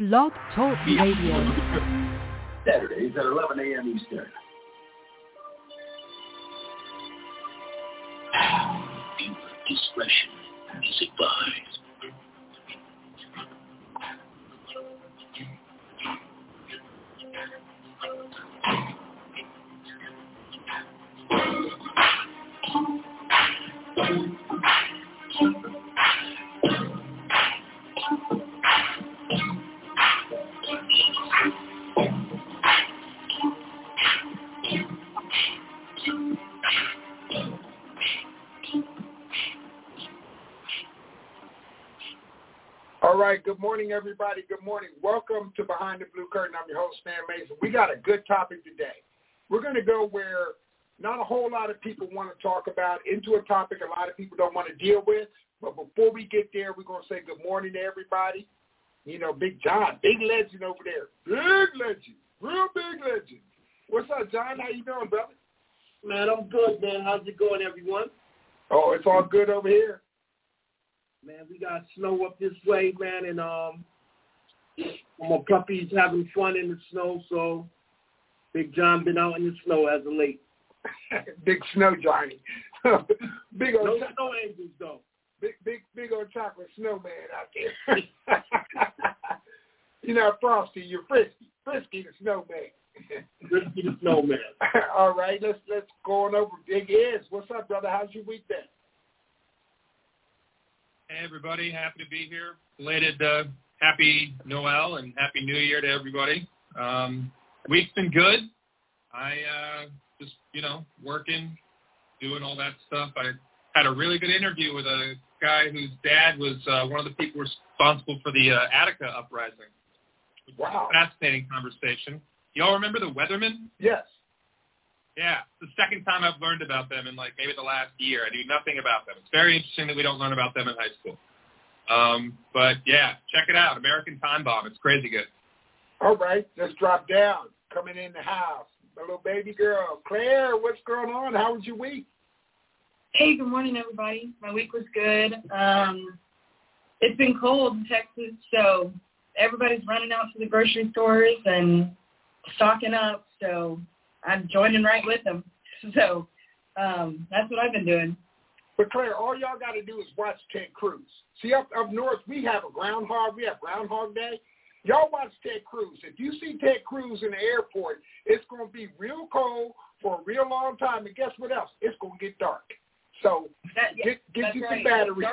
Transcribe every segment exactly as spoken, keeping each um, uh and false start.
Blog Talk Radio. Saturdays at eleven a.m. Eastern. Discretion is advised. All right, good morning, everybody. Good morning. Welcome to Behind the Blue Curtain. I'm your host, Stan Mason. We got a good topic today. We're going to go where not a whole lot of people want to talk about, into a topic a lot of people don't want to deal with. But before we get there, we're going to say good morning to everybody. You know, Big John, big legend over there. Big legend, real big legend. What's up, John? How you doing, brother? Man, I'm good, man. How's it going, everyone? Oh, it's all good over here. Man, we got snow up this way, man, and um, my puppy's having fun in the snow, so Big John been out in the snow as of late. Big snow Johnny. big old no cho- snow angels, though. Big, big, big old chocolate snowman out there. You're not Frosty, you're Frisky. Frisky the snowman. Frisky the snowman. All right, let's let's go on over. Big Iz, what's up, brother? How's your week been? Hey, everybody. Happy to be here. Belated uh, Happy Noel and Happy New Year to everybody. Um, week's been good. I uh, just, you know, working, doing all that stuff. I had a really good interview with a guy whose dad was uh, one of the people responsible for the uh, Attica uprising. Wow. Fascinating conversation. Y'all remember the Weathermen? Yes. Yeah, the second time I've learned about them in like maybe the last year. I knew nothing about them. It's very interesting that we don't learn about them in high school. Um, but yeah, check it out, American Time Bomb. It's crazy good. All right, let's drop down. Coming in the house, my little baby girl, Claire. What's going on? How was your week? Hey, good morning, everybody. My week was good. Um, it's been cold in Texas, so everybody's running out to the grocery stores and stocking up. So I'm joining right with them. So um, that's what I've been doing. But, Claire, all y'all got to do is watch Ted Cruz. See, up up north, we have a groundhog. We have Groundhog Day. Y'all watch Ted Cruz. If you see Ted Cruz in the airport, it's going to be real cold for a real long time. And guess what else? It's going to get dark. So that, yeah, get, get you right. some batteries.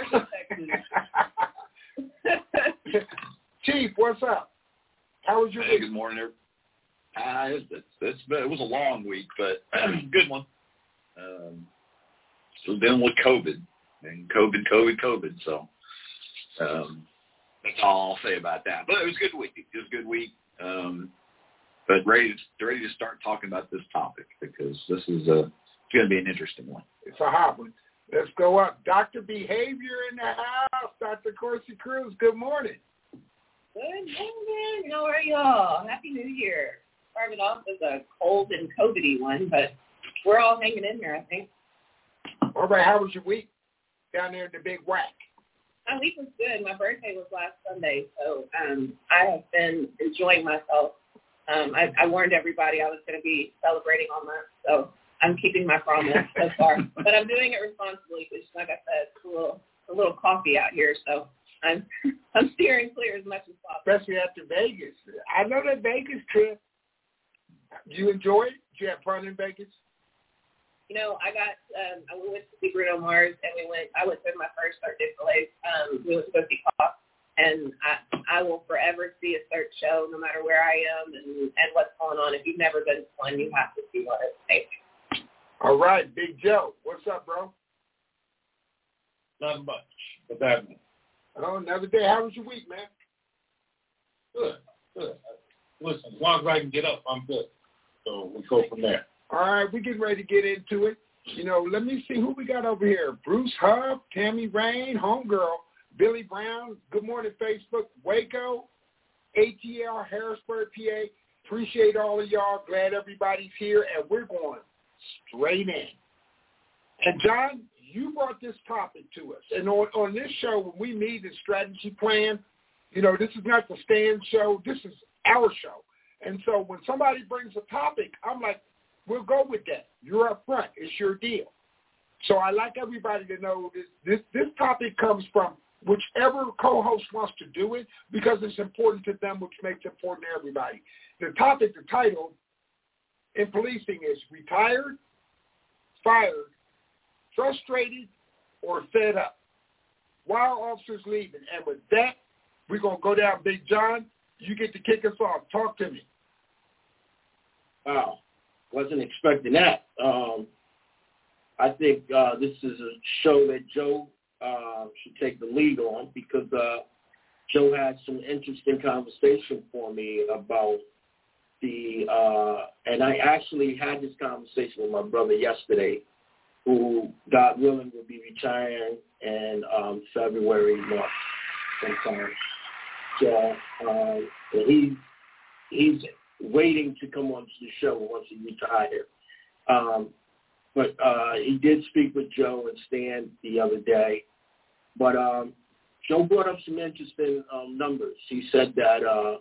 Chief, what's up? How was your hey, week? Good morning, everybody. Uh, it's, it's, it's been, it was a long week, but good one. Um, still dealing with COVID and COVID, COVID, COVID. So um, that's all I'll say about that. But it was a good week. It was a good week. Um, but ready to, ready to start talking about this topic because this is a, it's going to be an interesting one. It's a hot one. Let's go up. Doctor Behavior in the house. Doctor Corsi Cruz, good morning. Good morning. How are y'all? Happy New Year. Started off as a cold and COVID-y one, but we're all hanging in there, I think. All right, how was your week down there in the Big Whack? My week was good. My birthday was last Sunday, so um, I have been enjoying myself. Um, I, I warned everybody I was going to be celebrating all month, so I'm keeping my promise so far. But I'm doing it responsibly because, like I said, it's a little, a little coffee out here, so I'm I'm steering clear as much as possible. Especially after Vegas. I know that Vegas trip. You enjoy it? Did you have fun in Vegas? You know, I got, um, I went to see Bruno Mars, and we went, I went to my first Cirque du Soleil. Um, we went to go see Pop, and I, I will forever see a Cirque show no matter where I am and, and what's going on. If you've never been to one, you have to see one. It's amazing. All right, Big Joe. What's up, bro? Not much, but that one. Oh, another day. How was your week, man? Good, good. Listen, as long as I can get up, I'm good. So we'll go from there. All right, we're getting ready to get into it. You know, let me see who we got over here. Bruce Hub, Tammy Rain, Homegirl, Billy Brown. Good morning, Facebook. Waco, A T L, Harrisburg, P A. Appreciate all of y'all. Glad everybody's here, and we're going straight in. And, John, you brought this topic to us. And on, on this show, when we meet the strategy plan, You know, this is not the stand show. This is our show. And so when somebody brings a topic, I'm like, we'll go with that. You're up front. It's your deal. So I like everybody to know this, this, this topic comes from whichever co-host wants to do it because it's important to them, which makes it important to everybody. The topic, the title in policing is retired, fired, frustrated, or fed up. Why are officers leaving? And with that, we're going to go down. Big John, you get to kick us off. Talk to me. Wow. Wasn't expecting that. Um, I think uh, this is a show that Joe uh, should take the lead on because uh, Joe had some interesting conversation for me about the, uh, and I actually had this conversation with my brother yesterday, who, God willing, will be retiring in um, February, March sometime. So uh, he's, he's waiting to come onto the show once he retires. Um, but uh, he did speak with Joe and Stan the other day. But um, Joe brought up some interesting um, numbers. He said that uh,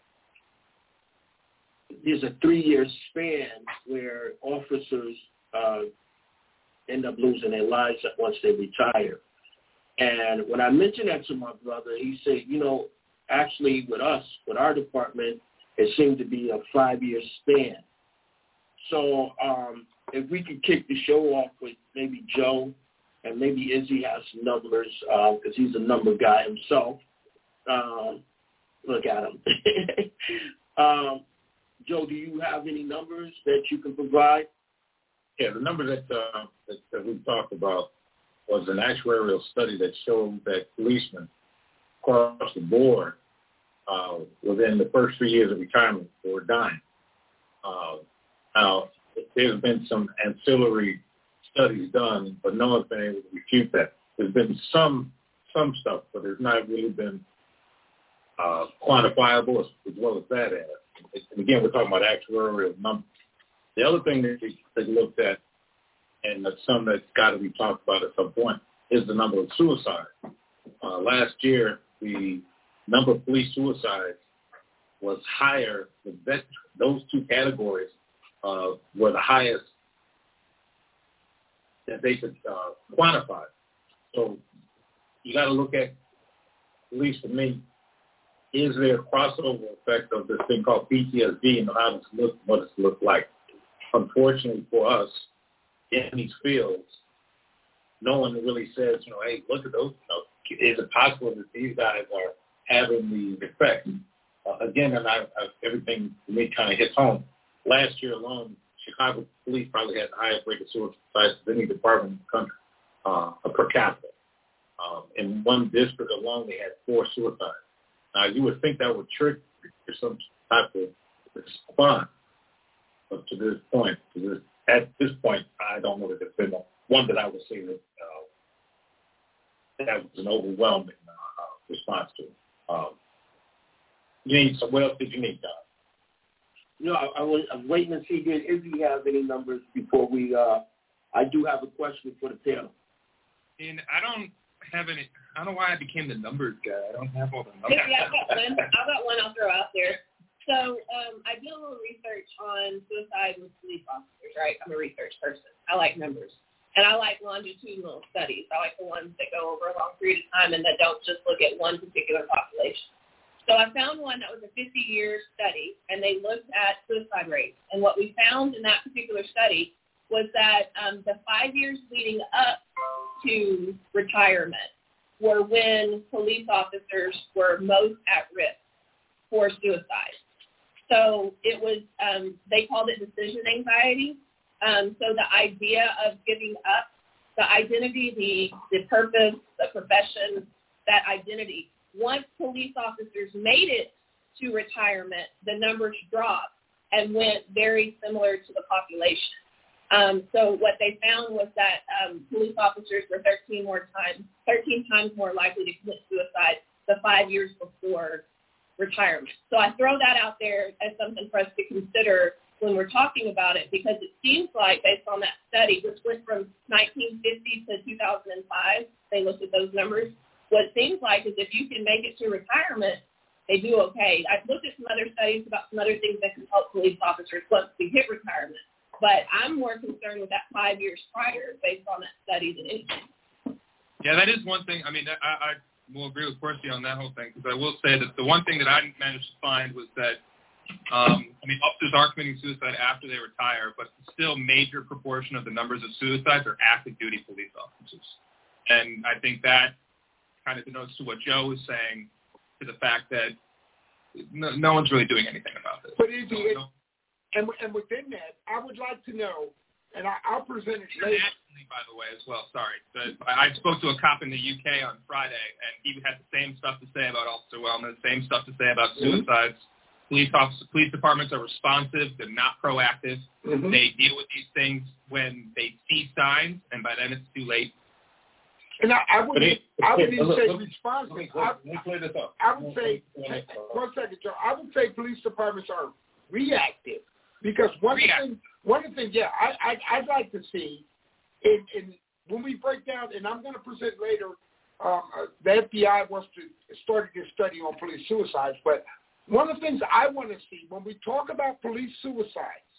there's a three-year span where officers uh, end up losing their lives once they retire. And when I mentioned that to my brother, he said, you know, actually with us, with our department, it seemed to be a five-year span. So um, if we could kick the show off with maybe Joe, and maybe Izzy has some numbers because uh, he's a number guy himself. Um, look at him. um, Joe, do you have any numbers that you can provide? Yeah, the number that, uh, that, that we talked about was an actuarial study that showed that policemen across the board uh, within the first three years of retirement were dying. Uh, now, there's been some ancillary studies done, but no one's been able to refute that. There's been some some stuff, but there's not really been uh, quantifiable as, as well as that is. And again, we're talking about actuarial numbers. The other thing that we, that we looked at, and that's something that's got to be talked about at some point, is the number of suicides. Uh, last year, the number of police suicides was higher. The vet, those two categories uh, were the highest that they could uh, quantify. So you got to look at, at least for me, is there a crossover effect of this thing called P T S D and how does it look, what does it look like? Unfortunately for us, in these fields, no one really says, you know, hey, look at those. You know, is it possible that these guys are having the effect? Uh, again, and I, I, everything for me kind of hits home. Last year alone, Chicago police probably had the highest rate of suicides of any department in the country uh, per capita. Um, in one district alone, they had four suicides. Now, you would think that would trigger some type of response, but to this point, to this, at this point, I don't know that there's been one that I would say that uh, that was an overwhelming uh, response to. Um, you need some. What else did you need, Don? No, I, I was I'm waiting to see if you have any numbers before we. Uh, I do have a question for the panel. And I don't have any. I don't know why I became the numbers guy. I don't have all the numbers. Yeah, I've got one. I've got one I'll throw out there. So um, I did a little research on suicide with police officers, right? I'm a research person. I like numbers. And I like longitudinal studies. I like the ones that go over a long period of time and that don't just look at one particular population. So I found one that was a fifty-year study, and they looked at suicide rates. And what we found in that particular study was that um, the five years leading up to retirement were when police officers were most at risk for suicide. So it was, um, they called it decision anxiety. Um, so the idea of giving up the identity, the, the purpose, the profession, that identity. Once police officers made it to retirement, the numbers dropped and went very similar to the population. Um, so what they found was that um, police officers were thirteen more times, thirteen times more likely to commit suicide the five years before retirement. So I throw that out there as something for us to consider when we're talking about it, because it seems like, based on that study, which went from nineteen fifty to two thousand five, they looked at those numbers, what it seems like is if you can make it to retirement, they do okay. I've looked at some other studies about some other things that can help police officers once they hit retirement. But I'm more concerned with that five years prior based on that study than anything. Yeah, that is one thing. I mean, I, I will agree with Percy on that whole thing, because I will say that the one thing that I managed to find was that, um, I mean, officers are committing suicide after they retire, but still major proportion of the numbers of suicides are active duty police officers. And I think that kind of denotes to what Joe was saying, to the fact that no, no one's really doing anything about this. But is so, it, no, and, and within that, I would like to know, and I, I'll present it later. Internationally, by the way, as well, sorry. But I I spoke to a cop in the U K on Friday, and he had the same stuff to say about officer wellness, same stuff to say about suicides. Mm-hmm. Police officers, police departments are responsive. They're not proactive. Mm-hmm. They deal with these things when they see signs, and by then it's too late. And I, I wouldn't, it, I wouldn't even look, say look, responsive. Let me, I, let me play this up. I would say, one second, Joe. I would say police departments are reactive, because one reactive. thing, one thing, yeah, I, I, I'd like to see, in, in when we break down, and I'm going to present later. Um, uh, the F B I wants to start this study on police suicides, but one of the things I want to see when we talk about police suicides,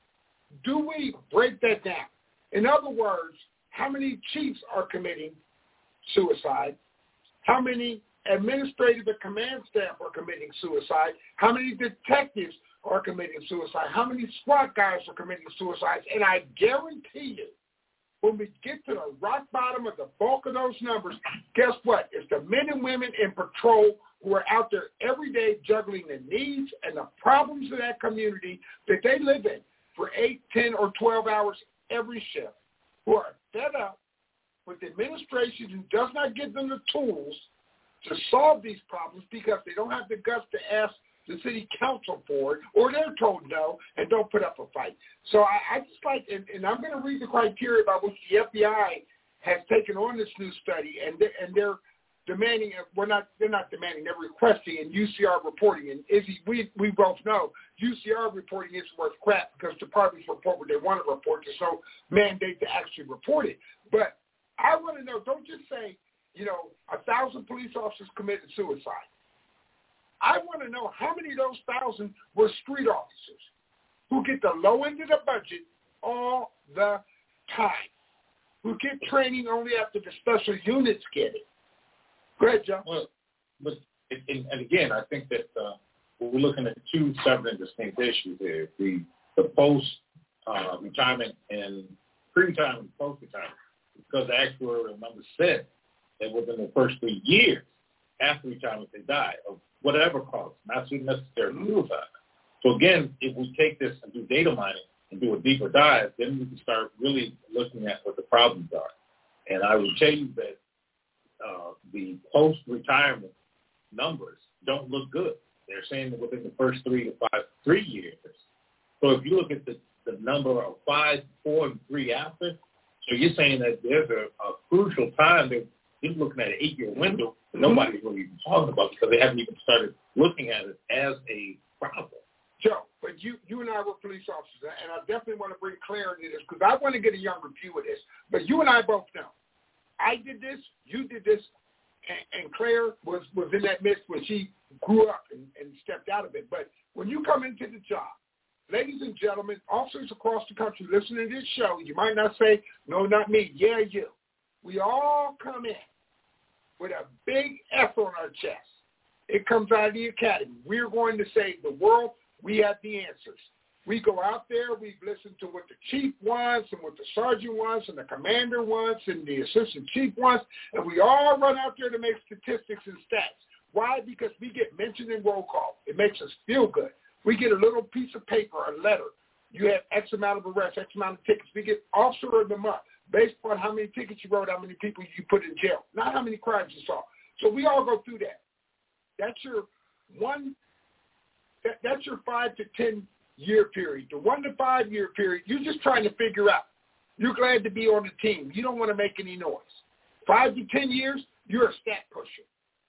do we break that down? In other words, how many chiefs are committing suicide? How many administrative and command staff are committing suicide? How many detectives are committing suicide? How many SWAT guys are committing suicides? And I guarantee you, when we get to the rock bottom of the bulk of those numbers, guess what? It's the men and women in patrol who are out there every day juggling the needs and the problems of that community that they live in for eight, ten, or twelve hours every shift, who are fed up with the administration who does not give them the tools to solve these problems because they don't have the guts to ask the city council for it, or they're told no and don't put up a fight. So I, I just like, and, and I'm going to read the criteria by which the F B I has taken on this new study, and they're, and they're demanding, we're not, they're not demanding, they're requesting in U C R reporting. And Izzy, we we both know U C R reporting isn't worth crap because departments report what they want to report. There's no mandate to actually report it. But I want to know, don't just say, you know, a thousand police officers committed suicide. I want to know how many of those thousand were street officers who get the low end of the budget all the time, who get training only after the special units get it. Go ahead, John. Well, but and, and again, I think that uh, we're looking at two separate and distinct issues here: the the post uh, retirement and pre-retirement, post retirement. Because the actuarial numbers said that within the first three years after retirement they die of whatever cause, not necessarily suicide. So again, if we take this and do data mining and do a deeper dive, then we can start really looking at what the problems are. And I will tell you that uh, the post-retirement numbers don't look good. They're saying that within the first three to five, three years. So if you look at the, the number of five, four, and three after, so you're saying that there's a, a crucial time that you're looking at an eight-year window that nobody's really even talking about because they haven't even started looking at it as a problem. Joe, but you, you and I were police officers, and I definitely want to bring clarity to this because I want to get a younger view of this. But you and I both know. I did this, you did this, and, and Claire was, was in that midst when she grew up and, and stepped out of it. But when you come into the job, ladies and gentlemen, officers across the country listening to this show, you might not say, no, not me. Yeah, you. We all come in with a big F on our chest. It comes out of the academy. We're going to save the world. We have the answers. We go out there. We've listened to what the chief wants and what the sergeant wants and the commander wants and the assistant chief wants, and we all run out there to make statistics and stats. Why? Because we get mentioned in roll call. It makes us feel good. We get a little piece of paper, a letter. You have X amount of arrests, X amount of tickets. We get officer of the month based on how many tickets you wrote, how many people you put in jail, not how many crimes you saw. So we all go through that. That's your one, that, that's your five to ten year period. The one to five year period, you're just trying to figure out. You're glad to be on the team. You don't want to make any noise. Five to ten years, you're a stat pusher.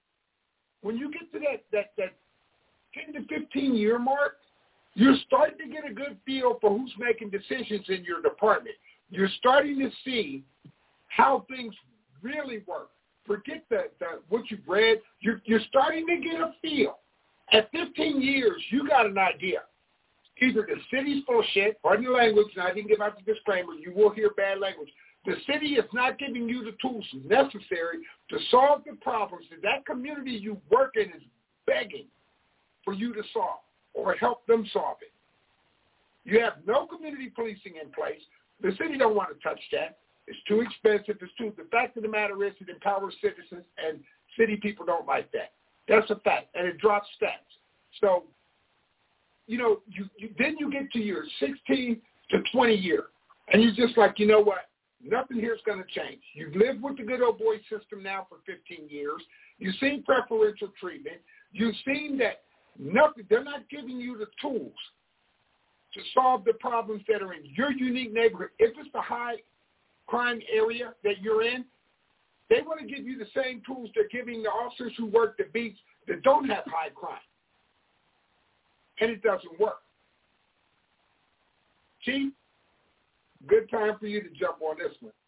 When you get to that that that ten to fifteen year mark, you're starting to get a good feel for who's making decisions in your department. You're starting to see how things really work. Forget the, the what you've read. You're, you're starting to get a feel. At fifteen years, you got an idea. Either the city's full of shit, pardon the language, and I didn't give out the disclaimer, you will hear bad language. The city is not giving you the tools necessary to solve the problems that that community you work in is begging for you to solve or help them solve it. You have no community policing in place. The city don't want to touch that. It's too expensive. It's too. The fact of the matter is it empowers citizens, and city people don't like that. That's a fact, and it drops stats. So, you know, you, you then you get to your sixteen to twenty year, and you're just like, you know what? Nothing here is going to change. You've lived with the good old boy system now for fifteen years. You've seen preferential treatment. You've seen that nothing. They're not giving you the tools to solve the problems that are in your unique neighborhood. If it's the high crime area that you're in, they want to give you the same tools they're giving the officers who work the beats that don't have high crime. And it doesn't work. Chief, good time for you to jump on this one.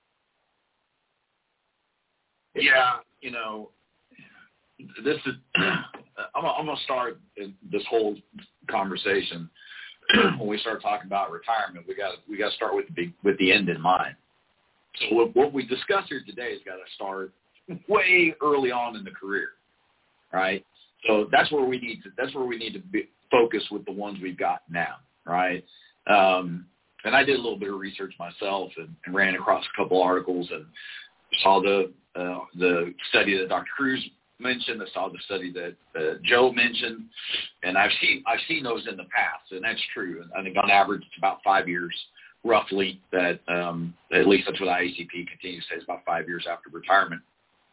Yeah, you know, this is, I'm, I'm going to start this whole conversation. When we start talking about retirement, we got we got to start with the with the end in mind. So what, what we discuss here today has got to start way early on in the career, right? So that's where we need to that's where we need to be, focus with the ones we've got now, right? Um, and I did a little bit of research myself and, and ran across a couple articles and saw the uh, the study that Doctor Cruz mentioned. I saw the study that uh, Joe mentioned, and I've seen I've seen those in the past, and that's true. I think on average it's about five years, roughly. That um, at least that's what I A C P continues to say is about five years after retirement.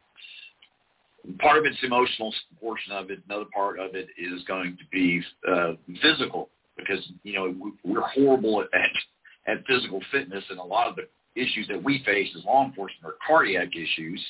Part of it's emotional portion of it. Another part of it is going to be uh, physical, because you know we're horrible at, at at physical fitness, and a lot of the issues that we face as law enforcement are cardiac issues.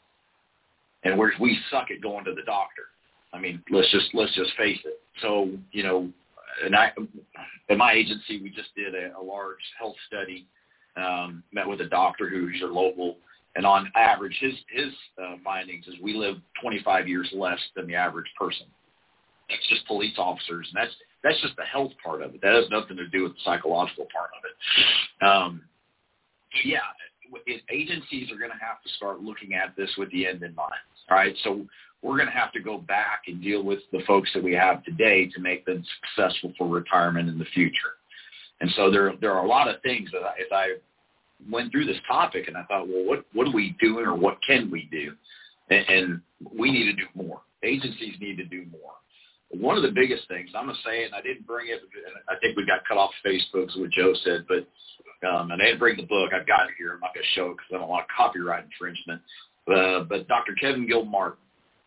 And where we suck at going to the doctor. I mean, let's just let's just face it. So, you know, and I, at my agency, we just did a, a large health study. Um, met with a doctor who's your local, and on average, his his uh, findings is we live twenty-five years less than the average person. That's just police officers, and that's that's just the health part of it. That has nothing to do with the psychological part of it. Um, yeah. It, agencies are going to have to start looking at this with the end in mind, right? So we're going to have to go back and deal with the folks that we have today to make them successful for retirement in the future. And so there there are a lot of things that I, as I went through this topic, and I thought, well, what, what are we doing, or what can we do? And, and we need to do more. Agencies need to do more. One of the biggest things, I'm going to say it, and I didn't bring it, and I think we got cut off Facebook, is what Joe said, but Um, and I didn't bring the book. I've got it here. I'm not going to show it because I don't want copyright infringement. Uh, but Doctor Kevin Gilmartin,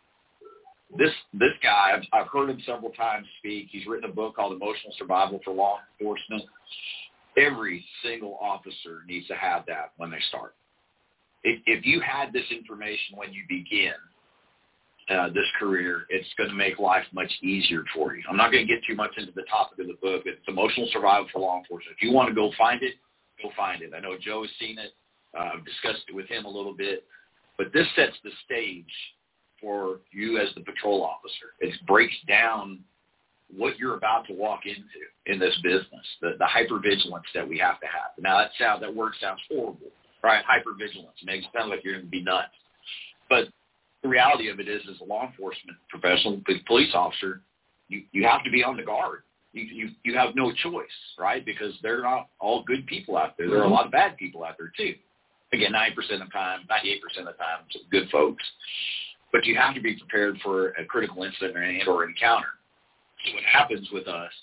this this guy, I've, I've heard him several times speak. He's written a book called Emotional Survival for Law Enforcement. Every single officer needs to have that when they start. If, if you had this information when you begin uh, this career, it's going to make life much easier for you. I'm not going to get too much into the topic of the book. It's Emotional Survival for Law Enforcement. If you want to go find it, go find it. I know Joe has seen it. Uh, I've discussed it with him a little bit. But this sets the stage for you as the patrol officer. It breaks down what you're about to walk into in this business, the, the hypervigilance that we have to have. Now, that sound, that word sounds horrible, right? Hypervigilance. It makes it sound like you're going to be nuts. But the reality of it is, as a law enforcement professional, police officer, you, you have to be on the guard. You, you you have no choice, right? Because they're not all good people out there. There are a lot of bad people out there too. Again, ninety percent of the time, ninety-eight percent of the time, some good folks. But you have to be prepared for a critical incident and or encounter. So what happens with us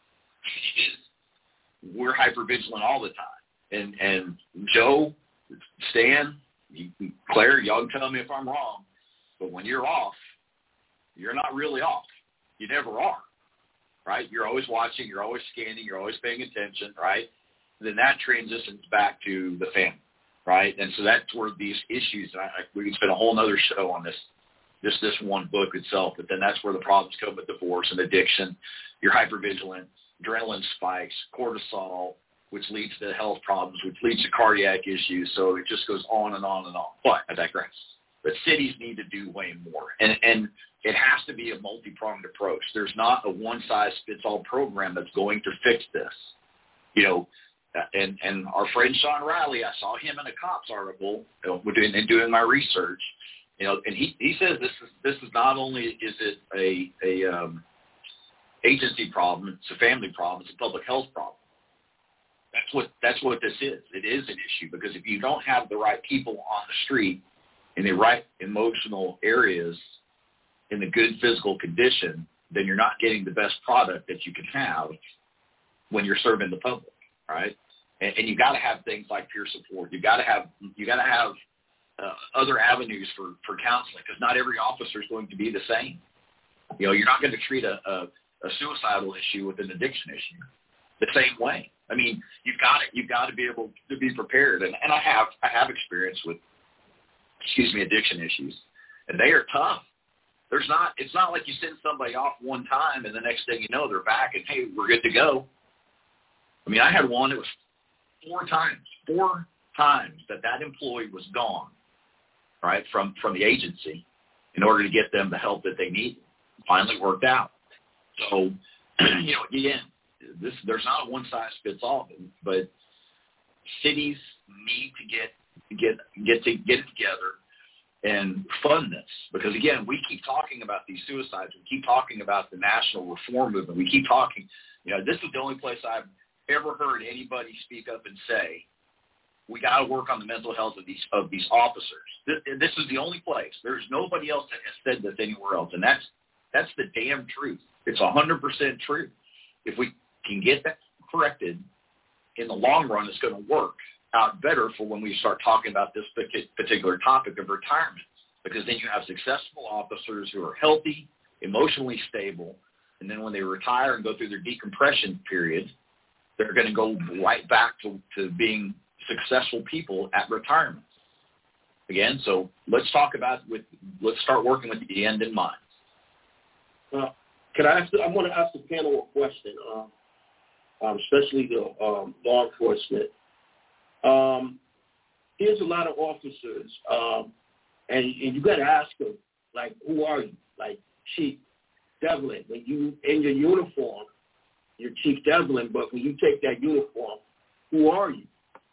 is we're hypervigilant all the time. And and Joe, Stan, you, Claire, y'all can tell me if I'm wrong, but when you're off, you're not really off. You never are. Right? You're always watching, you're always scanning, you're always paying attention, right? Then that transitions back to the family, right? And so that's where these issues, and I, I, we can spend a whole other show on this, this, this one book itself, but then that's where the problems come with divorce and addiction. You're hypervigilant, adrenaline spikes, cortisol, which leads to health problems, which leads to cardiac issues. So it just goes on and on and on. But I digress. but cities need to do way more. And, and it has to be a multi-pronged approach. There's not a one-size-fits-all program that's going to fix this. You know, and, and our friend Sean Riley, I saw him in a COPS article uh, doing, and doing my research, you know, and he, he says this is this is not only is it a, a um, agency problem, it's a family problem, it's a public health problem. That's what that's what this is. It is an issue because if you don't have the right people on the street in the right emotional areas in the good physical condition, then you're not getting the best product that you can have when you're serving the public, right? And, and you got to have things like peer support. You got to have you got to have uh, other avenues for for counseling because not every officer is going to be the same. You know, you're not going to treat a, a, a suicidal issue with an addiction issue the same way. I mean, you've got to you've got to be able to be prepared, and, and I have I have experience with, excuse me, addiction issues, and they are tough. There's not it's not like you send somebody off one time and the next thing you know they're back and hey, we're good to go. I mean, I had one that was four times, four times that that employee was gone, right, from from the agency in order to get them the help that they needed. Finally worked out. So, you know, again. This, there's not a one-size-fits-all, but cities need to get get get to get it together and fund this because again, we keep talking about these suicides. We keep talking about the national reform movement. We keep talking. You know, this is the only place I've ever heard anybody speak up and say we got to work on the mental health of these of these officers. This, this is the only place. There's nobody else that has said this anywhere else, and that's that's the damn truth. It's a hundred percent true. If we can get that corrected in the long run, it's going to work out better for when we start talking about this particular topic of retirement, because then you have successful officers who are healthy, emotionally stable, and then when they retire and go through their decompression period, they're going to go right back to, to being successful people at retirement. Again, so let's talk about with let's start working with the end in mind. Well, can I ask? I want to ask the panel a question. Um, Um, especially the um, law enforcement. Um, there's a lot of officers, um, and, and you got to ask them, like, who are you? Like Chief Devlin, when you in your uniform, you're Chief Devlin, but when you take that uniform, who are you?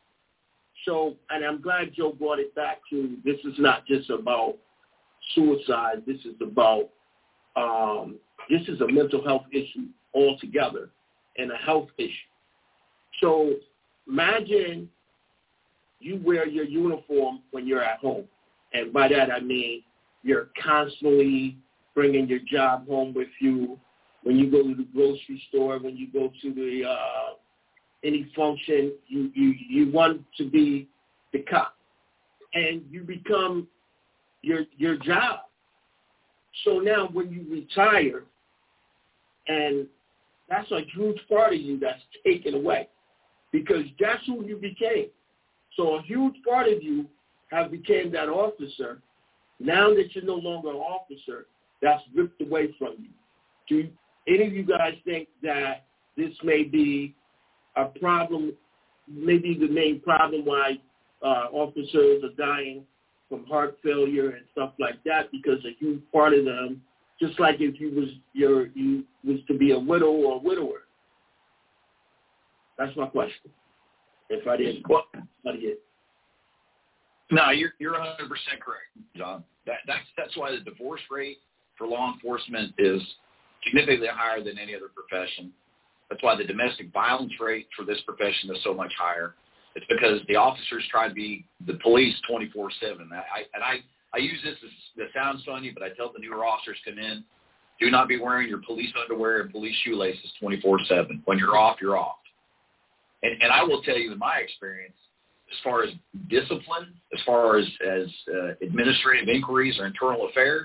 So, and I'm glad Joe brought it back to this is not just about suicide. This is about, um, this is a mental health issue altogether. And a health issue. So imagine you wear your uniform when you're at home. And by that, I mean you're constantly bringing your job home with you. When you go to the grocery store, when you go to the uh, any function, you, you, you want to be the cop. And you become your your job. So now when you retire, and that's a huge part of you that's taken away because that's who you became. So a huge part of you have became that officer. Now that you're no longer an officer, that's ripped away from you. Do any of you guys think that this may be a problem, maybe the main problem why uh, officers are dying from heart failure and stuff like that because a huge part of them, just like if you was your you was to be a widow or a widower. That's my question. If I didn't, well, I did. No, you're you're one hundred percent correct, John. That that's that's why the divorce rate for law enforcement is significantly higher than any other profession. That's why the domestic violence rate for this profession is so much higher. It's because the officers try to be the police twenty-four seven. I and I. I use this, as, that sounds funny, but I tell the newer officers come in, do not be wearing your police underwear and police shoelaces twenty-four seven. When you're off, you're off. And, and I will tell you in my experience, as far as discipline, as far as, as uh, administrative inquiries or internal affairs,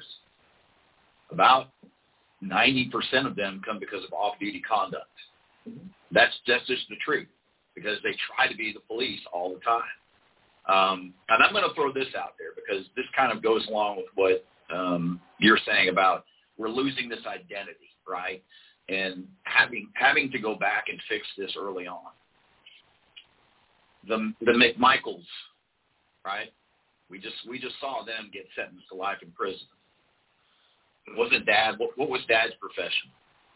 about ninety percent of them come because of off-duty conduct. That's, that's just the truth because they try to be the police all the time. Um, and I'm going to throw this out there because this kind of goes along with what um, you're saying about we're losing this identity, right? And having having to go back and fix this early on. The the McMichaels, right? We just we just saw them get sentenced to life in prison. Wasn't Dad? What, what was Dad's profession?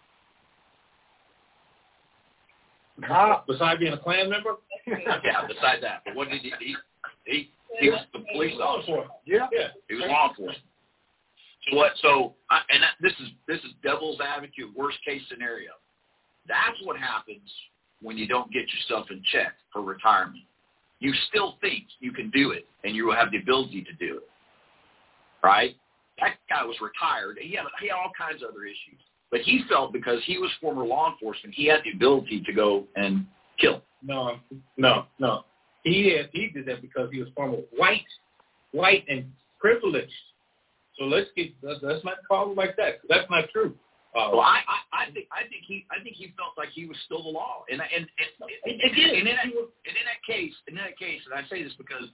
Uh, besides being a Klan member? Yeah, besides that. But what did he? He he, he was the police officer. Yeah, yeah. He was law enforcement. So what? So I, and that, this is this is devil's advocate, worst case scenario. That's what happens when you don't get yourself in check for retirement. You still think you can do it, and you will have the ability to do it, right? That guy was retired. He had, he had all kinds of other issues. But he felt because he was former law enforcement, he had the ability to go and kill. No, no, no. He had, he did that because he was former white, white and privileged. So let's get let's, let's not call it like that. That's not true. Uh, well, I, I, I think I think he I think he felt like he was still the law, and and and, and, and, and, in, that, and in that case, in that case, and I say this because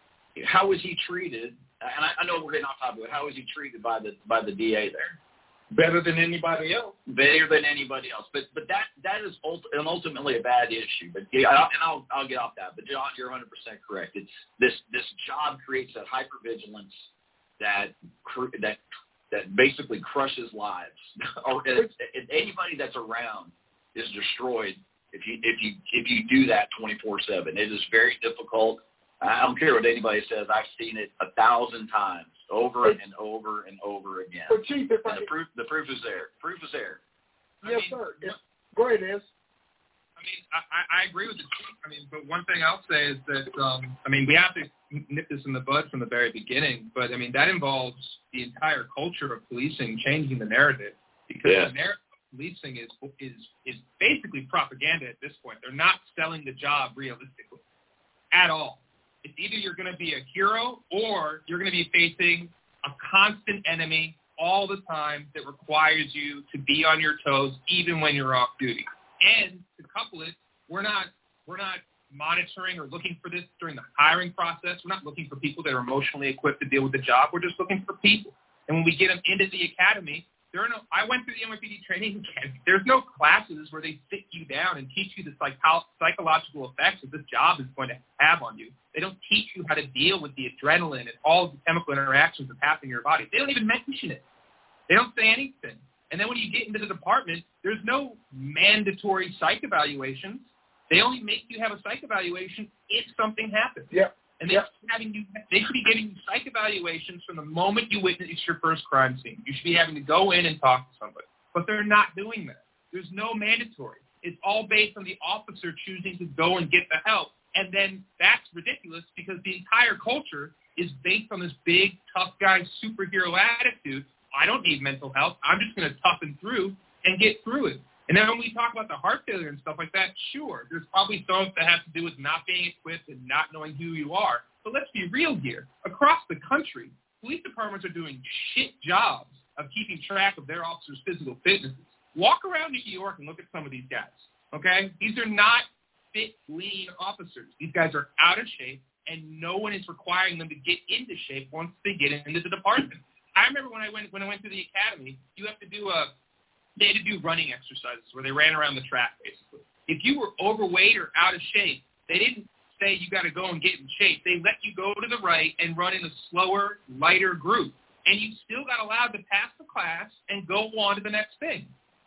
how was he treated? And I, I know we're getting off topic, but how was he treated by the by the D A there? Better than anybody else. Better than anybody else. But but that that is ult- ultimately a bad issue. But yeah, and I'll I'll get off that. But John, you're one hundred percent correct. It's this this job creates that hypervigilance that that. that basically crushes lives. Or if, if anybody that's around is destroyed if you if you if you do that twenty-four seven. It is very difficult. I don't care what anybody says. I've seen it a thousand times, over and over and over again. But Chief, if and I, the proof the proof is there. Proof is there. Yes, I mean, sir. Yes. Go ahead, Ez. I mean, I, I agree with the chief. I mean, but one thing I'll say is that, um, I mean, we have to nip this in the bud from the very beginning, but, I mean, that involves the entire culture of policing changing the narrative, because yeah. the narrative of policing is, is, is basically propaganda at this point. They're not selling the job realistically at all. It's either you're going to be a hero or you're going to be facing a constant enemy all the time that requires you to be on your toes even when you're off duty. And to couple it, we're not we're not monitoring or looking for this during the hiring process. We're not looking for people that are emotionally equipped to deal with the job. We're just looking for people. And when we get them into the academy, there are no. I went through the N Y P D training academy. There's no classes where they sit you down and teach you the psych- psychological effects that this job is going to have on you. They don't teach you how to deal with the adrenaline and all the chemical interactions that happen in your body. They don't even mention it. They don't say anything. And then when you get into the department, there's no mandatory psych evaluations. They only make you have a psych evaluation if something happens. Yep. And they yep. should be having you, they should be giving you psych evaluations from the moment you witness your first crime scene. You should be having to go in and talk to somebody. But they're not doing that. There's no mandatory. It's all based on the officer choosing to go and get the help. And then that's ridiculous because the entire culture is based on this big, tough guy, superhero attitude. I don't need mental health. I'm just going to toughen through and get through it. And then when we talk about the heart failure and stuff like that, sure, there's probably some that have to do with not being equipped and not knowing who you are. But let's be real here. Across the country, police departments are doing shit jobs of keeping track of their officers' physical fitnesses. Walk around New York and look at some of these guys, okay? These are not fit, lean officers. These guys are out of shape, and no one is requiring them to get into shape once they get into the department. I remember when I went when I went to the academy, you have to do a they had to do running exercises where they ran around the track basically. If you were overweight or out of shape, they didn't say you got to go and get in shape. They let you go to the right and run in a slower, lighter group, and you still got allowed to pass the class and go on to the next thing.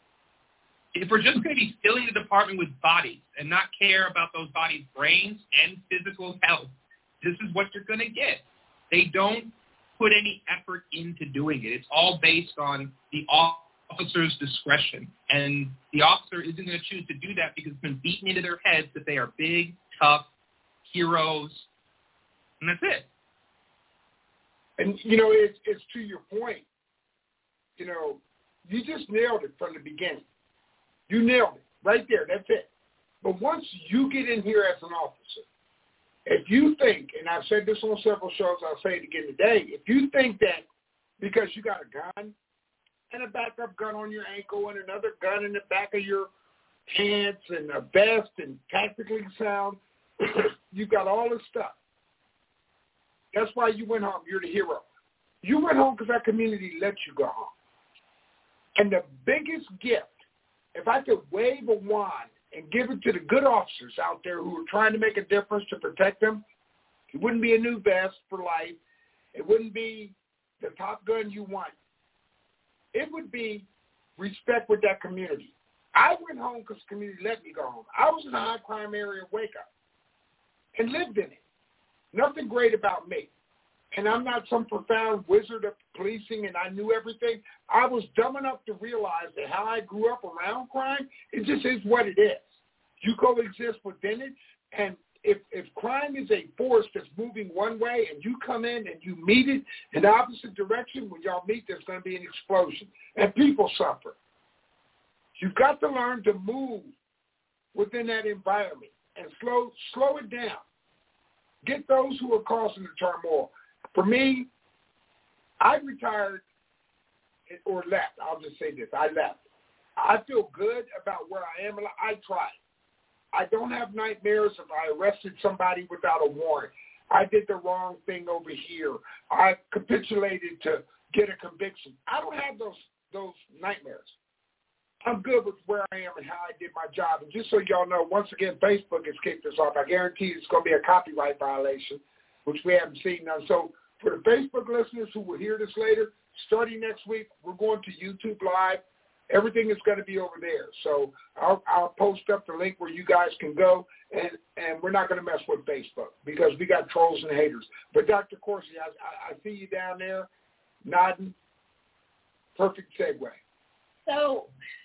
If we're just going to be filling the department with bodies and not care about those bodies' brains and physical health, this is what you're going to get. They don't put any effort into doing it. It's all based on the officer's discretion. And the officer isn't going to choose to do that because it's been beaten into their heads that they are big, tough heroes. And that's it. And, you know, it's, it's to your point. You know, you just nailed it from the beginning. You nailed it right there. That's it. But once you get in here as an officer, if you think, and I've said this on several shows, I'll say it again today, if you think that because you got a gun and a backup gun on your ankle and another gun in the back of your pants and a vest and tactically sound, you've got all this stuff. That's why you went home. You're the hero. You went home because that community let you go home. And the biggest gift, if I could wave a wand and give it to the good officers out there who are trying to make a difference to protect them, It wouldn't be a new vest for life. It wouldn't be the Top Gun you want. It would be respect with that community. I went home because the community let me go home. I was in a high crime area, wake up, and lived in it. Nothing great about me. And I'm not some profound wizard of policing and I knew everything. I was dumb enough to realize that how I grew up around crime, it just is what it is. You coexist within it, and if if crime is a force that's moving one way and you come in and you meet it in the opposite direction, when y'all meet, there's going to be an explosion, and people suffer. You've got to learn to move within that environment and slow slow it down. Get those who are causing the turmoil. For me, I retired or left. I'll just say this. I left. I feel good about where I am. I tried. I don't have nightmares if I arrested somebody without a warrant. I did the wrong thing over here. I capitulated to get a conviction. I don't have those those nightmares. I'm good with where I am and how I did my job. And just so y'all know, once again, Facebook has kicked us off. I guarantee it's going to be a copyright violation, which we haven't seen none. So for the Facebook listeners who will hear this later, starting next week, we're going to YouTube Live. Everything is going to be over there. So I'll, I'll post up the link where you guys can go, and, and we're not going to mess with Facebook because we got trolls and haters. But Doctor Corsi, I, I see you down there nodding. Perfect segue. So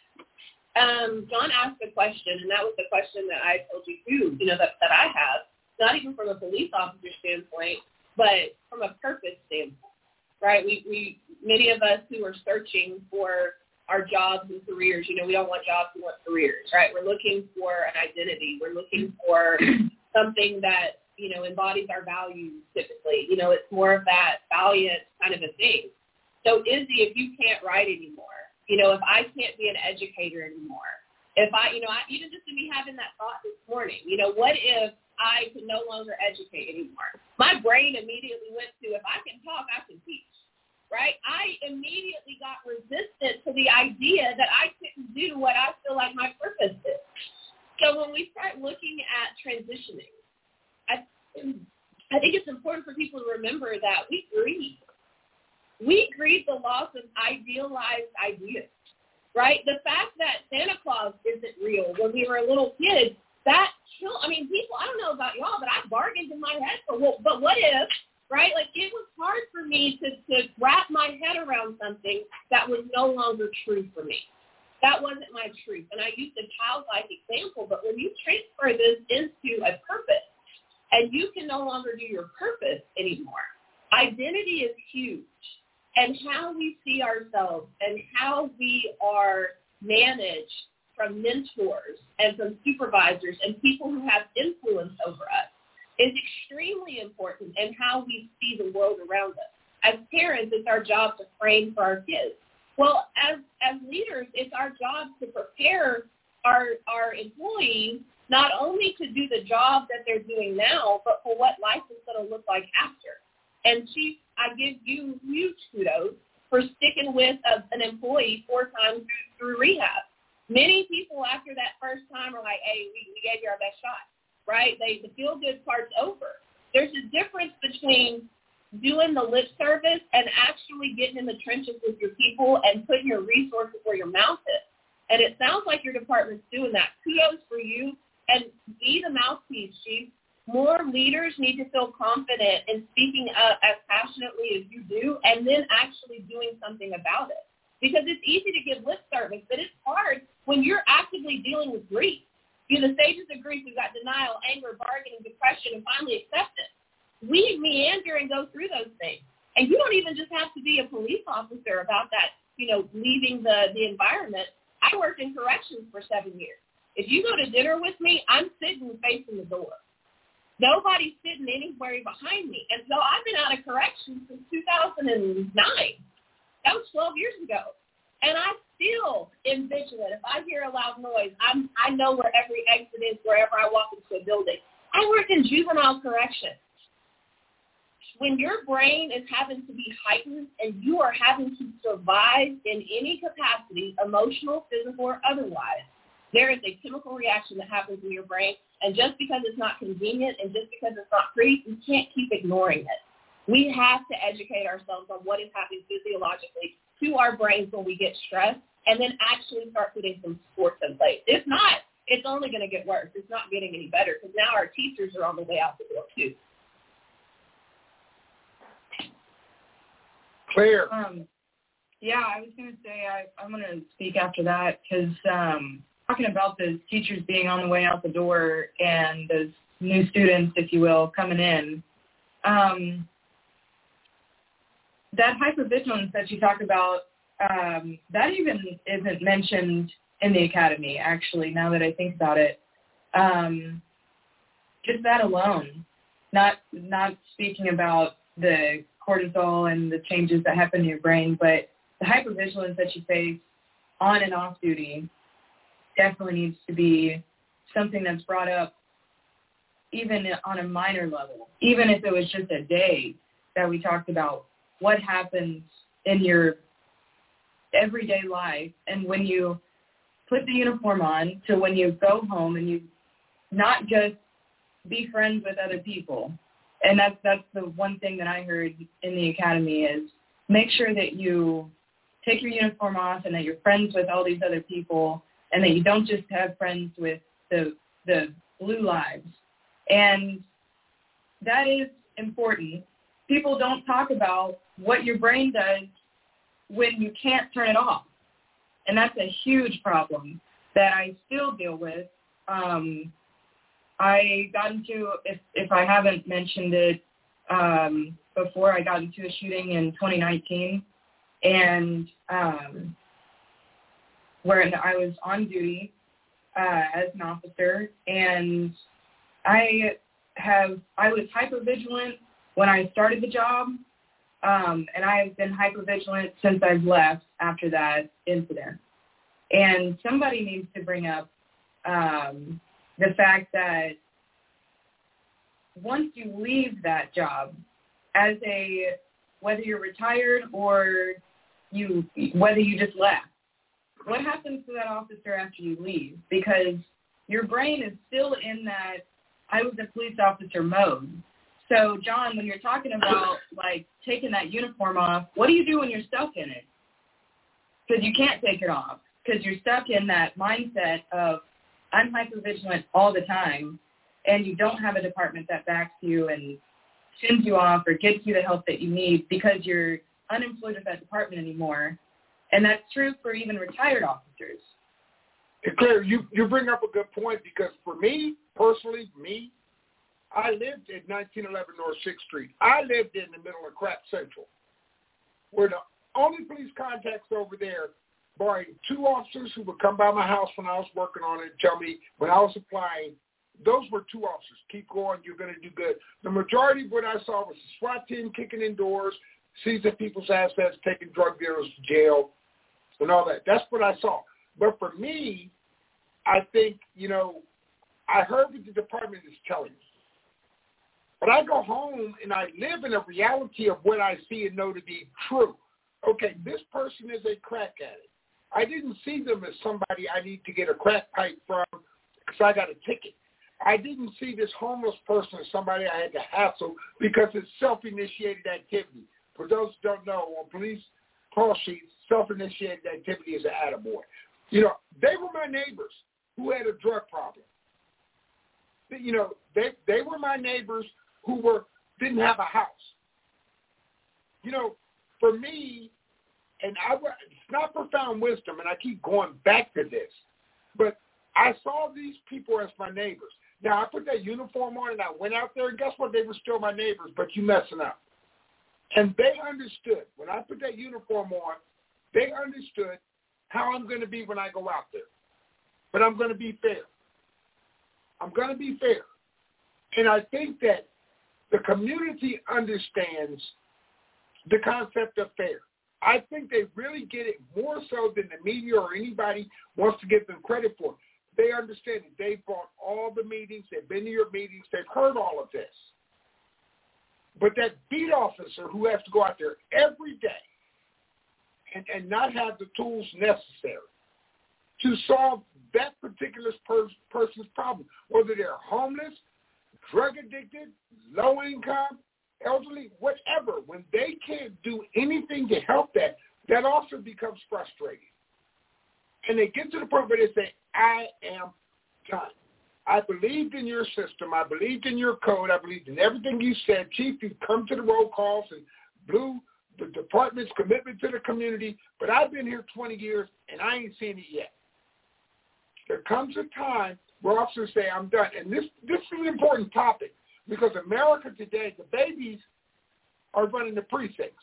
um, John asked a question, and that was the question that I told you too, you know, that, that I have, not even from a police officer standpoint, but from a purpose standpoint, right? We, we many of us who are searching for our jobs and careers, you know, we don't want jobs, we want careers, right? We're looking for an identity. We're looking for something that, you know, embodies our values typically. You know, it's more of that valiant kind of a thing. So, Izzy, if you can't write anymore, you know, if I can't be an educator anymore, if I, you know, I, even just to be having that thought this morning, you know, what if I could no longer educate anymore? My brain immediately went to, if I can talk, I can teach. Right? I immediately got resistant to the idea that I couldn't do what I feel like my purpose is. So when we start looking at transitioning, I, I think it's important for people to remember that we grieve. We grieve the loss of idealized ideas, right? The fact that Santa Claus isn't real when we were a little kid, that kill. I mean, people, I don't know about y'all, but I bargained in my head for, well, but what if? Right? Like, it was hard for me to, to wrap my head around something that was no longer true for me. That wasn't my truth. And I used a childlike example, but when you transfer this into a purpose and you can no longer do your purpose anymore, identity is huge. And how we see ourselves and how we are managed from mentors and from supervisors and people who have influence over us is extremely important in how we see the world around us. As parents, it's our job to frame for our kids. Well, as as leaders, it's our job to prepare our our employees not only to do the job that they're doing now, but for what life is going to look like after. And Chief, I give you huge kudos for sticking with a, an employee four times through, through rehab. Many people after that first time are like, hey, we, we gave you our best shot. Right? They, the feel-good part's over. There's a difference between doing the lip service and actually getting in the trenches with your people and putting your resources where your mouth is. And it sounds like your department's doing that. Kudos for you, and be the mouthpiece, Chief. More leaders need to feel confident in speaking up as passionately as you do and then actually doing something about it. Because it's easy to give lip service, but it's hard when you're actively dealing with grief. You know, the stages of grief, we've got denial, anger, bargaining, depression, and finally acceptance. We meander and go through those things. And you don't even just have to be a police officer about that, you know, leaving the, the environment. I worked in corrections for seven years. If you go to dinner with me, I'm sitting facing the door. Nobody's sitting anywhere behind me. And so I've been out of corrections since two thousand nine. That was twelve years ago. And I still am vigilant. If I hear a loud noise, I'm, I know where every exit is wherever I walk into a building. I work in juvenile corrections. When your brain is having to be heightened and you are having to survive in any capacity, emotional, physical, or otherwise, There is a chemical reaction that happens in your brain, and just because it's not convenient and just because it's not pretty, we can't keep ignoring it. We have to educate ourselves on what is happening physiologically to our brains when we get stressed, and then actually start putting some supports in place. If not, it's only going to get worse. It's not getting any better because now our teachers are on the way out the door too. Claire. Um, yeah, I was going to say I, I'm going to speak after that because um, talking about those teachers being on the way out the door and those new students, if you will, coming in, um, that hypervigilance that you talk about, um, that even isn't mentioned in the academy, actually, now that I think about it. Um, just that alone, not not speaking about the cortisol and the changes that happen in your brain, but the hypervigilance that you face on and off duty definitely needs to be something that's brought up even on a minor level, even if it was just a day that we talked about what happens in your everyday life, and when you put the uniform on to when you go home and you not just be friends with other people. And that's that's the one thing that I heard in the academy is make sure that you take your uniform off and that you're friends with all these other people and that you don't just have friends with the the blue lives. And that is important. People don't talk about what your brain does when you can't turn it off. And that's a huge problem that I still deal with. Um, I got into, if, if I haven't mentioned it um, before, I got into a shooting in twenty nineteen, and um, where I was on duty uh, as an officer, and I have I was hypervigilant when I started the job, um, and I have been hypervigilant since I've left after that incident. And somebody needs to bring up um, the fact that once you leave that job, as a whether you're retired or you whether you just left, what happens to that officer after you leave? Because your brain is still in that I was a police officer mode. So, John, when you're talking about, like, taking that uniform off, what do you do when you're stuck in it? Because you can't take it off because you're stuck in that mindset of I'm hypervigilant all the time, and you don't have a department that backs you and sends you off or gives you the help that you need because you're unemployed at that department anymore. And that's true for even retired officers. And Claire, you, you bring up a good point because for me, personally, me, I lived at nineteen eleven North sixth Street. I lived in the middle of Crap Central, where the only police contacts over there, barring two officers who would come by my house when I was working on it and tell me when I was applying, those were two officers. Keep going, you're going to do good. The majority of what I saw was the SWAT team kicking in doors, seizing people's assets, taking drug dealers to jail, and all that. That's what I saw. But for me, I think, you know, I heard what the department is telling me. But I go home and I live in a reality of what I see and know to be true. Okay, this person is a crack addict. I didn't see them as somebody I need to get a crack pipe from because I got a ticket. I didn't see this homeless person as somebody I had to hassle because it's self-initiated activity. For those who don't know, on police call sheets, self-initiated activity is an attaboy. You know, they were my neighbors who had a drug problem. You know, they they were my neighbors who were didn't have a house. You know, for me, and I it's not profound wisdom, and I keep going back to this, but I saw these people as my neighbors. Now, I put that uniform on and I went out there, and guess what? They were still my neighbors, but you messing up. And they understood. When I put that uniform on, they understood how I'm going to be when I go out there. But I'm going to be fair. I'm going to be fair. And I think that the community understands the concept of fair. I think they really get it more so than the media or anybody wants to give them credit for. They understand it. They've brought all the meetings. They've been to your meetings. They've heard all of this. But that beat officer who has to go out there every day and, and not have the tools necessary to solve that particular per- person's problem, whether they're homeless, drug addicted, low income, elderly, whatever. When they can't do anything to help that, that also becomes frustrating. And they get to the point where they say, I am done. I believed in your system. I believed in your code. I believed in everything you said. Chief, you've come to the roll calls and blew the department's commitment to the community, but I've been here twenty years, and I ain't seen it yet. There comes a time where officers say, I'm done. And this, this is an important topic because America today, the babies are running the precincts.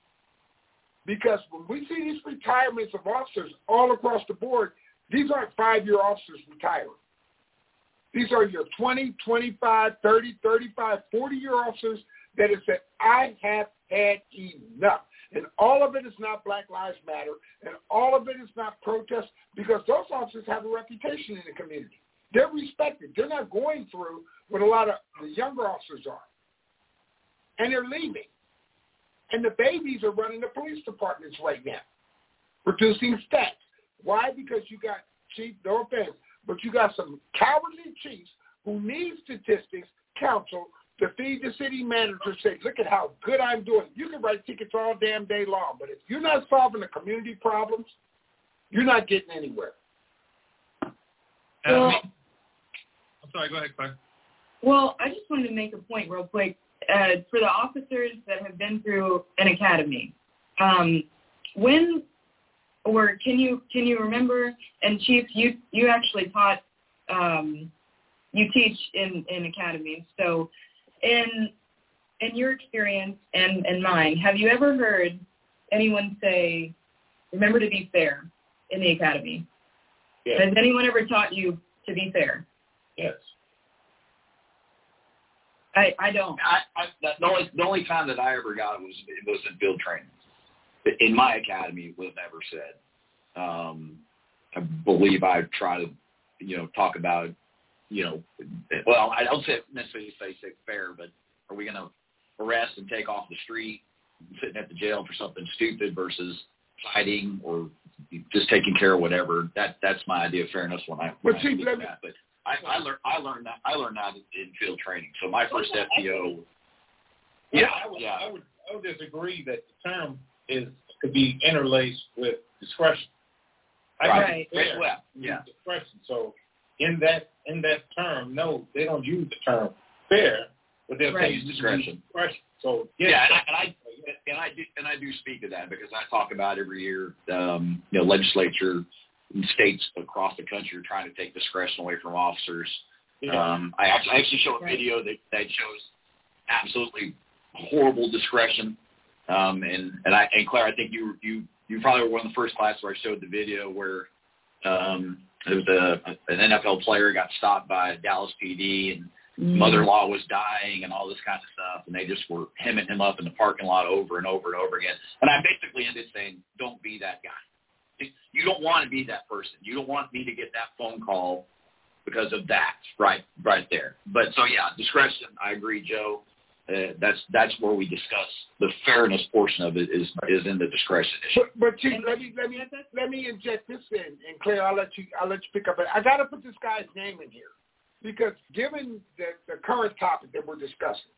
Because when we see these retirements of officers all across the board, these aren't five-year officers retiring. These are your twenty, twenty-five, thirty, thirty-five, forty-year officers that have said, I have had enough. And all of it is not Black Lives Matter, and all of it is not protest, because those officers have a reputation in the community. They're respected. They're not going through what a lot of the younger officers are. And they're leaving. And the babies are running the police departments right now, producing stats. Why? Because you got, chief, no offense, but you got some cowardly chiefs who need statistics, counsel, to feed the city manager, say, look at how good I'm doing. You can write tickets all damn day long, but if you're not solving the community problems, you're not getting anywhere. Well, I'm sorry, go ahead, Claire. Well, I just wanted to make a point real quick. Uh, for the officers that have been through an academy, um, when or can you can you remember, and Chief, you, you actually taught, um, you teach in, in academies, so in in your experience and, and mine, have you ever heard anyone say, remember to be fair in the academy? Yes. Has anyone ever taught you to be fair? Yes. I, I don't. I, I, the, only, the only time that I ever got it was, it was in field training. In my academy, it was never said. Um, I believe I try to, you know, talk about, you know, well, I don't say necessarily say, say fair, but are we going to arrest and take off the street, sitting at the jail for something stupid versus fighting or just taking care of whatever? That that's my idea of fairness when I. When but I Chief, let me, that. But I, I learned I learned that I learned that in field training. So my first F P O. Yeah, Yeah, I would, yeah. I would I would disagree that the term is could be interlaced with discretion. I Right. think it's fair Well, with yeah. discretion. So in that in that term, no, they don't use the term fair, but they'll Right. say use Discretion. discretion. So yes, Yeah, and I, and I and I do and I do speak to that because I talk about every year, um, you know, legislature in states across the country are trying to take discretion away from officers. yeah. Um, I actually, I actually show a Right. video that, that shows absolutely horrible discretion. Um, and and I and Claire, I think you you you probably were one of the first classes where I showed the video where um, there was a an N F L player got stopped by Dallas P D and Mm. mother-in-law was dying and all this kind of stuff, and they just were hemming him up in the parking lot over and over and over again. And I basically ended saying, don't be that guy. You don't want to be that person. You don't want me to get that phone call because of that, right right there. But so, yeah, discretion, I agree, Joe. Uh, that's that's where we discuss the fairness portion of it is is in the discretion issue. But, but Chief, let me let me let me inject this in, and Claire, I'll let you I'll let you pick up. I got to put this guy's name in here because given the, the current topic that we're discussing,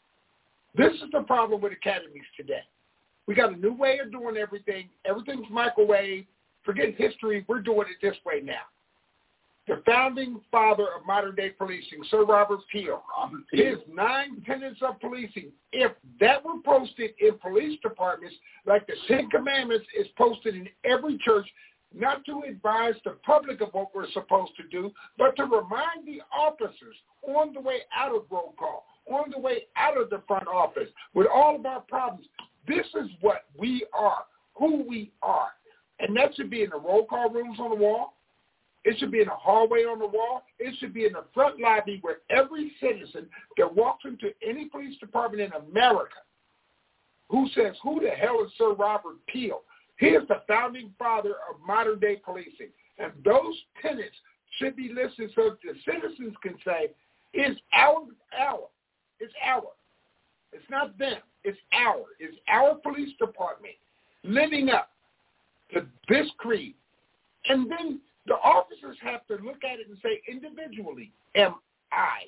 this is the problem with academies today. We got a new way of doing everything. Everything's microwave. Forget history. We're doing it this way now. The founding father of modern-day policing, Sir Robert Peel, his nine tenets of policing, if that were posted in police departments like the Ten Commandments is posted in every church, not to advise the public of what we're supposed to do, but to remind the officers on the way out of roll call, on the way out of the front office, with all of our problems. This is what we are, who we are. And that should be in the roll call rooms on the wall. It should be in the hallway on the wall. It should be in the front lobby where every citizen that walks into any police department in America who says, who the hell is Sir Robert Peel? He is the founding father of modern-day policing. And those tenets should be listed so that the citizens can say, it's our, our, it's our. It's not them. It's our. It's our police department living up to this creed. And then The officers have to look at it and say, individually, am I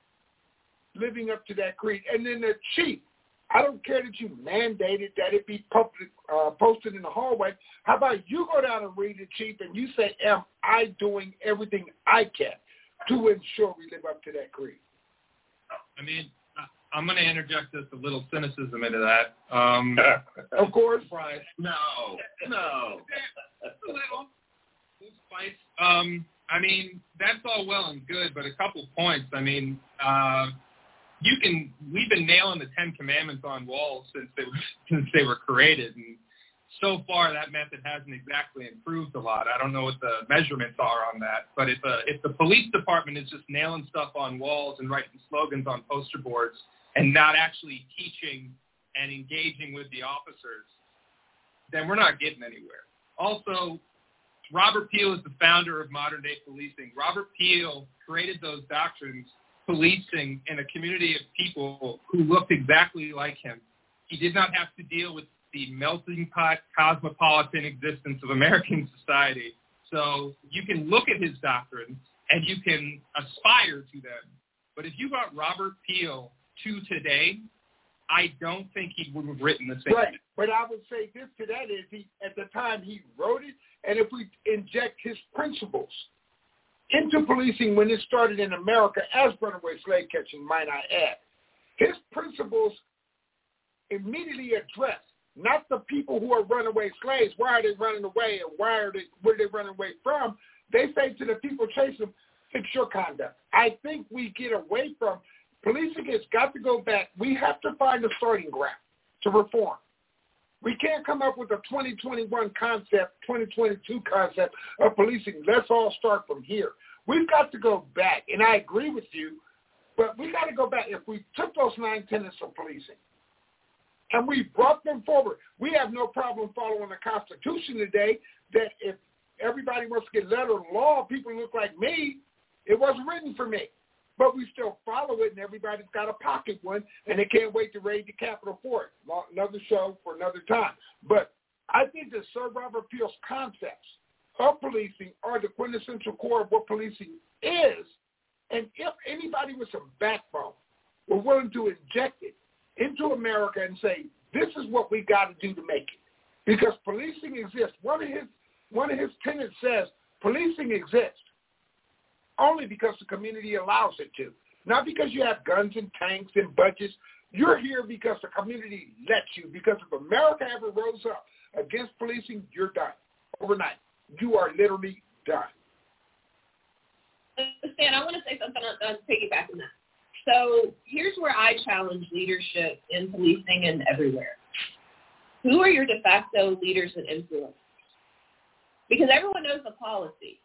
living up to that creed? And then the chief, I don't care that you mandated that it be public, uh, posted in the hallway. How about you go down and read it, chief, and you say, am I doing everything I can to ensure we live up to that creed? I mean, I'm going to interject just a little cynicism into that. Um, of course. Right. No, no. A little. Spice. Um, I mean, that's all well and good, but a couple points. I mean, uh, you can. We've been nailing the Ten Commandments on walls since they were, since they were created, and so far that method hasn't exactly improved a lot. I don't know what the measurements are on that, but if uh, if the police department is just nailing stuff on walls and writing slogans on poster boards and not actually teaching and engaging with the officers, then we're not getting anywhere. Also, Robert Peel is the founder of modern-day policing. Robert Peel created those doctrines, policing in a community of people who looked exactly like him. He did not have to deal with the melting pot, cosmopolitan existence of American society. So you can look at his doctrines and you can aspire to them. But if you brought Robert Peel to today, I don't think he would have written the same right. thing. But I would say this to that is he at the time he wrote it, and if we inject his principles into policing when it started in America as runaway slave catching, might I add, his principles immediately address not the people who are runaway slaves. Why are they running away, and why are they where are they running away from? They say to the people chasing them, fix your conduct. I think we get away from policing. Has got to go back. We have to find a starting ground to reform. We can't come up with a twenty twenty-one concept, twenty twenty-two concept of policing. Let's all start from here. We've got to go back, and I agree with you, but we got to go back. If we took those nine tenets of policing and we brought them forward, we have no problem following the Constitution today that if everybody wants to get letter of law, people look like me, it wasn't written for me. But we still follow it, and everybody's got a pocket one, and they can't wait to raid the Capitol for it. Another show for another time. But I think that Sir Robert Peel's concepts of policing are the quintessential core of what policing is. And if anybody with some backbone were willing to inject it into America and say, this is what we got to do to make it. Because policing exists. One of his, one of his tenets says policing exists only because the community allows it to. Not because you have guns and tanks and budgets. You're here because the community lets you. Because if America ever rose up against policing, you're done. Overnight. You are literally done. Stan, I want to say something on, on piggybacking that. So here's where I challenge leadership in policing and everywhere. Who are your de facto leaders and influencers? Because everyone knows the policy.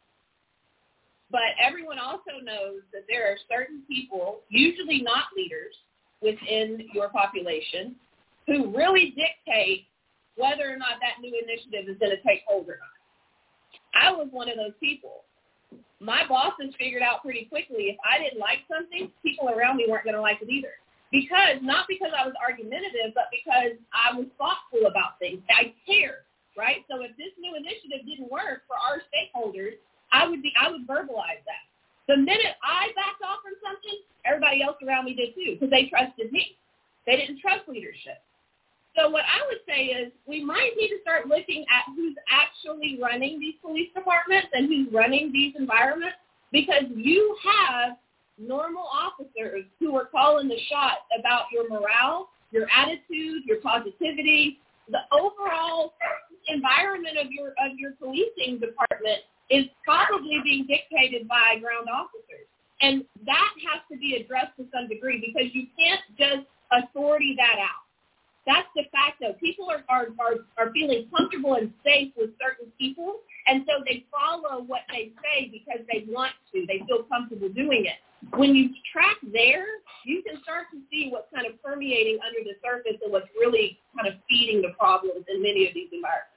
But everyone also knows that there are certain people, usually not leaders, within your population who really dictate whether or not that new initiative is going to take hold or not. I was one of those people. My bosses figured out pretty quickly if I didn't like something, people around me weren't going to like it either. Because, not because I was argumentative, but because I was thoughtful about things. I cared, right? So if this new initiative didn't work for our stakeholders, I would be, I would verbalize that. The minute I backed off from something, everybody else around me did too, because they trusted me. They didn't trust leadership. So what I would say is we might need to start looking at who's actually running these police departments and who's running these environments, because you have normal officers who are calling the shots about your morale, your attitude, your positivity, the overall environment of your of your policing department is probably being dictated by ground officers. And that has to be addressed to some degree because you can't just authority that out. That's de facto. People are, are, are, are feeling comfortable and safe with certain people, and so they follow what they say because they want to. They feel comfortable doing it. When you track there, you can start to see what's kind of permeating under the surface and what's really kind of feeding the problems in many of these environments.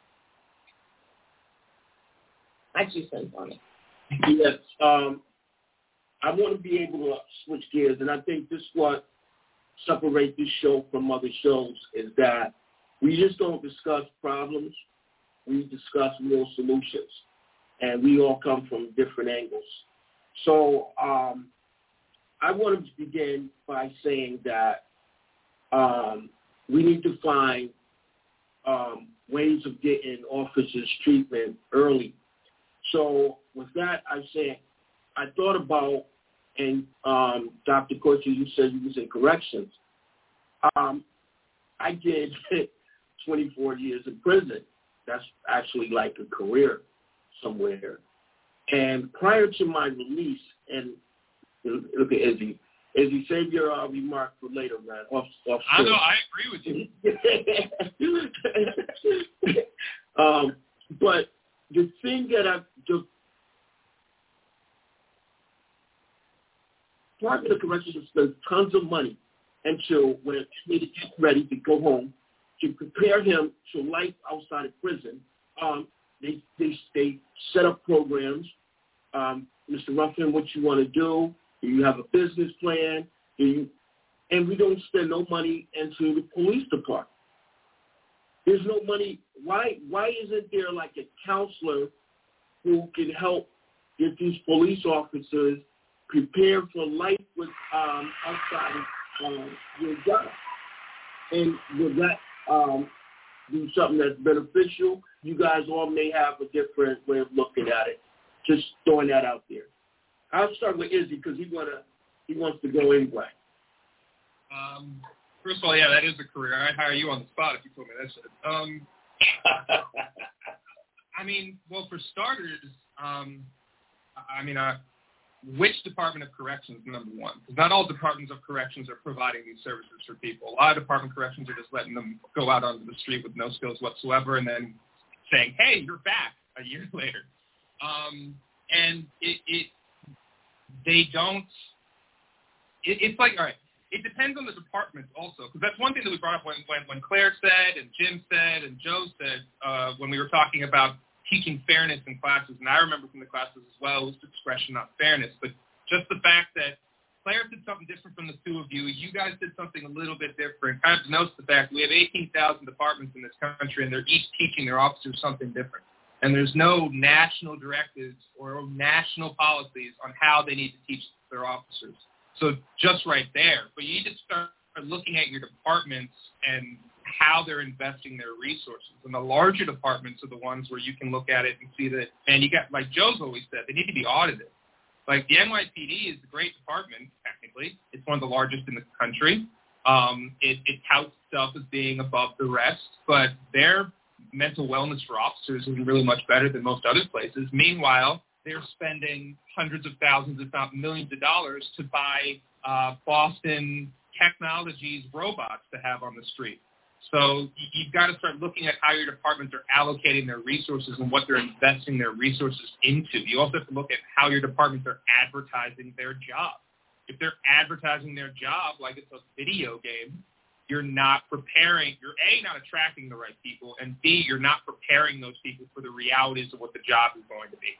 My two cents on it. Yes, um, I want to be able to switch gears, and I think this is what separates this show from other shows is that we just don't discuss problems. We discuss real solutions. and we all come from different angles. So um, I want to begin by saying that um, we need to find um, ways of getting officers treatment early. So with that, I say I thought about, and um, Doctor Corsi, you said you was in corrections. Um, I did twenty-four years in prison. That's actually like a career somewhere. And prior to my release, and look at Izzy, Izzy, save your uh, remark for later, man. Off, off I know, I agree with you. um, but the thing that I, the Department of Corrections spends tons of money until when he gets ready to go home to prepare him to life outside of prison. Um, they, they they set up programs. Um, Mister Ruffin, what you want to do? Do you have a business plan? Do you? And we don't spend no money into the police department. There's no money. Why? Why isn't there like a counselor who can help get these police officers prepared for life with um, outside of um, your job? And will that um, do something that's beneficial? You guys all may have a different way of looking at it. Just throwing that out there. I'll start with Izzy because he wanna he wants to go anyway. Um, first of all, yeah, that is a career. I'd hire you on the spot if you told me that shit. Um, I mean, well, for starters, um, I mean, uh, which Department of Corrections, number one? Because not all departments of corrections are providing these services for people. A lot of Department of Corrections are just letting them go out onto the street with no skills whatsoever and then saying, hey, you're back a year later. Um, and it, it, they don't, it, it's like, all right, it depends on the department also, because that's one thing that we brought up when, when, when Claire said and Jim said and Joe said uh, when we were talking about teaching fairness in classes, and I remember from the classes as well, it was discretion, not fairness, but just the fact that Claire did something different from the two of you, you guys did something a little bit different, kind of denotes the fact we have eighteen thousand departments in this country, and they're each teaching their officers something different. And there's no national directives or national policies on how they need to teach their officers. So just right there. But you need to start looking at your departments and how they're investing their resources. And the larger departments are the ones where you can look at it and see that, and you got, like Joe's always said, they need to be audited. Like the N Y P D is a great department, technically. It's one of the largest in the country. Um, it, it touts itself as being above the rest, but their mental wellness for officers isn't really much better than most other places. Meanwhile, they're spending hundreds of thousands, if not millions of dollars to buy uh, Boston Technologies robots to have on the street. So you've got to start looking at how your departments are allocating their resources and what they're investing their resources into. You also have to look at how your departments are advertising their job. If they're advertising their job like it's a video game, you're not preparing, you're A, not attracting the right people, and B, you're not preparing those people for the realities of what the job is going to be.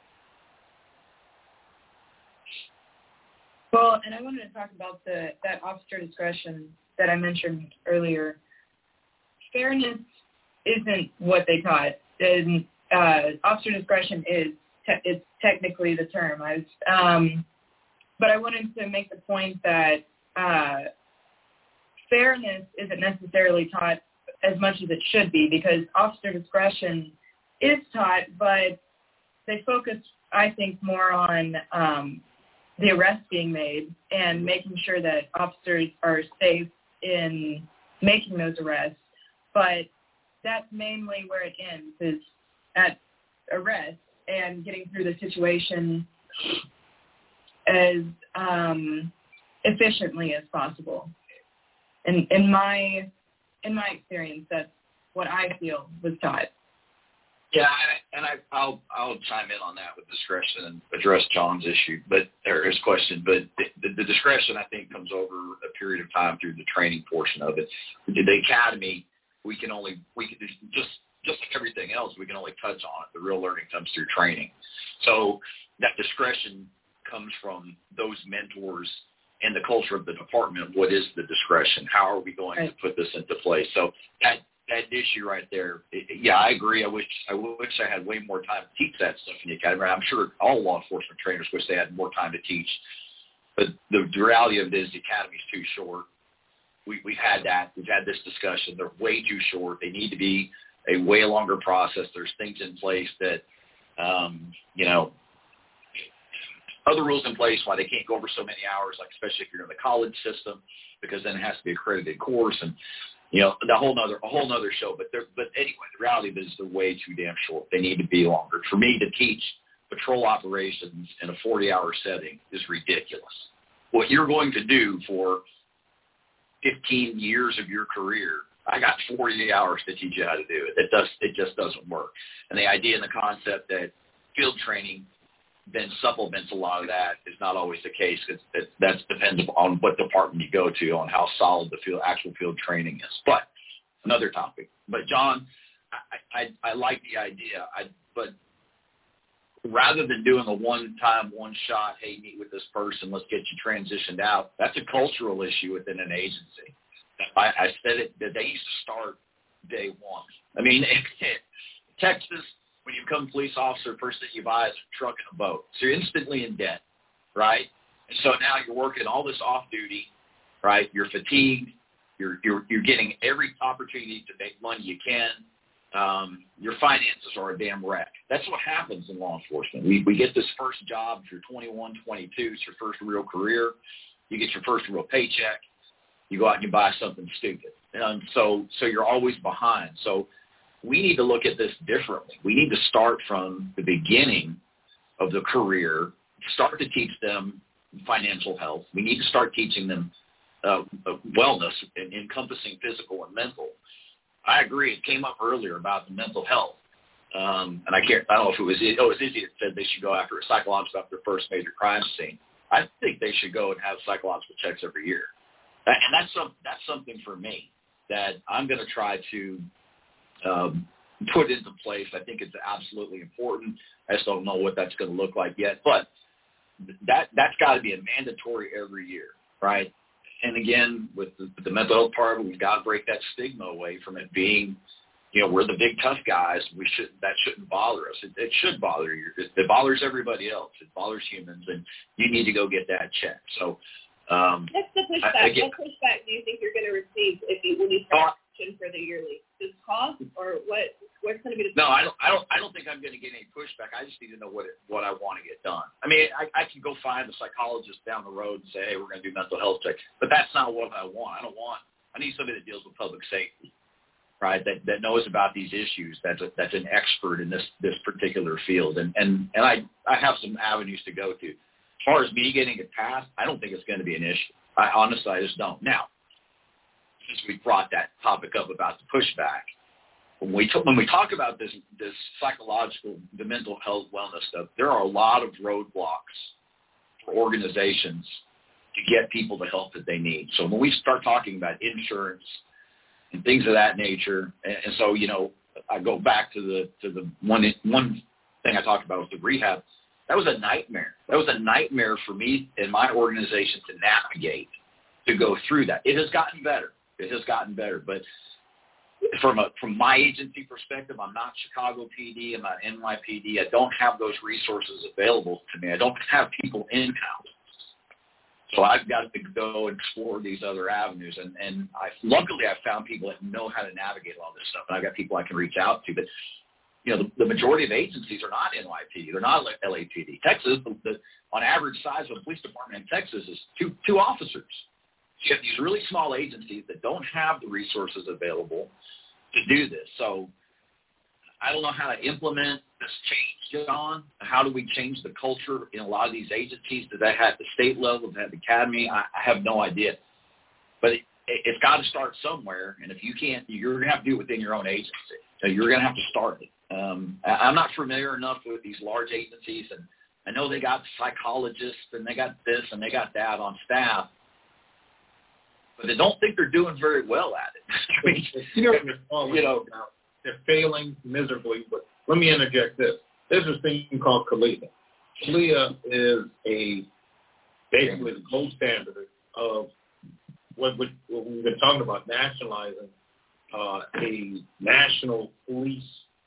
Well, and I wanted to talk about the that officer discretion that I mentioned earlier. Fairness isn't what they taught. And, uh, officer discretion is te- it's technically the term. I was, um, but I wanted to make the point that uh, fairness isn't necessarily taught as much as it should be, because officer discretion is taught, but they focus, I think, more on um, the arrest being made and making sure that officers are safe in making those arrests. But that's mainly where it ends, is at arrest and getting through the situation as um, efficiently as possible. And in my in my experience, that's what I feel was taught. Yeah, and I, I'll I'll chime in on that with discretion and address John's issue, but or his question. But the, the discretion, I think, comes over a period of time through the training portion of it. The academy, we can only we can just just like everything else, we can only touch on it. The real learning comes through training. So that discretion comes from those mentors and the culture of the department. What is the discretion? How are we going right. to put this into place? So that that issue right there. It, yeah, I agree. I wish I wish I had way more time to teach that stuff in the academy. I'm sure all law enforcement trainers wish they had more time to teach. But the, the reality of it is the academy's too short. We, we've had that. We've had this discussion. They're way too short. They need to be a way longer process. There's things in place that, um, you know, other rules in place why they can't go over so many hours, like especially if you're in the college system, because then it has to be an accredited course and, you know, the whole nother, a whole nother show. But they're, but anyway, the reality of it is they're way too damn short. They need to be longer. For me to teach patrol operations in a forty-hour setting is ridiculous. What you're going to do for fifteen years of your career, I got forty hours to teach you how to do it. It does, it just doesn't work. And the idea and the concept that field training then supplements a lot of that is not always the case, because that that depends on what department you go to, on how solid the field, actual field training is. But another topic. But John, I, I, I like the idea. I, but rather than doing a one-time, one-shot, hey, meet with this person, let's get you transitioned out, that's a cultural issue within an agency. I, I said it that they used to start day one. I mean, Texas, when you become a police officer, first thing you buy is a truck and a boat. So you're instantly in debt, right? And so now you're working all this off-duty, right? You're fatigued. You're you're you're getting every opportunity to make money you can. Um, your finances are a damn wreck. That's what happens in law enforcement. We we get this first job. If you're twenty-one, twenty-two, it's your first real career. You get your first real paycheck. You go out and you buy something stupid. And so so you're always behind. So we need to look at this differently. We need to start from the beginning of the career, start to teach them financial health. We need to start teaching them uh, wellness, and encompassing physical and mental. I agree. It came up earlier about the mental health. Um, and I can't, I don't know if it was, oh, it was Izzy that said they should go after a psychological after their first major crime scene. I think they should go and have psychological checks every year. And that's some, that's something for me that I'm going to try to Um, put into place. I think it's absolutely important. I just don't know what that's going to look like yet, but that, that's got to be a mandatory every year, right? And again, with the, with the mental health part, we've got to break that stigma away from it being, you know, we're the big tough guys. We should, that shouldn't bother us. It, it should bother you. It, it bothers everybody else. It bothers humans, and you need to go get that checked. So, um, what's the pushback? I, again, what pushback do you think you're going to receive if you, when you start uh, for the yearly? Just cost, or what? What's going to be the? No, I don't. I don't. I don't think I'm going to get any pushback. I just need to know what it, what I want to get done. I mean, I, I can go find a psychologist down the road and say, hey, we're going to do mental health checks, but that's not what I want. I don't want. I need somebody that deals with public safety, right? That that knows about these issues. That's a, that's an expert in this this particular field, and and and I I have some avenues to go to. As far as me getting it passed, I don't think it's going to be an issue. I honestly, I just don't. Now, since we brought that topic up about the pushback, when we t- when we talk about this this psychological, the mental health wellness stuff, there are a lot of roadblocks for organizations to get people the help that they need. So when we start talking about insurance and things of that nature, and, and so you know, I go back to the to the one one thing I talked about was the rehab. That was a nightmare. That was a nightmare for me and my organization to navigate, to go through that. It has gotten better. It has gotten better. But from a from my agency perspective, I'm not Chicago P D. I'm not N Y P D. I don't have those resources available to me. I don't have people in-house. So I've got to go and explore these other avenues. And, and I luckily I've found people that know how to navigate all this stuff. And I've got people I can reach out to. But you know, the, the majority of agencies are not N Y P D. They're not L A P D. Texas, the, the, on average size of a police department in Texas is two two officers. You have these really small agencies that don't have the resources available to do this. So I don't know how to implement this change, John. How do we change the culture in a lot of these agencies? Does that have the state level? Does that have the academy? I, I have no idea. But it, it's got to start somewhere. And if you can't, you're going to have to do it within your own agency. So you're going to have to start it. Um, I'm not familiar enough with these large agencies, and I know they got psychologists and they got this and they got that on staff, but they don't think they're doing very well at it. I mean, you know, you know, they're failing miserably. But let me interject this. There's this thing called CALIA. CALIA is a basically the gold standard of what, what, what we've been talking about, nationalizing uh, a national police,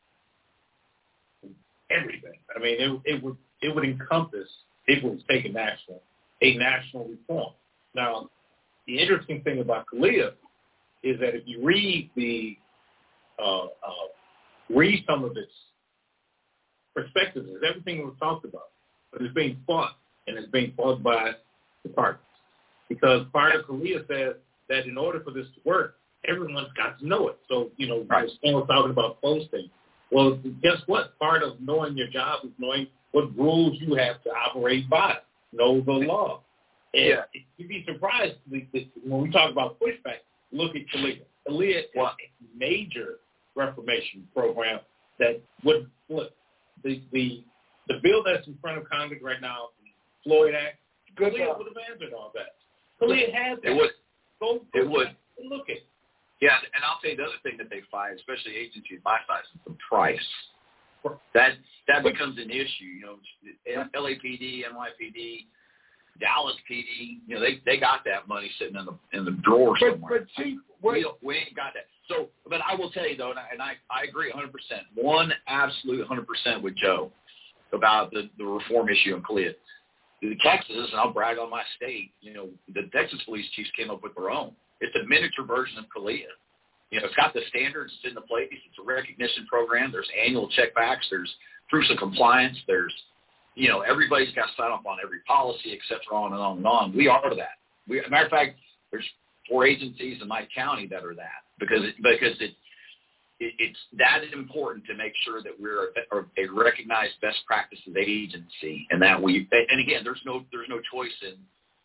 everything. I mean, it, it would it would encompass, it would take a national, a national reform. Now, the interesting thing about CALEA is that if you read the, uh, uh, read some of its perspectives, it's everything we've talked about, but it's being fought, and it's being fought by the parties. Because part of CALEA says that in order for this to work, everyone's got to know it. So, you know, right. Stan was talking about posting. Well, guess what? Part of knowing your job is knowing what rules you have to operate by. Know the law. And yeah. You'd be surprised when we talk about pushback, look at CALEA. CALEA is a major reformation program that would, look, the, the, the bill that's in front of Congress right now, the Floyd Act, CALEA would have answered all that. CALEA has that. It would. Go it would. Look at it. Yeah, and I'll tell you the other thing that they fight, especially agencies my size, is the price. That that becomes an issue. You know, L A P D, N Y P D, Dallas P D. You know, they they got that money sitting in the in the drawer but, somewhere. But see, what, we don't, we ain't got that. So, but I will tell you though, and I and I, I agree one hundred percent. One absolute one hundred percent with Joe about the the reform issue in CALEA. The Texas, and I'll brag on my state. You know, the Texas police chiefs came up with their own. It's a miniature version of CALEA. You know, it's got the standards, it's in the place, it's a recognition program, there's annual checkbacks, there's proofs of compliance, there's, you know, everybody's got to sign up on every policy, et cetera, on and on and on. We are that. We, as a matter of fact, there's four agencies in my county that are that because it, because it, it it's that important to make sure that we're a, a recognized best practices agency, and that we, and again, there's no there's no choice in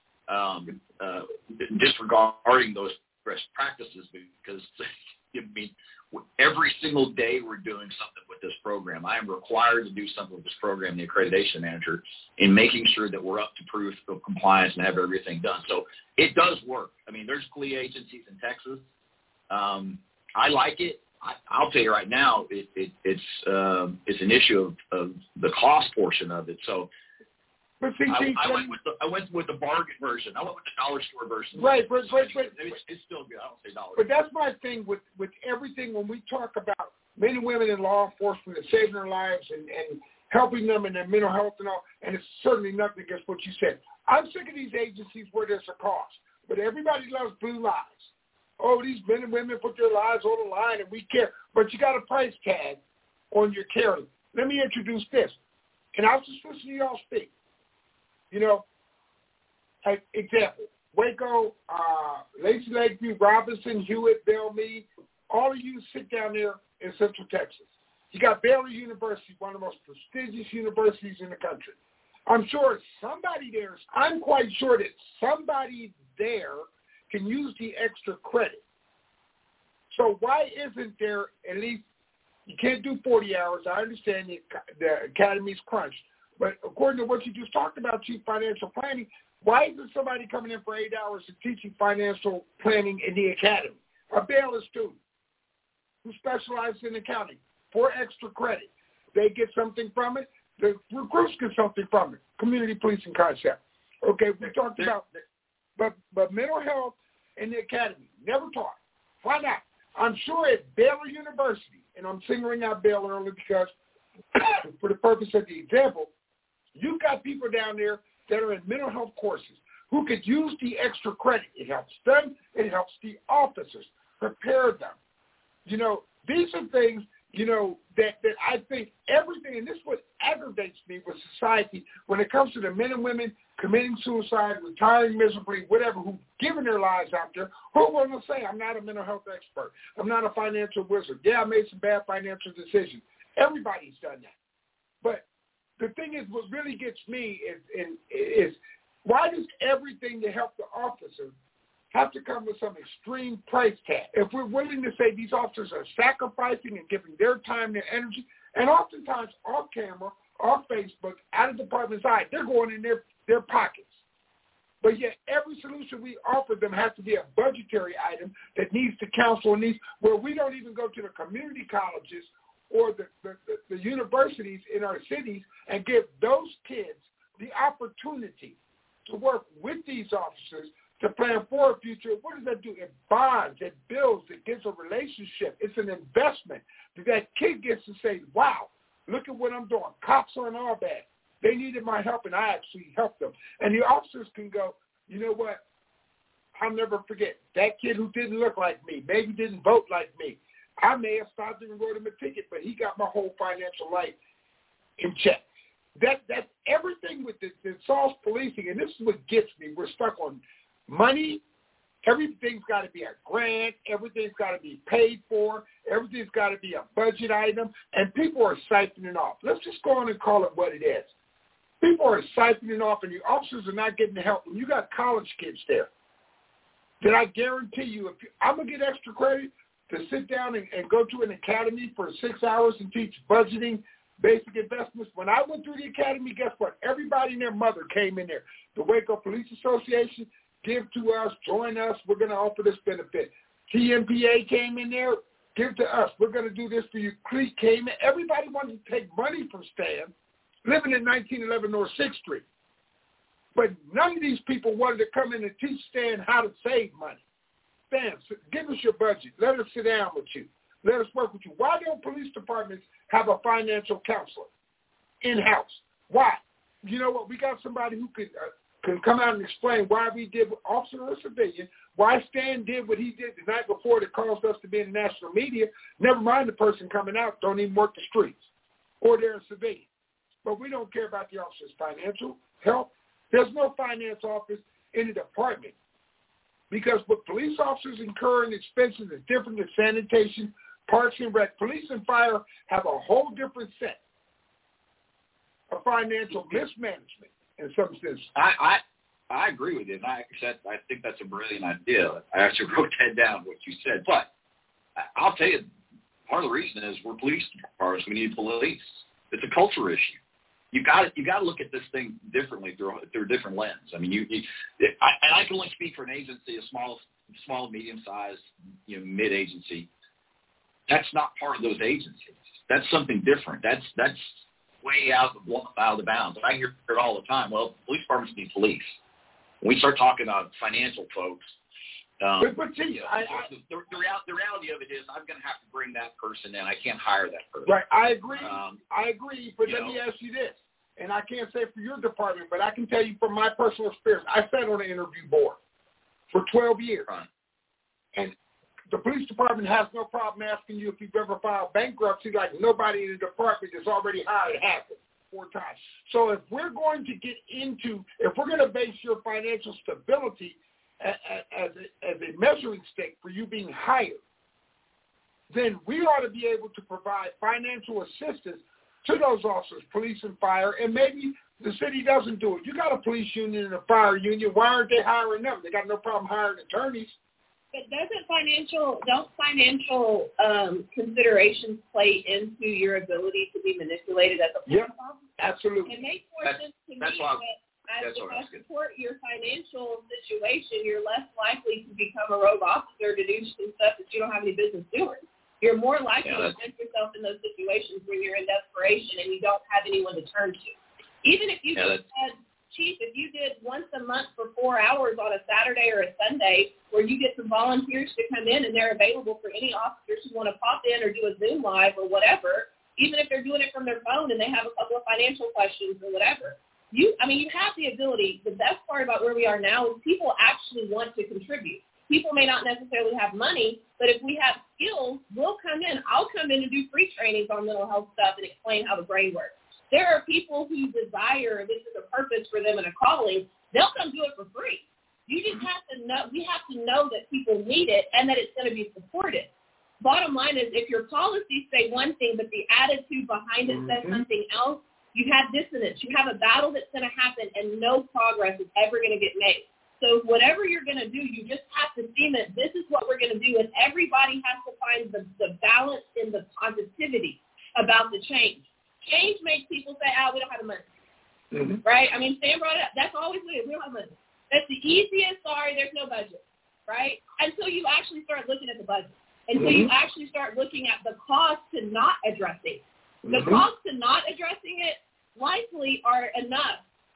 um, uh, disregarding those best practices because I mean every single day we're doing something with this program. I am required to do something with this program, the accreditation manager, in making sure that we're up to proof of compliance and have everything done. So it does work. I mean, there's CALEA agencies in Texas. Um, I like it. I, I'll tell you right now, it, it, it's uh, it's an issue of, of the cost portion of it. So. But see, I, see, I went with the I went with the bargain version. I went with the dollar store version. Right, but but, but it's, it's still good. I don't say dollar. But that's my thing with with everything when we talk about men and women in law enforcement and saving their lives and, and helping them in their mental health and all. And it's certainly nothing against what you said. I'm sick of these agencies where there's a cost, but everybody loves blue lives. Oh, these men and women put their lives on the line and we care, but you got a price tag on your caring. Let me introduce this, and I'll just listen to y'all speak. You know, like example, Waco, uh, Lacey Lakeview, Robinson, Hewitt, Bellmead, all of you sit down there in Central Texas. You got Baylor University, one of the most prestigious universities in the country. I'm sure somebody there, I'm quite sure that somebody there can use the extra credit. So why isn't there at least, you can't do forty hours. I understand the, the academy's crunched. But according to what you just talked about, chief financial planning, why isn't somebody coming in for eight hours and teaching financial planning in the academy? A Baylor student who specializes in accounting for extra credit. They get something from it. The recruits get something from it. Community policing concept. Okay, we talked about, but but mental health in the academy, never taught. Why not? I'm sure at Baylor University, and I'm singling out Baylor only because, for the purpose of the example, you've got people down there that are in mental health courses who could use the extra credit. It helps them. It helps the officers prepare them. You know, these are things, you know, that, that I think everything, and this is what aggravates me with society when it comes to the men and women committing suicide, retiring miserably, whatever, who've given their lives out there, who are going to say, I'm not a mental health expert. I'm not a financial wizard. Yeah, I made some bad financial decisions. Everybody's done that. But the thing is, what really gets me is, is why does everything to help the officer have to come with some extreme price tag? If we're willing to say these officers are sacrificing and giving their time, their energy, and oftentimes off camera, off Facebook, out of department's eye, they're going in their, their pockets. But yet every solution we offer them has to be a budgetary item that needs to counsel needs, where we don't even go to the community colleges or the, the, the, the universities in our cities and give those kids the opportunity to work with these officers to plan for a future. What does that do? It bonds, it builds, it gives a relationship. It's an investment. That kid gets to say, wow, look at what I'm doing. Cops aren't all bad. They needed my help, and I actually helped them. And the officers can go, you know what? I'll never forget that kid who didn't look like me, maybe didn't vote like me. I may have stopped and wrote him a ticket, but he got my whole financial life in check. That that's everything with the, the false policing, and this is what gets me. We're stuck on money. Everything's got to be a grant. Everything's got to be paid for. Everything's got to be a budget item, and people are siphoning off. Let's just go on and call it what it is. People are siphoning off, and the officers are not getting the help. And you got college kids there. Then I guarantee you, if you, I'm going to get extra credit to sit down and, and go to an academy for six hours and teach budgeting, basic investments. When I went through the academy, guess what? Everybody and their mother came in there. The Waco Police Association, give to us, join us, we're going to offer this benefit. T M P A came in there, give to us, we're going to do this for you. Cleat came in. Everybody wanted to take money from Stan, living in nineteen eleven North sixth Street. But none of these people wanted to come in and teach Stan how to save money. Stan, give us your budget. Let us sit down with you. Let us work with you. Why don't police departments have a financial counselor in-house? Why? You know what? We got somebody who could uh, can come out and explain why we did, officer or civilian, why Stan did what he did the night before that caused us to be in the national media. Never mind the person coming out, don't even work the streets, or they're a civilian. But we don't care about the officer's financial health. There's no finance office in the department because what police officers incur in expenses is different than sanitation, parks and rec. Police and fire have a whole different set of financial mismanagement in some sense. I, I I agree with you, and I, I think that's a brilliant idea. I actually wrote that down, what you said. But I'll tell you, part of the reason is we're police departments. We need police. It's a culture issue. You got you got to look at this thing differently through through a different lens. I mean, you, you I, and I can only speak for an agency, a small, small, medium-sized, you know, mid-agency. That's not part of those agencies. That's something different. That's that's way out of the out of the bounds. And I hear it all the time. Well, police departments need police. When we start talking about financial folks, um, but, but see, you know, I, the, the, the, real, the reality of it is I'm going to have to bring that person in. I can't hire that person. Right, I agree. Um, I agree, but let know, me ask you this, and I can't say for your department, but I can tell you from my personal experience. I sat on an interview board for twelve years, right. and the police department has no problem asking you if you've ever filed bankruptcy, like nobody in the department is already hired has it four times. So if we're going to get into, if we're going to base your financial stability as, as, a, as a measuring stick for you being hired, then we ought to be able to provide financial assistance to those officers, police and fire, and maybe the city doesn't do it. You got a police union and a fire union. Why aren't they hiring them? They got no problem hiring attorneys. But doesn't financial, don't financial um, considerations play into your ability to be manipulated as a police Yep, officer? absolutely. It makes more That's- sense to that's me why- that as that's if what I I was gonna- support your financial situation, you're less likely to become a rogue officer to do some stuff that you don't have any business doing. You're more likely Yeah, to find yourself in those situations where you're in desperation and you don't have anyone to turn to. Even if you Yeah, just had, Chief, if you did once a month for four hours on a Saturday or a Sunday where you get some volunteers to come in and they're available for any officers who want to pop in or do a Zoom live or whatever, even if they're doing it from their phone and they have a couple of financial questions or whatever. You, I mean, you have the ability. The best part about where we are now is people actually want to contribute. People may not necessarily have money, but if we have skills, we'll come in. I'll come in and do free trainings on mental health stuff and explain how the brain works. There are people who desire, this is a purpose for them and a calling, they'll come do it for free. You just have to know, we have to know that people need it and that it's going to be supported. Bottom line is if your policies say one thing, but the attitude behind it says Mm-hmm. something else, you have dissonance. You have a battle that's going to happen and no progress is ever going to get made. So whatever you're going to do, you just have to see that this is what we're going to do, and everybody has to find the, the balance and the positivity about the change. Change makes people say, oh, we don't have the money, Mm-hmm. right? I mean, Stan brought it up. That's always what it is. We don't have money. That's the easiest, sorry, there's no budget, right? Until you actually start looking at the budget. Until Mm-hmm. you actually start looking at the cost to not addressing. The Mm-hmm. cost to not addressing it likely are enough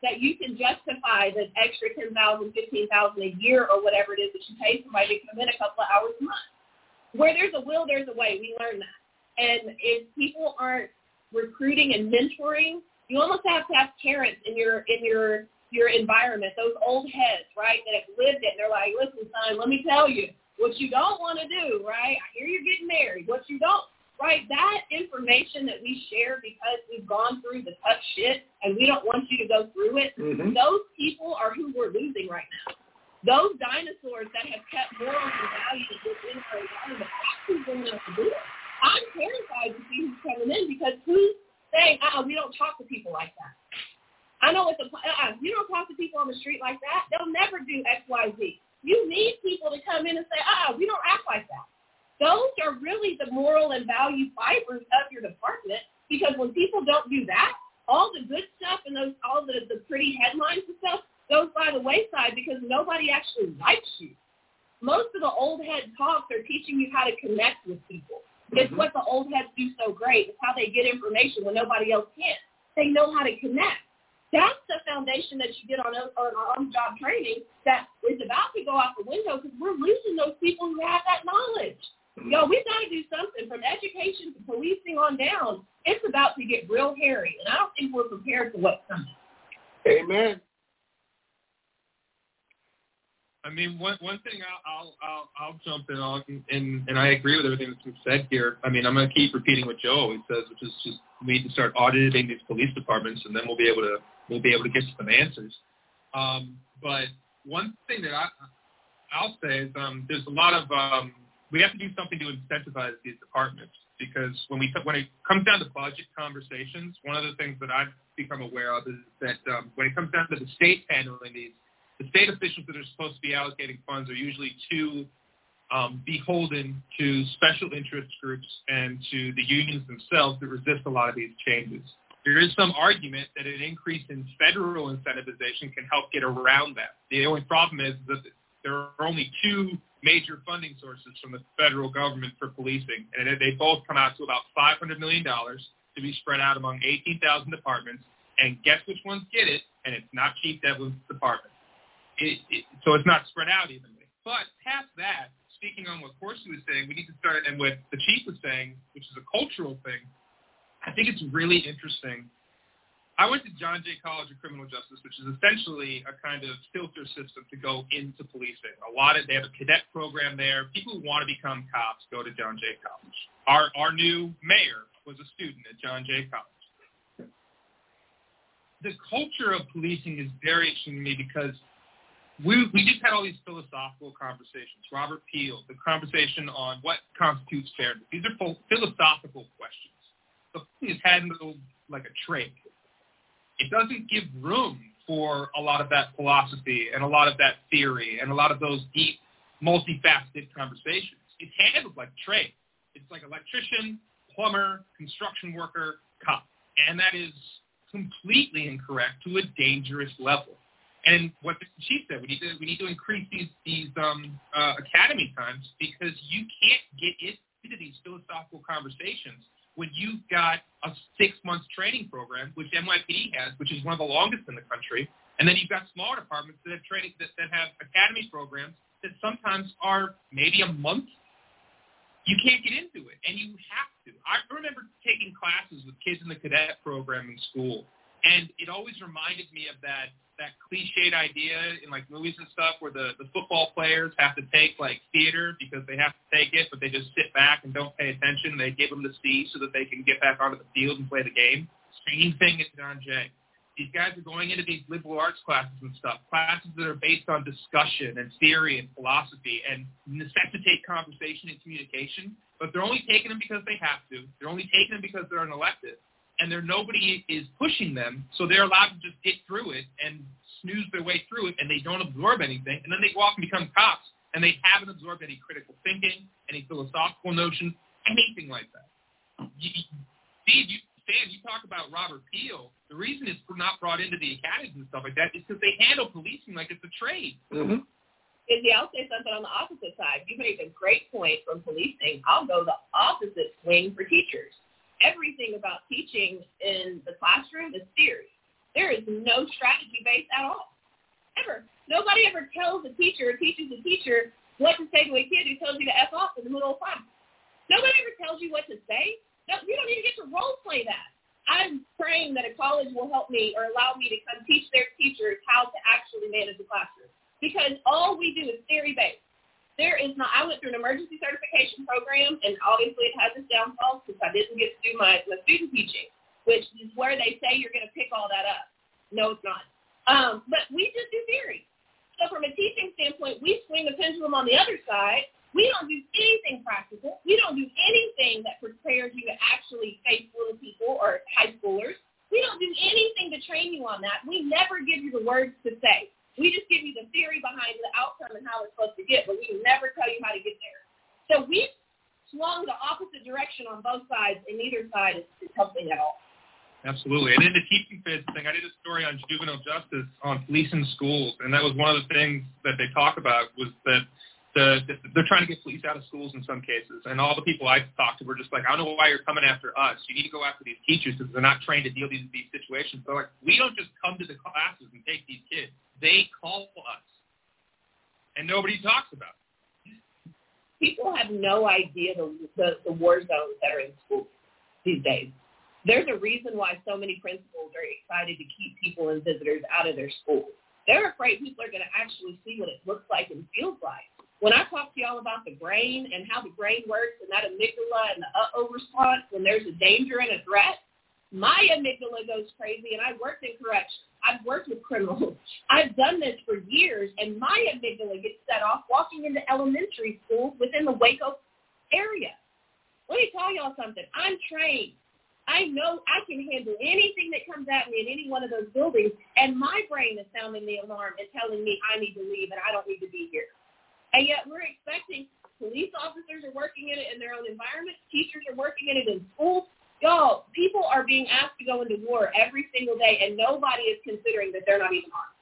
that you can justify the extra ten thousand dollars, fifteen thousand dollars a year or whatever it is that you pay somebody to come in a couple of hours a month. Where there's a will, there's a way. We learn that. And if people aren't recruiting and mentoring, you almost have to have parents in your in your your environment, those old heads, right, that have lived it. And they're like, listen, son, let me tell you, what you don't want to do, right? I hear you're getting married. What you don't, right? That information that we share because we've gone through the tough shit and we don't want you to go through it, mm-hmm. those people are who we're losing right now. Those dinosaurs that have kept morals and values within our environment, that's who's going to do it. I'm terrified to see who's coming in because who's saying, uh-uh, we don't talk to people like that. I know it's a, uh-uh, you don't talk to people on the street like that. They'll never do X, Y, Z. You need people to come in and say, uh-uh, we don't act like that. Those are really the moral and value fibers of your department because when people don't do that, all the good stuff and those all the, the pretty headlines and stuff goes by the wayside because nobody actually likes you. Most of the old head talks are teaching you how to connect with people. It's mm-hmm. what the old heads do so great. It's how they get information when nobody else can. They know how to connect. That's the foundation that you get on, on on-job training that is about to go out the window because we're losing those people who have that knowledge. Yo, we've got to do something from education to policing on down. It's about to get real hairy, and I don't think we're prepared for what's coming. Amen. I mean, one one thing I'll I'll I'll, I'll jump in on, and and I agree with everything that's been said here. I mean, I'm going to keep repeating what Joe always says, which is just we need to start auditing these police departments, and then we'll be able to we'll be able to get some answers. Um, but one thing that I I'll say is um, there's a lot of um, we have to do something to incentivize these departments because when we when it comes down to budget conversations, one of the things that I've become aware of is that um, when it comes down to the state handling these. The state officials that are supposed to be allocating funds are usually too um, beholden to special interest groups and to the unions themselves that resist a lot of these changes. There is some argument that an increase in federal incentivization can help get around that. The only problem is that there are only two major funding sources from the federal government for policing, and they both come out to about five hundred million dollars to be spread out among eighteen thousand departments. And guess which ones get it? And it's not Chief Devlin's department. It, it, so it's not spread out evenly. But past that, speaking on what Corsi was saying, we need to start, and what the chief was saying, which is a cultural thing, I think it's really interesting. I went to John Jay College of Criminal Justice, which is essentially a kind of filter system to go into policing. A lot of, they have a cadet program there. People who want to become cops go to John Jay College. Our, our new mayor was a student at John Jay College. The culture of policing is very interesting to me because We we just had all these philosophical conversations. Robert Peel, the conversation on what constitutes fairness. These are philosophical questions. The thing is handled like a trade. It doesn't give room for a lot of that philosophy and a lot of that theory and a lot of those deep, multifaceted conversations. It's handled like trade. It's like electrician, plumber, construction worker, cop. And that is completely incorrect to a dangerous level. And what the chief said, we need to we need to increase these these um, uh, academy times because you can't get into these philosophical conversations when you've got a six month training program, which N Y P D has, which is one of the longest in the country, and then you've got small departments that have training that, that have academy programs that sometimes are maybe a month. You can't get into it, and you have to. I remember taking classes with kids in the cadet program in school, and it always reminded me of that. that cliched idea in like movies and stuff where the, the football players have to take like theater because they have to take it, but they just sit back and don't pay attention. They give them the C so that they can get back onto the field and play the game. Same thing at John Jay. These guys are going into these liberal arts classes and stuff, classes that are based on discussion and theory and philosophy and necessitate conversation and communication, but they're only taking them because they have to. They're only taking them because they're an elected. And there nobody is pushing them, so they're allowed to just get through it and snooze their way through it, and they don't absorb anything. And then they go off and become cops, and they haven't absorbed any critical thinking, any philosophical notions, anything like that. You, Steve, you, Stan, you talk about Robert Peel. The reason it's not brought into the academies and stuff like that is because they handle policing like it's a trade. Mm-hmm. Izzy, I'll say something on the opposite side. You made a great point from policing. I'll go the opposite swing for teachers. Everything about teaching in the classroom is theory. There is no strategy base at all, ever. Nobody ever tells a teacher or teaches a teacher what to say to a kid who tells you to F off in the middle of class. Nobody ever tells you what to say. No, you don't even get to role play that. I'm praying that a college will help me or allow me to come teach their teachers how to actually manage a classroom, because all we do is theory-based. There is not, I went through an emergency certification program, and obviously it has its downfalls because I didn't get to do my, my student teaching, which is where they say you're going to pick all that up. No, it's not. Um, but we just do theory. So from a teaching standpoint, we swing the pendulum on the other side. We don't do anything practical. We don't do anything that prepares you to actually face little people or high schoolers. We don't do anything to train you on that. We never give you the words to say. We just give you the theory behind the outcome and how it's supposed to get, but we never tell you how to get there. So we've swung the opposite direction on both sides, and neither side is, is helping at all. Absolutely. And in the teaching phase thing, I did a story on juvenile justice on police in schools, and that was one of the things that they talk about was that the, they're trying to get police out of schools in some cases, and all the people I talked to were just like, I don't know why you're coming after us. You need to go after these teachers because they're not trained to deal with these, these situations. They're like, we don't just come to the classes and take these kids. They call us, and nobody talks about it. People have no idea the, the, the war zones that are in schools these days. There's a reason why so many principals are excited to keep people and visitors out of their schools. They're afraid people are going to actually see what it looks like and feels like. When I talk to y'all about the brain and how the brain works and that amygdala and the uh-oh response when there's a danger and a threat, my amygdala goes crazy, and I worked in corrections. I've worked with criminals. I've done this for years, and my amygdala gets set off walking into elementary schools within the Waco area. Let me tell y'all something. I'm trained. I know I can handle anything that comes at me in any one of those buildings, and my brain is sounding the alarm and telling me I need to leave and I don't need to be here. And yet we're expecting police officers are working in it in their own environment. Teachers are working in it in schools. Y'all, people are being asked to go into war every single day, and nobody is considering that they're not even armed.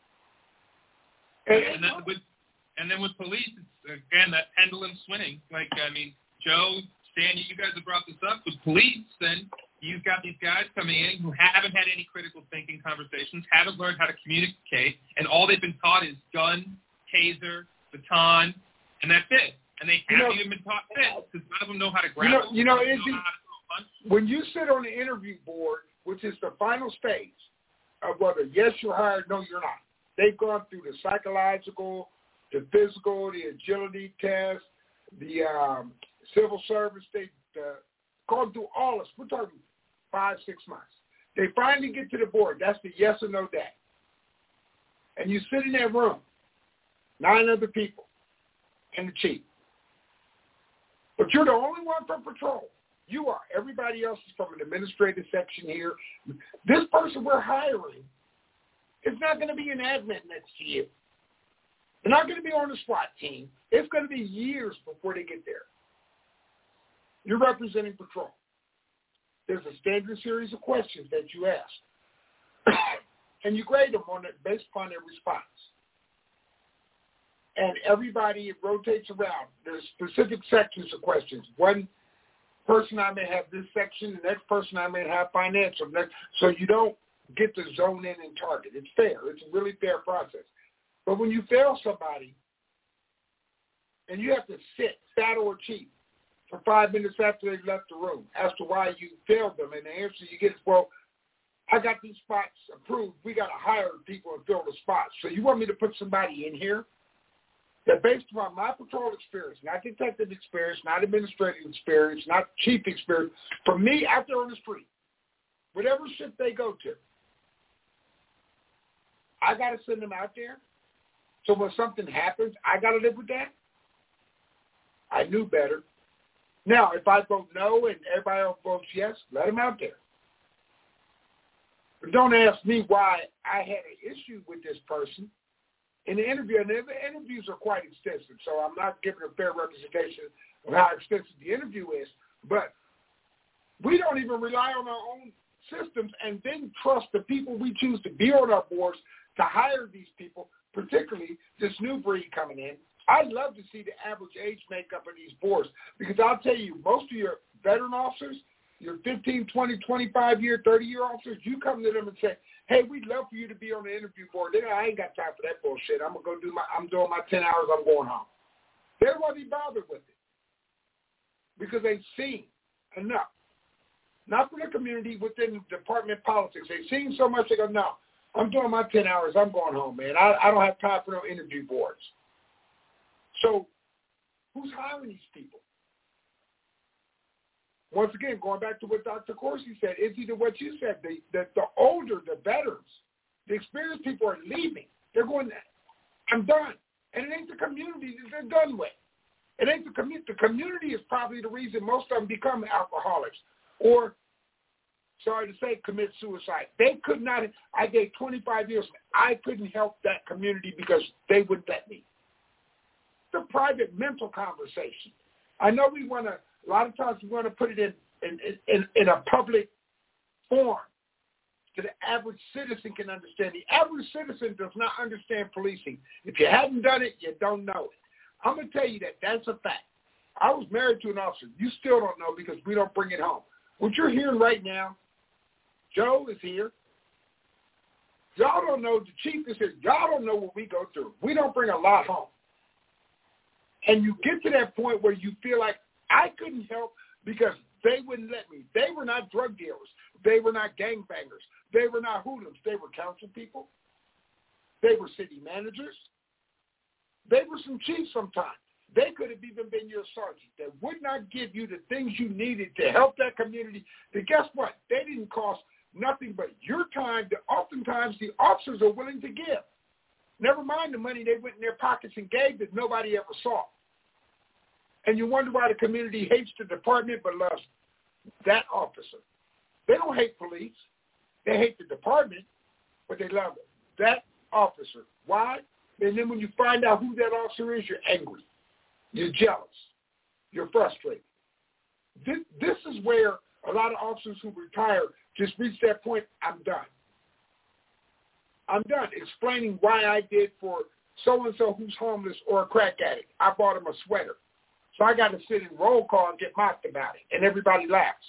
And, and, then with, and then with police, it's, again, that pendulum swinging. Like, I mean, Joe, Stan, you guys have brought this up. With police, then you've got these guys coming in who haven't had any critical thinking conversations, haven't learned how to communicate, and all they've been taught is gun, taser, baton, and that's it. And they haven't you know, even been taught this because none of them know how to grapple. You know, you know, when you sit on the interview board, which is the final stage of whether yes you're hired, no you're not. They've gone through the psychological, the physical, the agility test, the um, civil service. They've uh, gone through all this. We're talking five, six months. They finally get to the board. That's the yes or no day. And you sit in that room, nine other people, and the chief. But you're the only one from patrol. You are. Everybody else is from an administrative section here. This person we're hiring is not going to be an admin next to you. They're not going to be on the SWAT team. It's going to be years before they get there. You're representing patrol. There's a standard series of questions that you ask. And you grade them on it based upon their response. And everybody, it rotates around. There's specific sections of questions. One person I may have this section, the next person I may have financial. Next, so you don't get to zone in and target. It's fair. It's a really fair process. But when you fail somebody and you have to sit, saddle or chief, for five minutes after they left the room as to why you failed them, and the answer you get is, well, I got these spots approved. We got to hire people and fill the spots. So you want me to put somebody in here that based upon my patrol experience, not detective experience, not administrative experience, not chief experience, for me out there on the street, whatever shift they go to, I got to send them out there. So when something happens, I got to live with that. I knew better. Now, if I vote no and everybody else votes yes, let them out there. But don't ask me why I had an issue with this person in the interview. And the interviews are quite extensive, so I'm not giving a fair representation of how extensive the interview is. But we don't even rely on our own systems and then trust the people we choose to be on our boards to hire these people, particularly this new breed coming in. I'd love to see the average age makeup of these boards because I'll tell you, most of your veteran officers, your fifteen, twenty, twenty-five-year, thirty-year officers, you come to them and say, hey, we'd love for you to be on the interview board. They, I ain't got time for that bullshit. I'm going to go do my, I'm doing my ten hours, I'm going home. They won't be bothered with it because they've seen enough. Not for the community, within the department politics. They've seen so much, they go, no, I'm doing my ten hours, I'm going home, man. I, I don't have time for no interview boards. So who's hiring these people? Once again, going back to what Doctor Corsi said, it's either what you said, the, the, the older, the veterans, the experienced people are leaving. They're going, I'm done. And it ain't the community that they're done with. It ain't the community. The community is probably the reason most of them become alcoholics or, sorry to say, commit suicide. They could not, I gave twenty-five years, I couldn't help that community because they wouldn't let me. It's a private mental conversation. I know we want to, a lot of times we want to put it in, in, in, in a public form so the average citizen can understand. The average citizen does not understand policing. If you haven't done it, you don't know it. I'm going to tell you that that's a fact. I was married to an officer. You still don't know because we don't bring it home. What you're hearing right now, Joe is here. Y'all don't know, the chief is here. Y'all don't know what we go through. We don't bring a lot home. And you get to that point where you feel like I couldn't help because they wouldn't let me. They were not drug dealers. They were not gangbangers. They were not hoodlums. They were council people. They were city managers. They were some chiefs sometimes. They could have even been your sergeant. They would not give you the things you needed to help that community. But guess what? They didn't cost nothing but your time that oftentimes the officers are willing to give. Never mind the money they went in their pockets and gave that nobody ever saw. And you wonder why the community hates the department but loves that officer. They don't hate police. They hate the department, but they love that officer. Why? And then when you find out who that officer is, you're angry. You're jealous. You're frustrated. This, this is where a lot of officers who retire just reach that point, I'm done. I'm done explaining why I did for so-and-so who's homeless or a crack addict. I bought him a sweater. So I got to sit in roll call and get mocked about it, and everybody laughs.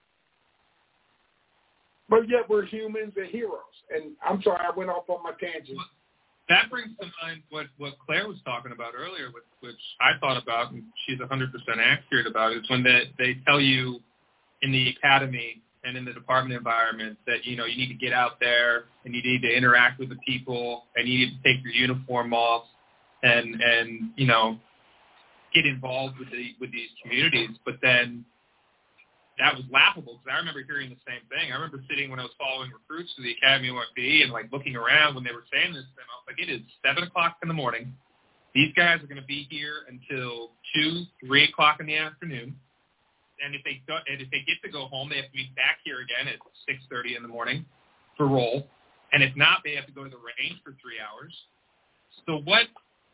But yet we're humans and heroes. And I'm sorry, I went off on my tangent. That brings to mind what, what Claire was talking about earlier, which, which I thought about, and she's one hundred percent accurate about it, is when they, they tell you in the academy and in the department environment that, you know, you need to get out there and you need to interact with the people and you need to take your uniform off and, and you know, get involved with the with these communities. But then that was laughable because I remember hearing the same thing. I remember sitting when I was following recruits to the Academy of O M B and like looking around when they were saying this, and I was like, it is seven o'clock in the morning. These guys are going to be here until two, three o'clock in the afternoon. And if they do, and if they get to go home, they have to be back here again at six thirty in the morning for roll. And if not, they have to go to the range for three hours. So what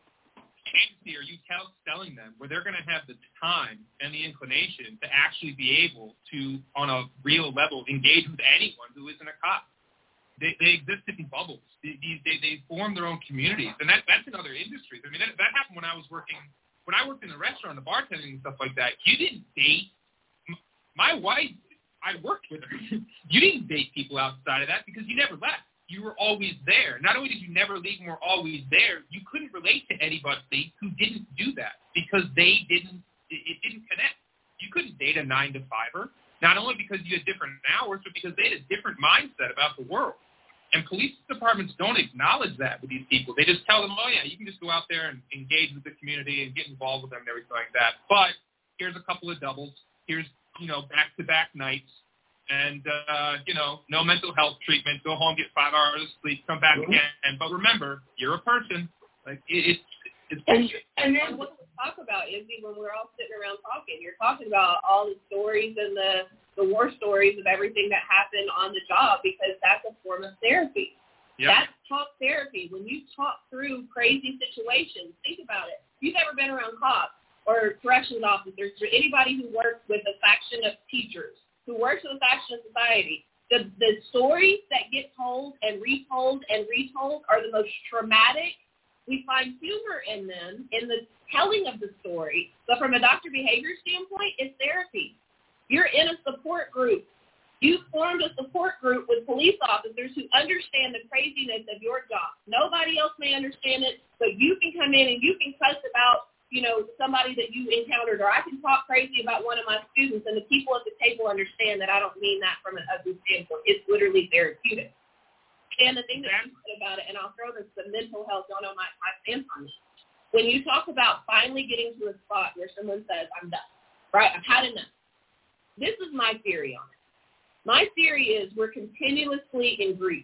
agency are you tell, telling them where they're going to have the time and the inclination to actually be able to, on a real level, engage with anyone who isn't a cop? They, they exist in bubbles. They, they, they form their own communities. And that, that's in other industries. I mean, that, that happened when I was working, when I worked in the restaurant, the bartending and stuff like that. You didn't date. My wife, I worked with her. You didn't date people outside of that because you never left. You were always there. Not only did you never leave and were always there, you couldn't relate to anybody who didn't do that because they didn't, it, it didn't connect. You couldn't date a nine to fiver, not only because you had different hours, but because they had a different mindset about the world. And police departments don't acknowledge that with these people. They just tell them, oh, yeah, you can just go out there and engage with the community and get involved with them and everything like that. But here's a couple of doubles. Here's, you know, back-to-back nights. And, uh, you know, no mental health treatment. Go home, get five hours of sleep, come back mm-hmm. again. But remember, you're a person. Like, it, it's it's bullshit. And then what we talk about, Izzy, when we're all sitting around talking, you're talking about all the stories and the, the war stories of everything that happened on the job because that's a form of therapy. Yep. That's talk therapy. When you talk through crazy situations, think about it. You've ever been around cops or corrections officers or anybody who works with a faction of teachers, who works with a faction of society, the, the stories that get told and retold and retold are the most traumatic. We find humor in them, in the telling of the story. But from a doctor behavior standpoint, it's therapy. You're in a support group. You formed a support group with police officers who understand the craziness of your job. Nobody else may understand it, but you can come in and you can cuss about, you know, somebody that you encountered, or I can talk crazy about one of my students, and the people at the table understand that I don't mean that from an ugly standpoint. It's literally therapeutic. And the thing that you said about it, and I'll throw this, the mental health, y'all know my, my stance on this. When you talk about finally getting to a spot where someone says, I'm done, right, I've had enough. This is my theory on it. My theory is we're continuously in grief.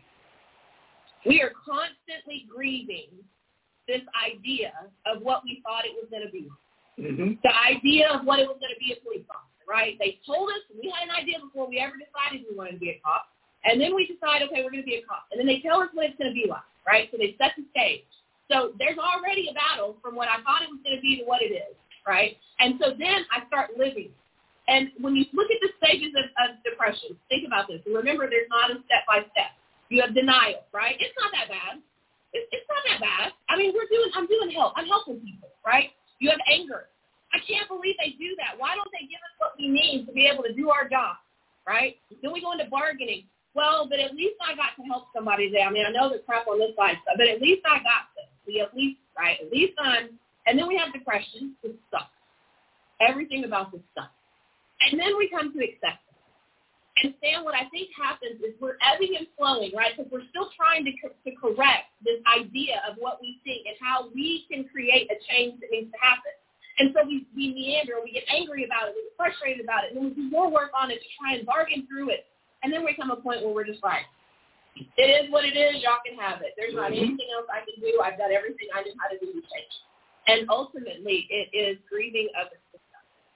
We are constantly grieving this idea of what we thought it was going to be. Mm-hmm. The idea of what it was going to be a police officer, right? They told us, we had an idea before we ever decided we wanted to be a cop, and then we decide, okay, we're going to be a cop. And then they tell us what it's going to be like, right? So they set the stage. So there's already a battle from what I thought it was going to be to what it is, right? And so then I start living. And when you look at the stages of, of depression, think about this. And remember, there's not a step-by-step. You have denial, right? It's not that bad. It's, it's not that bad. I mean, we're doing, I'm doing help. I'm helping people, right? You have anger. I can't believe they do that. Why don't they give us what we need to be able to do our job, right? Then we go into bargaining. Well, but at least I got to help somebody today. I mean, I know the crap on this side, but at least I got this. We at least, right? At least I'm, and then we have depression, which sucks. Everything about this sucks. And then we come to acceptance. And Sam, what I think happens is we're ebbing and flowing, right? Because we're still trying to, co- to correct this idea of what we think and how we can create a change that needs to happen. And so we, we meander, we get angry about it, we get frustrated about it, and then we do more work on it to try and bargain through it. And then we come a point where we're just like, it is what it is, y'all can have it. There's not anything else I can do. I've got everything I know how to do to change. And ultimately, it is grieving of the system.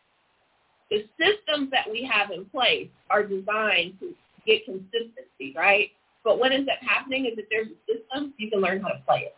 The systems that we have in place are designed to get consistency, right? But what ends up happening is that there's a system, you can learn how to play it.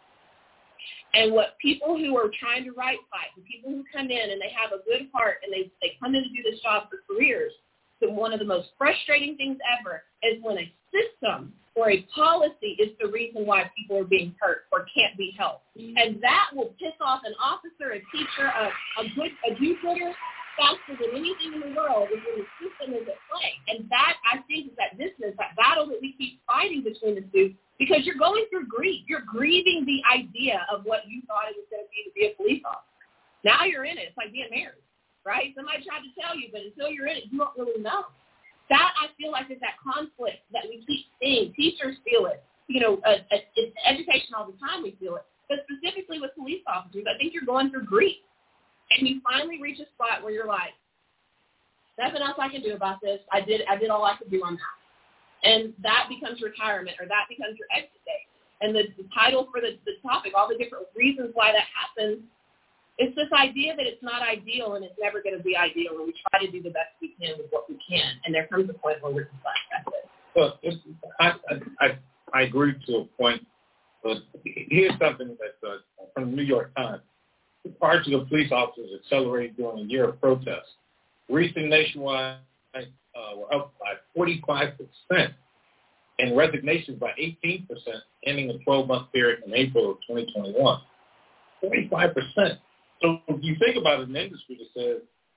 And what people who are trying to right fight, the people who come in and they have a good heart and they, they come in to do this job for careers, so one of the most frustrating things ever is when a system or a policy is the reason why people are being hurt or can't be helped. Mm-hmm. And that will piss off an officer, a teacher, a, a good a do-gooder, faster than anything in the world is when the system is at play. And that, I think, is that distance, that battle that we keep fighting between the two, because you're going through grief. You're grieving the idea of what you thought it was going to be to be a police officer. Now you're in it. It's like being married, right? Somebody tried to tell you, but until you're in it, you don't really know. That, I feel like, is that conflict that we keep seeing. Teachers feel it. You know, uh, it's education all the time we feel it. But specifically with police officers, I think you're going through grief. And you finally reach a spot where you're like, nothing else I can do about this. I did I did all I could do on that. And that becomes retirement, or that becomes your exit date. And the, the title for the, the topic, all the different reasons why that happens, it's this idea that it's not ideal and it's never going to be ideal, and we try to do the best we can with what we can. And there comes a point where we're just like, that's it. Well, it's, I, I, I agree to a point. But here's something that's uh, from the New York Times. The parts of the police officers accelerated during a year of protests. Recent nationwide uh, were up by forty-five percent and resignations by eighteen percent, ending a twelve-month period in April of twenty twenty-one. forty-five percent. So if you think about an industry that says,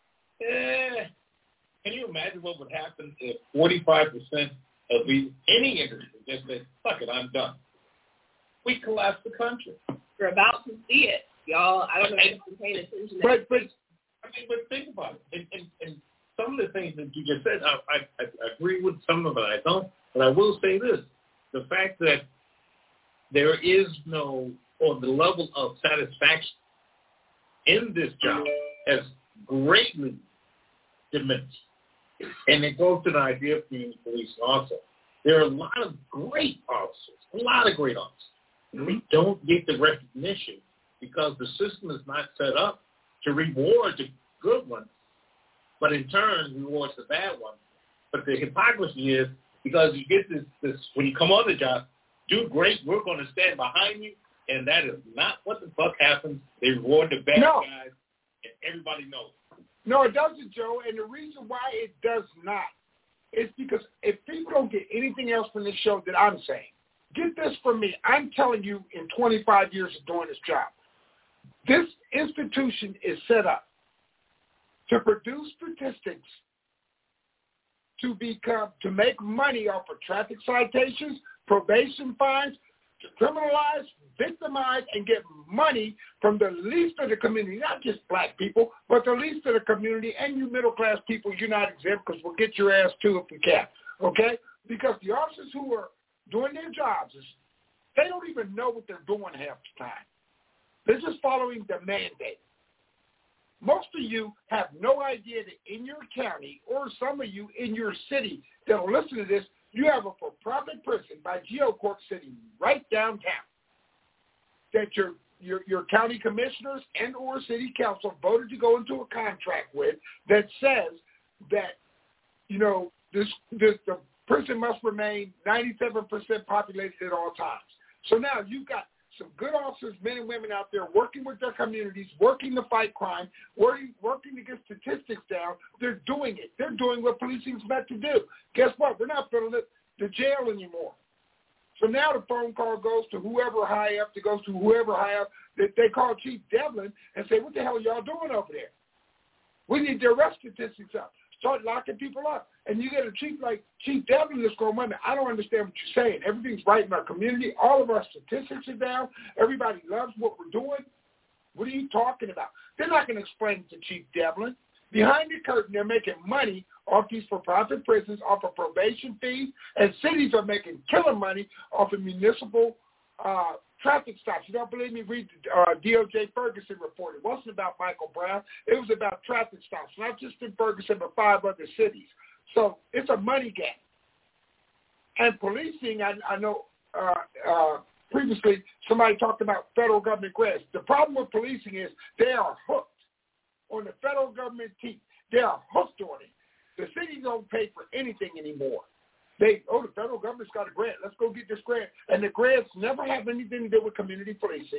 eh, can you imagine what would happen if forty-five percent of the, any industry just said, fuck it, I'm done? We collapse the country. We're about to see it. Y'all, I don't know if you're paying attention. But, but, I mean, but think about it. And, and, and some of the things that you just said, I, I, I agree with some of it. I don't. But I will say this. The fact that there is no, or the level of satisfaction in this job has greatly diminished. And it goes to the idea of community policing also. There are a lot of great officers, a lot of great officers. And we don't get the recognition because the system is not set up to reward the good ones, but in turn rewards the bad ones. But the hypocrisy is because you get this, this when you come on the job, do great, we're going to stand behind you, and that is not what the fuck happens. They reward the bad no. guys, and everybody knows. No, it doesn't, Joe, and the reason why it does not is because if people don't get anything else from this show that I'm saying, get this from me. I'm telling you in twenty-five years of doing this job, this institution is set up to produce statistics to become to make money off of traffic citations, probation fines, to criminalize, victimize, and get money from the least of the community, not just black people, but the least of the community, and you middle-class people, you're not exempt because we'll get your ass too if we can, okay? Because the officers who are doing their jobs, is, they don't even know what they're doing half the time. They're just following the mandate. Most of you have no idea that in your county, or some of you in your city that will listen to this, you have a for-profit prison by GeoCorp sitting right downtown that your, your your county commissioners and or city council voted to go into a contract with that says that, you know, this, this the prison must remain ninety-seven percent populated at all times. So now you've got some good officers, men and women out there working with their communities, working to fight crime, working, working to get statistics down. They're doing it. They're doing what policing's meant to do. Guess what? We're not filling it to jail anymore. So now the phone call goes to whoever high up, it goes to whoever high up. They, they call Chief Devlin and say, what the hell are y'all doing over there? We need the arrest statistics up. Start locking people up. And you get a chief like Chief Devlin that's going, wait a minute, I don't understand what you're saying. Everything's right in our community. All of our statistics are down. Everybody loves what we're doing. What are you talking about? They're not going to explain it to Chief Devlin. Behind the curtain, they're making money off these for-profit prisons, off of probation fees, and cities are making killer money off of municipal uh, traffic stops. You don't believe me? Read the uh, D O J Ferguson report. It wasn't about Michael Brown. It was about traffic stops, not just in Ferguson, but five other cities. So it's a money game. And policing, I, I know uh, uh, previously somebody talked about federal government grants. The problem with policing is they are hooked on the federal government team. They are hooked on it. The cities don't pay for anything anymore. They, oh, the federal government's got a grant. Let's go get this grant. And the grants never have anything to do with community policing.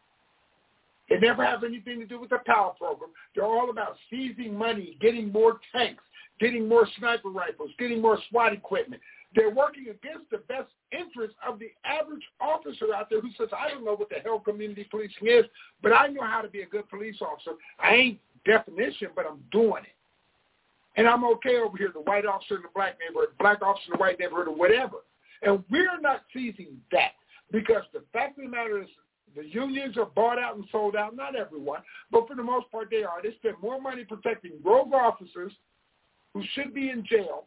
They never have anything to do with the POWER program. They're all about seizing money, getting more tanks, getting more sniper rifles, getting more SWAT equipment. They're working against the best interests of the average officer out there who says, I don't know what the hell community policing is, but I know how to be a good police officer. I ain't definition, but I'm doing it. And I'm okay over here, the white officer in the black neighborhood, black officer in the white neighborhood, or whatever. And we're not seizing that because the fact of the matter is the unions are bought out and sold out, not everyone, but for the most part they are. They spend more money protecting rogue officers who should be in jail.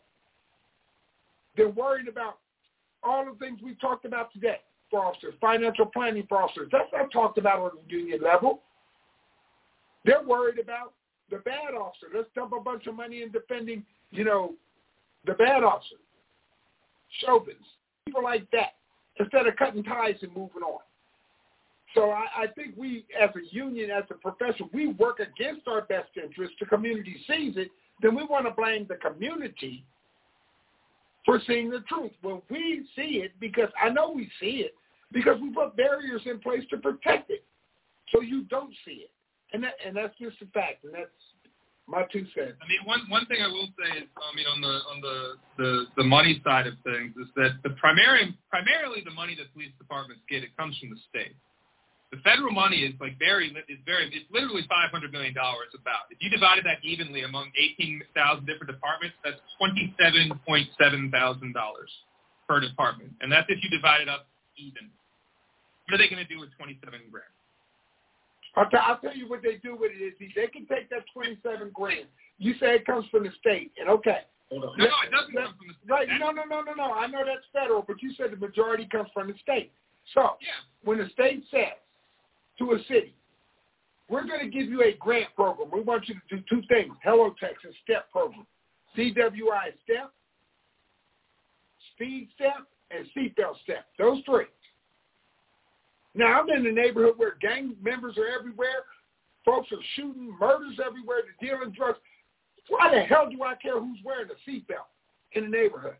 They're worried about all the things we talked about today for officers, financial planning for officers. That's not talked about on the union level. They're worried about the bad officer. Let's dump a bunch of money in defending, you know, the bad officer. Chauvins, people like that, instead of cutting ties and moving on. So I, I think we, as a union, as a profession, we work against our best interests. The community sees it, then we want to blame the community for seeing the truth. When we see it, because I know we see it, because we put barriers in place to protect it, so you don't see it. And that, and that's just a fact, and that's my two cents. I mean, one one thing I will say is, I mean, on the on the, the, the money side of things, is that the primary primarily the money that police departments get, it comes from the state. The federal money is like very is very it's literally five hundred million dollars about. If you divided that evenly among eighteen thousand different departments, that's twenty-seven point seven thousand dollars per department, and that's if you divide it up even. What are they going to do with twenty-seven grand? I'll, t- I'll tell you what they do with it is they can take that twenty-seven grand. You say it comes from the state, and okay. Hold on. No, no, it doesn't come from the state. Right? No, no, no, no, no. I know that's federal, but you said the majority comes from the state. So yeah. When the state says to a city, we're going to give you a grant program. We want you to do two things: Hello Texas STEP program, C W I STEP, Speed STEP, and Seatbelt STEP. Those three. Now, I'm in a neighborhood where gang members are everywhere. Folks are shooting, murders everywhere, they're dealing drugs. Why the hell do I care who's wearing a seatbelt in the neighborhood?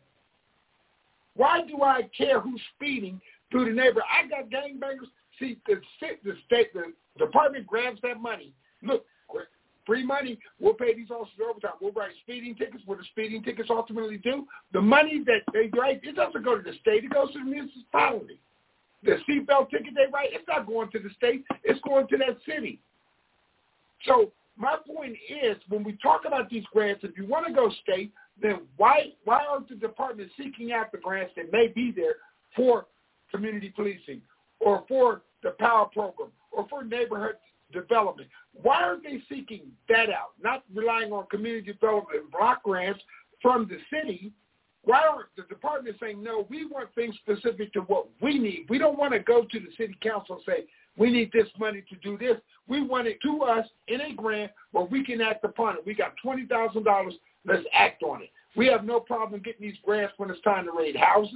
Why do I care who's speeding through the neighborhood? I got gangbangers. See, the, the state, the department grabs that money. Look, free money, we'll pay these officers overtime. We'll write speeding tickets. What do speeding tickets ultimately do? The money that they write, it doesn't go to the state. It goes to the municipality. The seatbelt ticket they write, it's not going to the state. It's going to that city. So my point is, when we talk about these grants, if you want to go state, then why why aren't the departments seeking out the grants that may be there for community policing or for the POWER program or for neighborhood development? Why aren't they seeking that out, not relying on community development block grants from the city? Why aren't the department saying, no, we want things specific to what we need? We don't want to go to the city council and say, we need this money to do this. We want it to us in a grant where we can act upon it. We got twenty thousand dollars. Let's act on it. We have no problem getting these grants when it's time to raid houses,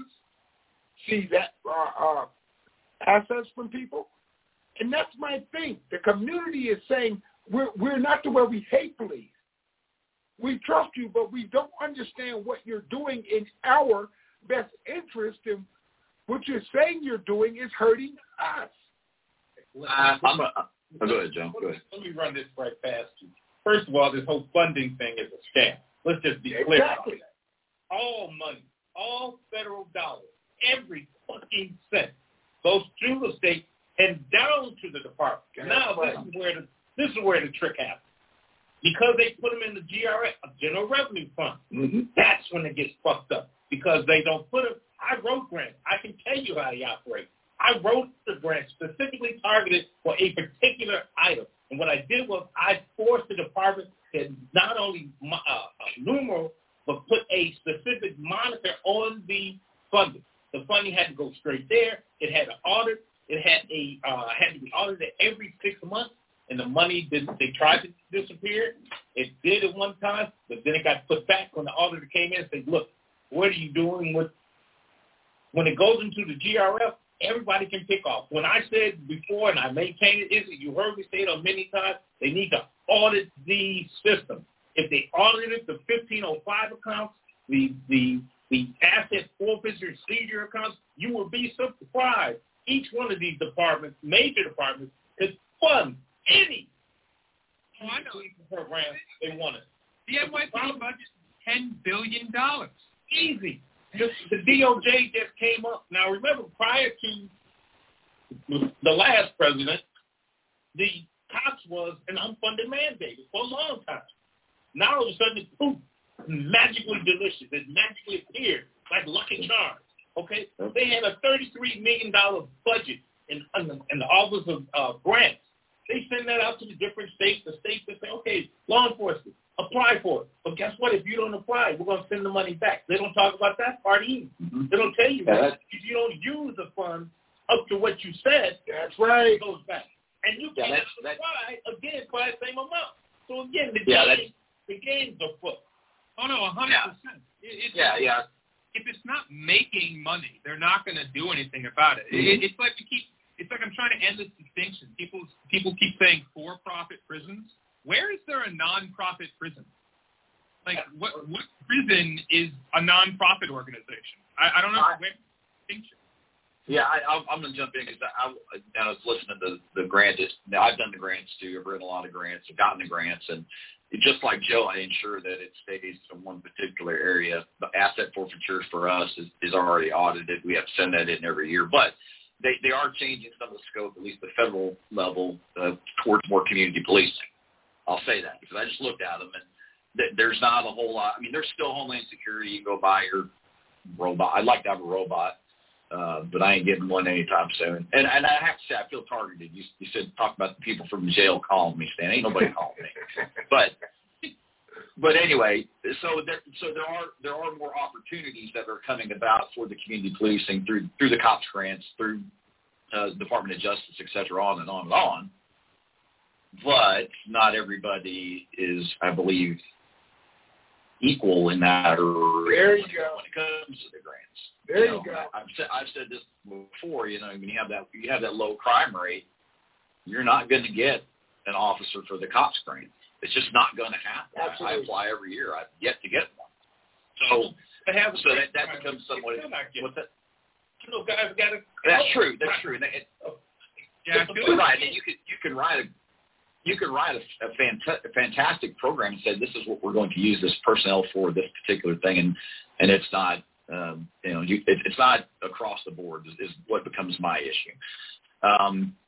see that uh, uh, assets from people. And that's my thing. The community is saying we're, we're not to where we hate police. We trust you, but we don't understand what you're doing in our best interest. And what you're saying you're doing is hurting us. Uh, I'm a, oh, go ahead, Joe. Go ahead. Let me run this right past you. First of all, this whole funding thing is a scam. Let's just be clear Exactly. about that. All money, all federal dollars, every fucking cent goes through the state and down to the department. That's now right. this is where the this is where the trick happens. Because they put them in the G R F, General Revenue Fund. Mm-hmm. That's when it gets fucked up. Because they don't put them. I wrote grants. I can tell you how they operate. I wrote the grant specifically targeted for a particular item. And what I did was I forced the department to not only uh, numeral, but put a specific monitor on the funding. The funding had to go straight there. It had an audit. It had a uh, had to be audited every six months. And the money, did, they tried to disappear. It did at one time, but then it got put back when the auditor came in and said, look, what are you doing with, when it goes into the G R F, everybody can pick off. When I said before, and I maintain it, is it, you heard me say it on many times, they need to audit the system. If they audited the fifteen oh five accounts, the the the asset forfeiture seizure accounts, you will be surprised. Each one of these departments, major departments, could fund any oh, I know. program they wanted. The N Y P D budget is ten billion dollars. Easy. Just, the D O J just came up. Now, remember, prior to the last president, the COPS was an unfunded mandate for a long time. Now, all of a sudden, poof, magically delicious. It magically appeared like Lucky Charms. Okay? They had a thirty-three million dollars budget in, in, the, in the Office of uh, Grants. They send that out to the different states. The states that say, okay, law enforcement, apply for it. But guess what? If you don't apply, we're going to send the money back. They don't talk about that part either. Mm-hmm. They don't tell you yeah, that. If you don't use the funds up to what you said, that's right. It goes back. And you yeah, can't that's, apply that's, again by the same amount. So again, the, yeah, game, the game's afoot. Oh, no, one hundred percent. Yeah, it, yeah. yeah. If it's not making money, they're not going to do anything about it. Mm-hmm. it. It's like we keep. It's like I'm trying to end this distinction. People people keep saying for-profit prisons. Where is there a non-profit prison? Like, what what prison is a non-profit organization? I, I don't know I, where distinction. Yeah, I, I'm, I'm going to jump in because I, I, I was listening to the grant. Now, I've done the grants too. I've written a lot of grants. I've gotten the grants. And just like Joe, I ensure that it stays in one particular area. The asset forfeitures for us is, is already audited. We have to send that in every year. But they, they are changing some of the scope, at least the federal level, uh, towards more community policing. I'll say that because I just looked at them, and th- there's not a whole lot. I mean, there's still Homeland Security. You can go buy your robot. I'd like to have a robot. Uh, but I ain't getting one anytime soon. And and I have to say, I feel targeted. You, you said talk about the people from jail calling me, Stan. Ain't nobody calling me. But but anyway, so there so there are there are more opportunities that are coming about for the community policing through through the COPS grants, through uh, Department of Justice, et cetera, on and on and on. But not everybody is, I believe, equal in that or there you when, go. when it comes to the grants. There you, know, you go. I, I've said I've said this before. You know, when you have that you have that low crime rate, you're not going to get an officer for the COPS grant. It's just not going to happen. I, I apply every year. I've yet to get one. So, have so that, that becomes somewhat. What's that? You know, guys got to. That's true. That's true. And it, Yeah, I feel right. And you could you can write a you can write a, a, fanta- a fantastic program and say this is what we're going to use this personnel for, this particular thing, and and it's not. Um, you know, you, it, it's not across the board is, is what becomes my issue. Um,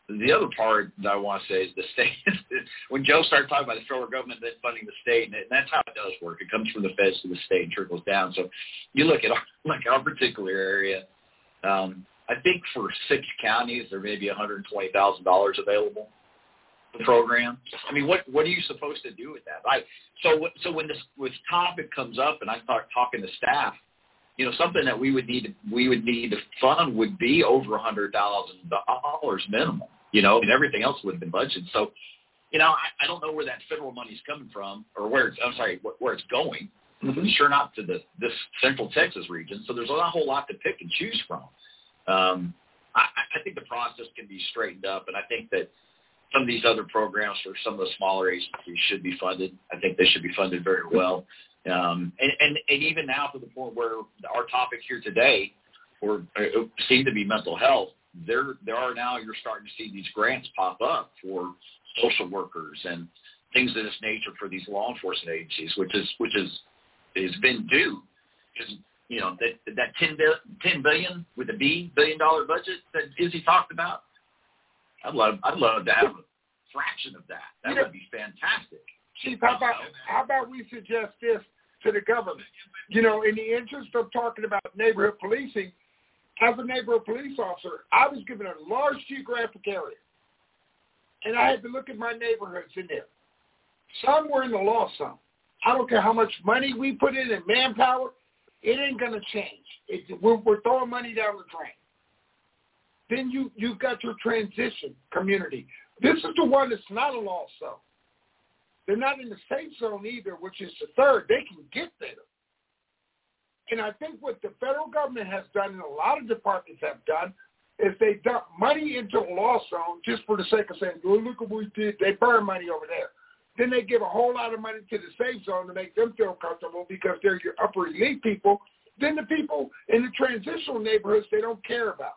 the other part that I want to say is the state. When Joe started talking about the federal government then funding the state, and that's how it does work. It comes from the feds to the state and trickles down. So you look at our, like our particular area. Um, I think for six counties there may be one hundred twenty thousand dollars available for the program. I mean, what what are you supposed to do with that? I so so when this this topic comes up and I start talking to staff, you know, something that we would need to, we would need to fund would be over one hundred thousand dollars minimum. You know, and everything else would have been budgeted. So, you know, I, I don't know where that federal money's coming from, or where it's, I'm sorry, where, where it's going. Mm-hmm. Sure, not to the this Central Texas region. So there's not a whole lot to pick and choose from. Um, I, I think the process can be straightened up, and I think that some of these other programs for some of the smaller agencies should be funded. I think they should be funded very well. Um, and, and, and even now to the point where our topic here today, or uh, seem to be mental health, there there are now you're starting to see these grants pop up for social workers and things of this nature for these law enforcement agencies, which is which is has been due because you know that that ten billion with a B billion dollar budget that Izzy talked about. I'd love I'd love to have a fraction of that. That would be fantastic. Chief, how about how about we suggest this to the government? You know, in the interest of talking about neighborhood policing. As a neighborhood police officer, I was given a large geographic area, and I had to look at my neighborhoods in there. Some were in the lost zone. I don't care how much money we put in and manpower, it ain't going to change. It, we're, we're throwing money down the drain. Then you, you've got your transition community. This is the one that's not a lost zone. They're not in the safe zone either, which is the third. They can get there. And I think what the federal government has done, and a lot of departments have done, is they dump money into a lost zone just for the sake of saying, oh, look what we did. They burn money over there. Then they give a whole lot of money to the safe zone to make them feel comfortable because they're your upper elite people. Then the people in the transitional neighborhoods, they don't care about.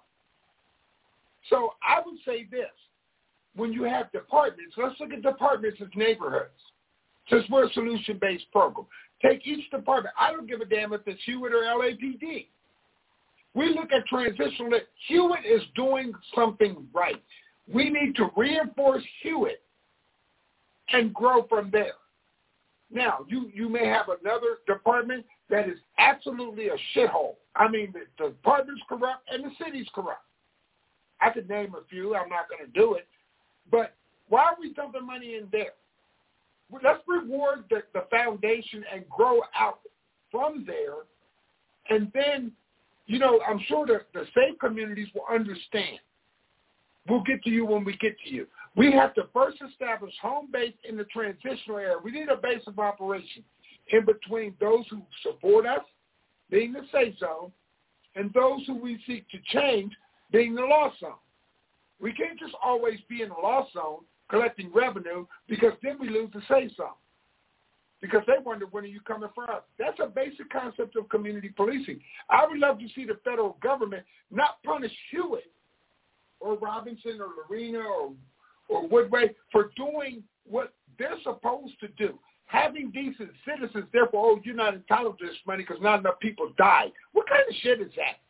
So I would say this. When you have departments, let's look at departments as neighborhoods. Since we're a solution-based program. Take each department. I don't give a damn if it's Hewitt or L A P D. We look at transitional. Hewitt is doing something right. We need to reinforce Hewitt and grow from there. Now, you, you may have another department that is absolutely a shithole. I mean, the, the department's corrupt and the city's corrupt. I could name a few. I'm not going to do it. But why are we dumping money in there? Let's reward the, the foundation and grow out from there. And then, you know, I'm sure the, the safe communities will understand. We'll get to you when we get to you. We have to first establish home base in the transitional area. We need a base of operation in between those who support us, being the safe zone, and those who we seek to change, being the lost zone. We can't just always be in the lost zone collecting revenue, because then we lose the safe zone. Because they wonder, when are you coming for us? That's a basic concept of community policing. I would love to see the federal government not punish Hewitt or Robinson or Lorena or, or Woodway for doing what they're supposed to do. Having decent citizens, therefore, oh, you're not entitled to this money because not enough people died. What kind of shit is that?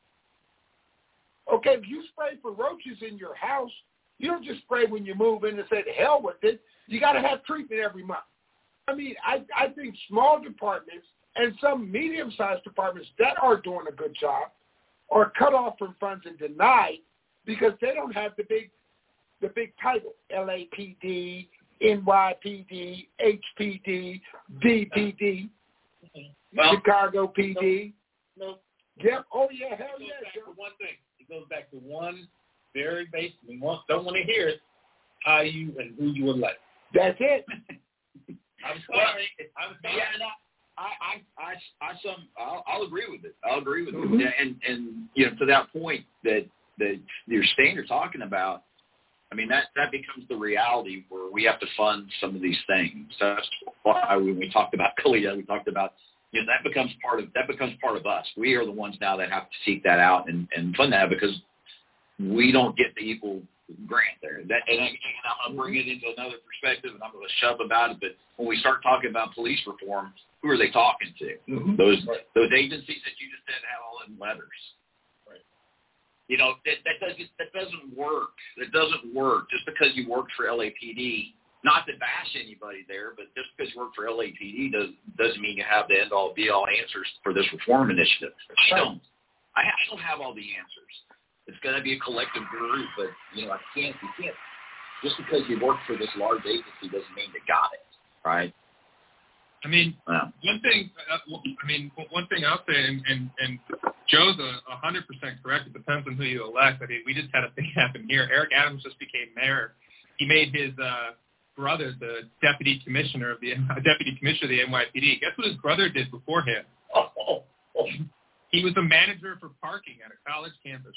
Okay, if you spray for roaches in your house, you don't just spray when you move in and say, to hell with it. You got to have treatment every month. I mean, I, I think small departments and some medium-sized departments that are doing a good job are cut off from funds and denied because they don't have the big the big title, L A P D, N Y P D, H P D, D P D, well, Chicago P D. No. no. Yep. Oh, yeah. Hell it goes yeah. Back to one thing. It goes back to one very basic. We want, don't want to hear it. How you and who you elect. That's it. I'm sorry. I'm sorry. Yeah, no, I, I, I, I, some, I'll, I'll agree with it. I'll agree with mm-hmm. it. And, and, you know, to that point that, that your stand you're talking about, I mean, that, that becomes the reality where we have to fund some of these things. That's why when we talked about CALEA, we talked about, you know, that becomes part of, that becomes part of us. We are the ones now that have to seek that out and, and fund that because we don't get the equal grant there. That, and, I, and I'm going to bring it into another perspective, and I'm going to shove about it. But when we start talking about police reform, who are they talking to? Mm-hmm. Those right. those agencies that you just said have all in letters. Right. You know, that, that doesn't that doesn't work. That doesn't work just because you worked for L A P D. Not to bash anybody there, but just because you work for L A P D does, doesn't mean you have the end-all, be-all answers for this reform initiative. I don't. I don't have all the answers. It's going to be a collective group, but, you know, I can't, you can't, just because you work for this large agency doesn't mean you got it, right? I mean, yeah. one thing, uh, I mean, one thing I'll say, and, and, and Joe's a hundred percent correct. It depends on who you elect. I mean, we just had a thing happen here. Eric Adams just became mayor. He made his uh, brother the deputy commissioner of the uh, deputy commissioner of the N Y P D. Guess what his brother did beforehand? Oh, oh, oh. He was a manager for parking at a college campus.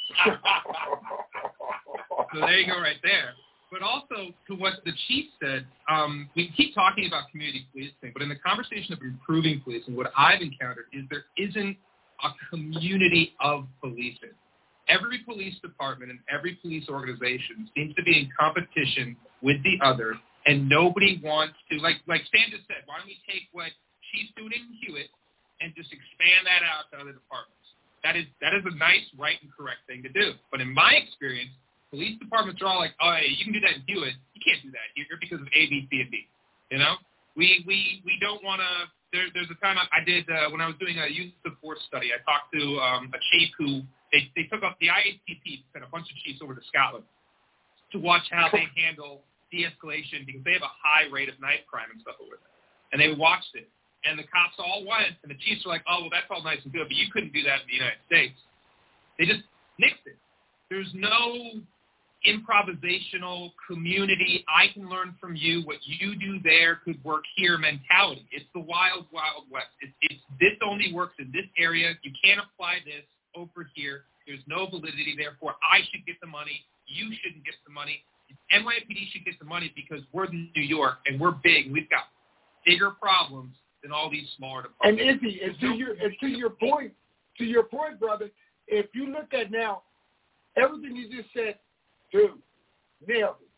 So there you go, right there. But also to what the chief said, um, we keep talking about community policing, but in the conversation of improving policing, what I've encountered is there isn't a community of policing. Every police department and every police organization seems to be in competition with the other, and nobody wants to, like like Stan just said, why don't we take what Chief's doing in Hewitt and just expand that out to other departments? That is that is a nice, right, and correct thing to do. But in my experience, police departments are all like, oh, hey, you can do that in Hewitt. You can't do that here because of A, B, C, and D. You know? We we, we don't want to there, – there's a time I, I did uh, when I was doing a use of force study, I talked to um, a chief who they, – they took up – the I A C P sent a bunch of chiefs over to Scotland to watch how they handle de-escalation because they have a high rate of knife crime and stuff over there. And they watched it. And the cops all went, and the chiefs were like, oh, well, that's all nice and good, but you couldn't do that in the United States. They just nixed it. There's no – improvisational community, I can learn from you, what you do there could work here mentality. It's the wild, wild west. It's, it's this only works in this area. You can't apply this over here. There's no validity. Therefore, I should get the money. You shouldn't get the money. N Y P D should get the money because we're in New York and we're big. We've got bigger problems than all these smaller departments. And Izzy, and to your and to your point, to your point, brother, if you look at now, everything you just said, dude, nailed it.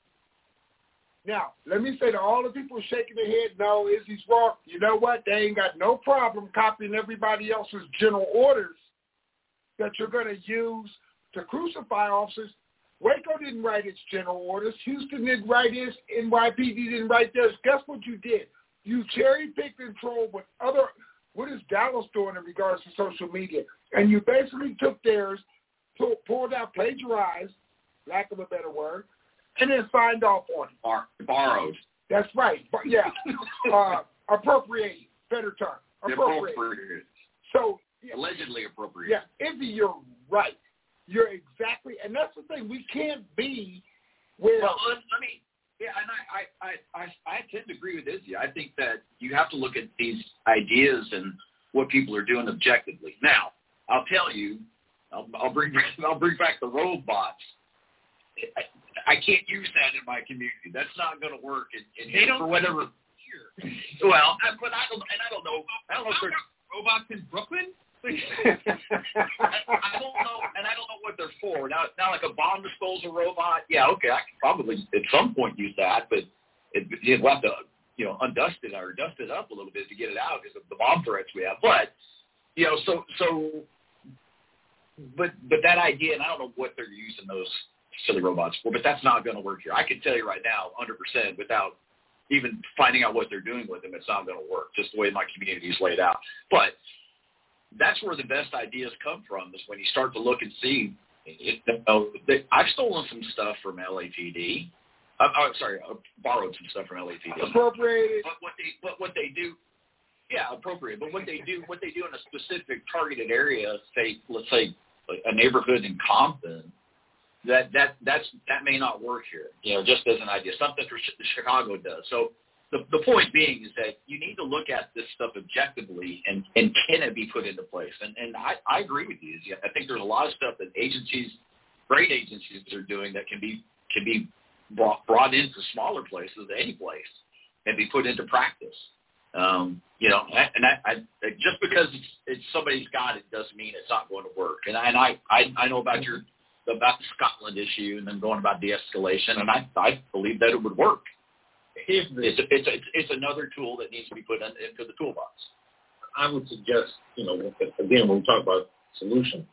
Now, let me say to all the people shaking their head, no, Izzy's wrong. You know what? They ain't got no problem copying everybody else's general orders that you're going to use to crucify officers. Waco didn't write its general orders. Houston didn't write its. N Y P D didn't write theirs. Guess what you did? You cherry-picked and control what other, what is Dallas doing in regards to social media? And you basically took theirs, pulled, pulled out, plagiarized, lack of a better word, and then signed off on it. Bar- borrowed. That's right. But yeah, uh, appropriated. Better term. Appropriated. Appropriated. So yeah, allegedly appropriated. Yeah, Izzy, you're right. You're exactly, and that's the thing. We can't be where. Well, I mean, yeah, and I, I, I, I, I tend to agree with Izzy. I think that you have to look at these ideas and what people are doing objectively. Now, I'll tell you, I'll, I'll bring, I'll bring back the robots. I, I can't use that in my community. That's not going to work. In, in they don't for whatever. Well, I, but I don't, and I don't know. I don't know if there's robots in Brooklyn. I, I don't know, and I don't know what they're for. Now, now, like a bomb disposal robot. Yeah, okay, I could probably at some point use that, but it, you'll have to, you know, undust it or dust it up a little bit to get it out because of the bomb threats we have. But you know, so so, but but that idea, and I don't know what they're using those silly robots for, but that's not going to work here. I can tell you right now, one hundred percent, without even finding out what they're doing with them, it's not going to work, just the way my community is laid out. But that's where the best ideas come from, is when you start to look and see. It, you know, they, I've stolen some stuff from L A P D. I'm, I'm sorry, I borrowed some stuff from L A P D. Appropriated. But what they, but what they do, yeah, appropriate. But what they do, what they do in a specific targeted area, say, let's say, a neighborhood in Compton, that that that's that may not work here. You know, just as an idea, something for Chicago does. So the the point being is that you need to look at this stuff objectively and, and can it be put into place? And and I, I agree with you. I think there's a lot of stuff that agencies, great agencies, are doing that can be can be brought brought into smaller places, any place, and be put into practice. Um, you know, and I, I just because it's, it's somebody's got it doesn't mean it's not going to work. And I and I, I, I know about your about the Scotland issue and then going about de-escalation, and I I believe that it would work. It's a, it's, a, it's another tool that needs to be put in, into the toolbox. I would suggest, you know, again, when we talk about solution,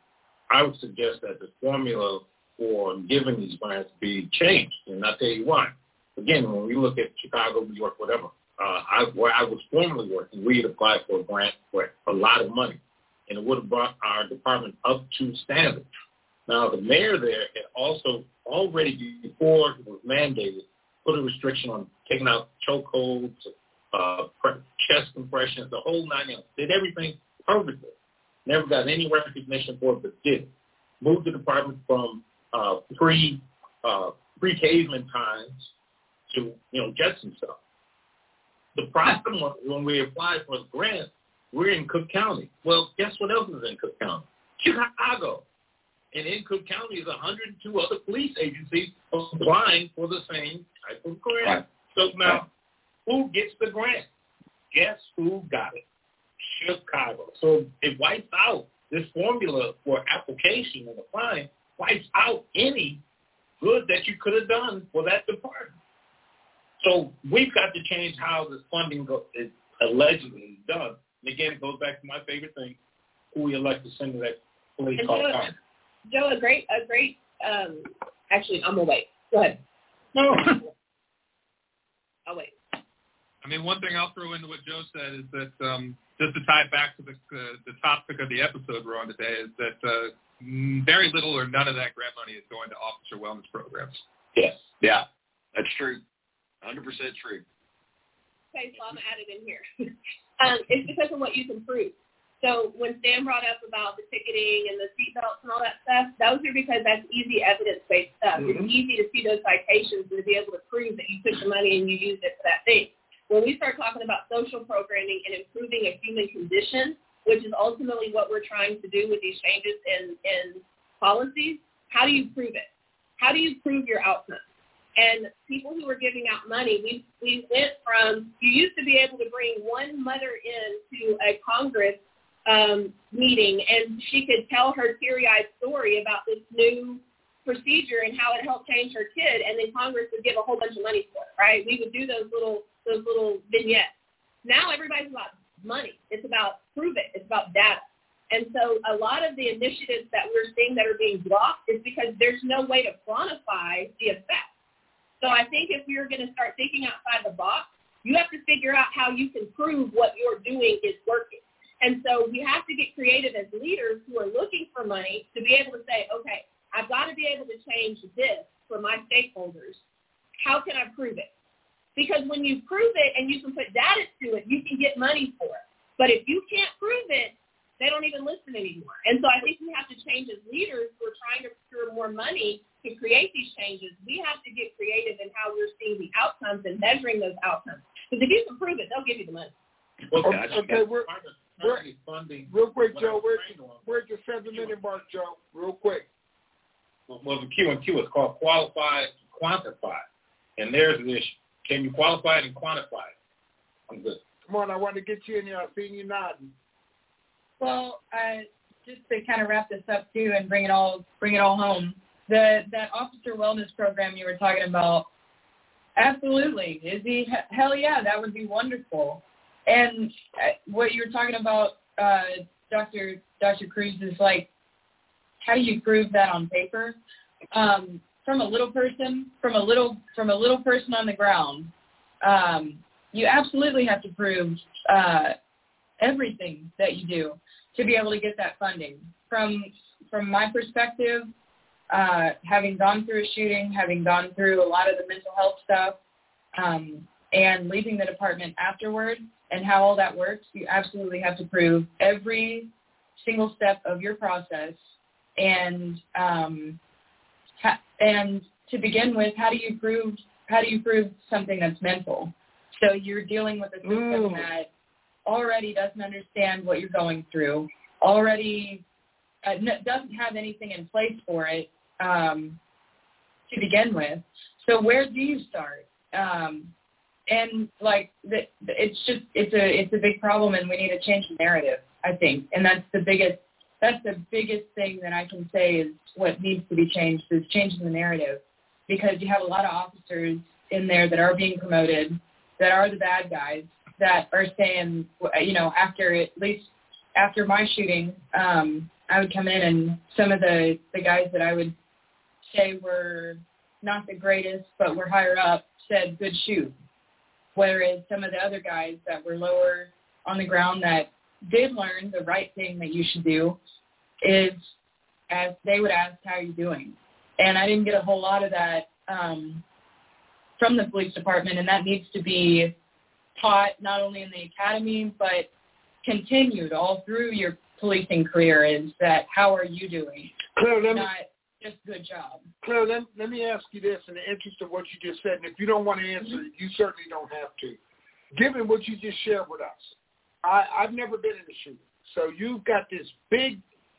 I would suggest that the formula for giving these grants be changed, and I'll tell you why. Again, when we look at Chicago, New York, whatever, uh, I, where I was formerly working, we had applied for a grant for a lot of money, and it would have brought our department up to standard. Now, the mayor there had also already, before it was mandated, put a restriction on taking out chokeholds, uh, chest compressions, the whole nine yards. Did everything perfectly. Never got any recognition for it, but did it. Moved the department from uh, pre, uh, pre-caveman times to, you know, Jetson stuff. The problem was when we applied for the grant, we're in Cook County. Well, guess what else is in Cook County? Chicago. And in Cook County is one hundred two other police agencies applying for the same type of grant. Right. So now, right. Who gets the grant? Guess who got it? Chicago. So it wipes out this formula for application and applying, wipes out any good that you could have done for that department. So we've got to change how this funding go, is allegedly done. And again, it goes back to my favorite thing, who we elect to send to that police call. Joe, a great, a great, um, actually, I'm going to wait. Go ahead. No. I'll wait. I mean, one thing I'll throw into what Joe said is that, um, just to tie it back to the, uh, the topic of the episode we're on today, is that uh, very little or none of that grant money is going to officer wellness programs. Yes. Yeah, that's true. one hundred percent true. Okay, so I'm added in here. um, it's because of what you can prove. So when Stan brought up about the ticketing and the seatbelts and all that stuff, those are because that's easy evidence-based stuff. Mm-hmm. It's easy to see those citations and to be able to prove that you took the money and you used it for that thing. When we start talking about social programming and improving a human condition, which is ultimately what we're trying to do with these changes in, in policies, how do you prove it? How do you prove your outcomes? And people who are giving out money, we we went from, you used to be able to bring one mother in to a Congress um, meeting, and she could tell her teary-eyed story about this new procedure and how it helped change her kid, and then Congress would give a whole bunch of money for it, right? We would do those little those little vignettes. Now everybody's about money. It's about prove it. It's about data. And so a lot of the initiatives that we're seeing that are being blocked is because there's no way to quantify the effect. So I think if you're going to start thinking outside the box, you have to figure out how you can prove what you're doing is working. And so we have to get creative as leaders who are looking for money to be able to say, okay, I've got to be able to change this for my stakeholders. How can I prove it? Because when you prove it and you can put data to it, you can get money for it. But if you can't prove it, they don't even listen anymore. And so I think we have to change as leaders who are trying to procure more money to create these changes. We have to get creative in how we're seeing the outcomes and measuring those outcomes. Because if you can prove it, they'll give you the money. Okay, okay, we're, we're funding. Real quick, Joe, where's, where's your seven-minute mark, Joe? Real quick. Well, the Q and Q is called qualify to quantify. And there's the issue. Can you qualify it and quantify it? I'm good. Come on, I want to get you in there. I've seen you nodding. Well, uh, just to kind of wrap this up too and bring it all bring it all home, the that officer wellness program you were talking about, absolutely. Is he? Hell yeah, that would be wonderful. And what you were talking about, uh, Doctor Doctor Cruz, is like, how do you prove that on paper? Um, from a little person, from a little from a little person on the ground, um, you absolutely have to prove uh, everything that you do to be able to get that funding. From from my perspective, uh, having gone through a shooting, having gone through a lot of the mental health stuff, um, and leaving the department afterward, and how all that works, you absolutely have to prove every single step of your process. And um, ha- and to begin with, how do you prove how do you prove something that's mental? So you're dealing with a system mm. that already doesn't understand what you're going through, already uh, n- doesn't have anything in place for it um, to begin with. So where do you start? Um, and like the, it's just it's a it's a big problem, and we need to change the narrative, I think. And that's the biggest that's the biggest thing that I can say is what needs to be changed is changing the narrative, because you have a lot of officers in there that are being promoted that are the bad guys, that are saying, you know, after at least after my shooting, um, I would come in and some of the, the guys that I would say were not the greatest but were higher up said good shoot. Whereas some of the other guys that were lower on the ground that did learn the right thing that you should do is as they would ask, how are you doing? And I didn't get a whole lot of that um, from the police department, and that needs to be taught not only in the academy but continued all through your policing career is that how are you doing? Claire, let me, not just good job. Claire, let, let me ask you this in the interest of what you just said, and if you don't want to answer it, you certainly don't have to. Given what you just shared with us, I, I've never been in a shooting, so you've got this big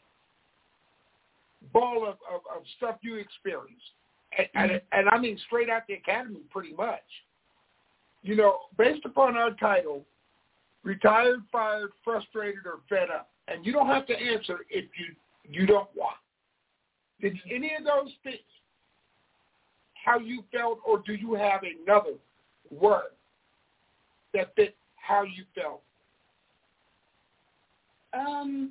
ball of, of, of stuff you experienced, and, mm-hmm. and, and I mean straight out the academy pretty much. You know, based upon our title, retired, fired, frustrated, or fed up, and you don't have to answer if you, you don't want. Did any of those things how you felt, or do you have another word that fit how you felt? Um,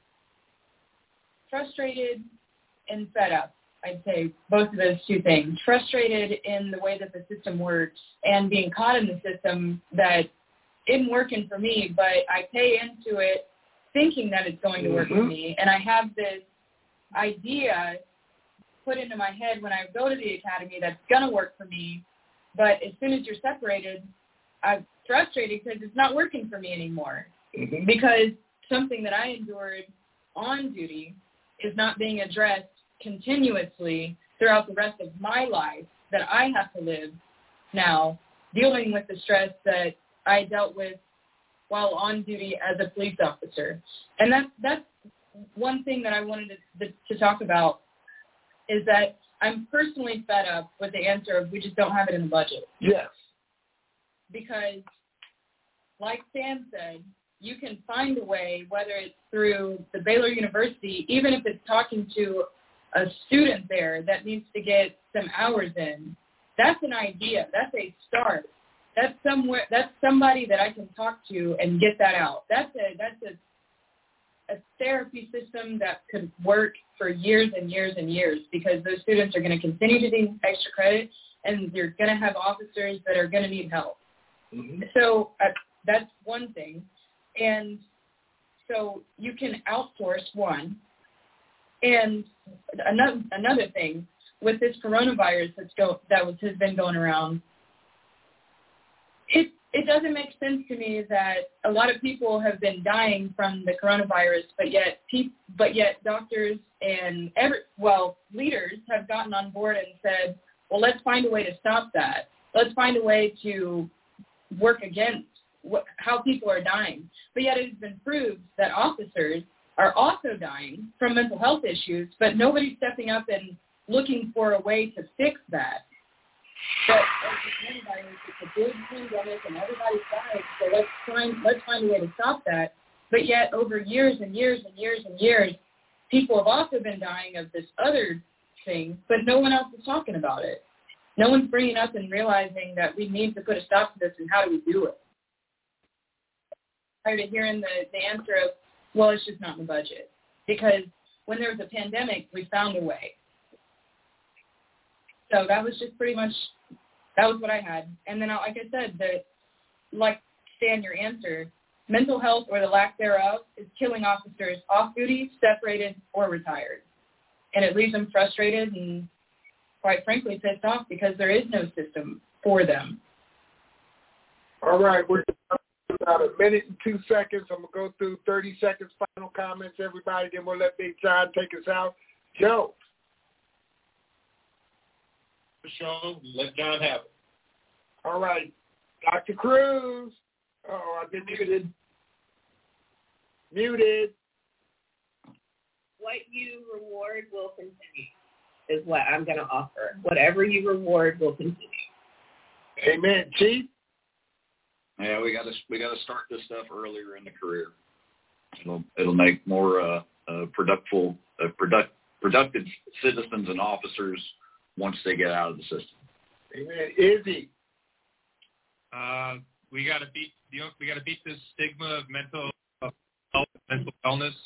frustrated and fed up, I'd say both of those two things. Frustrated in the way that the system works and being caught in the system that isn't working for me, but I pay into it thinking that it's going to work mm-hmm. for me. And I have this idea put into my head when I go to the academy that's going to work for me, but as soon as you're separated, I'm frustrated because it's not working for me anymore. Mm-hmm. Because something that I endured on duty is not being addressed continuously throughout the rest of my life that I have to live now, dealing with the stress that I dealt with while on duty as a police officer. And that's, that's one thing that I wanted to, to talk about is that I'm personally fed up with the answer of we just don't have it in the budget. Yes. Because like Sam said, you can find a way, whether it's through the Baylor University, even if it's talking to a student there that needs to get some hours in. That's an idea. That's a start. That's somewhere. That's somebody that I can talk to and get that out. That's a that's a a therapy system that could work for years and years and years because those students are going to continue to need extra credit, and you're going to have officers that are going to need help. Mm-hmm. So uh, that's one thing. And so you can outsource one. And another another thing with this coronavirus that's go that was, has been going around, it it doesn't make sense to me that a lot of people have been dying from the coronavirus, but yet pe- but yet doctors and every well leaders have gotten on board and said, well, let's find a way to stop that. Let's find a way to work against what, how people are dying. But yet it has been proved that officers are also dying from mental health issues, but nobody's stepping up and looking for a way to fix that. But as the coronavirus, it's a big pandemic and everybody's dying, so let's find, let's find a way to stop that. But yet over years and years and years and years, people have also been dying of this other thing, but no one else is talking about it. No one's bringing up and realizing that we need to put a stop to this, and how do we do it? Prior to hearing the, the answer of, well, it's just not in the budget. Because when there was a pandemic, we found a way. So that was just pretty much, that was what I had. And then, like I said, the, like Stan, your answer, mental health or the lack thereof is killing officers off duty, separated, or retired. And it leaves them frustrated and, quite frankly, pissed off because there is no system for them. All right, we're about a minute and two seconds. I'm going to go through thirty seconds, final comments, everybody. Then we'll let Big John take us out. Joe. The show, let John have it. All right. Doctor Cruz. Oh, I've been muted. Muted. What you reward will continue is what I'm going to offer. Whatever you reward will continue. Amen. Chief? Yeah, we got to we got to start this stuff earlier in the career. It'll it'll make more uh, uh, productive uh, product, productive citizens and officers once they get out of the system. Amen. Izzy? Uh, we got to beat you know we got to beat this stigma of mental health, mental wellness.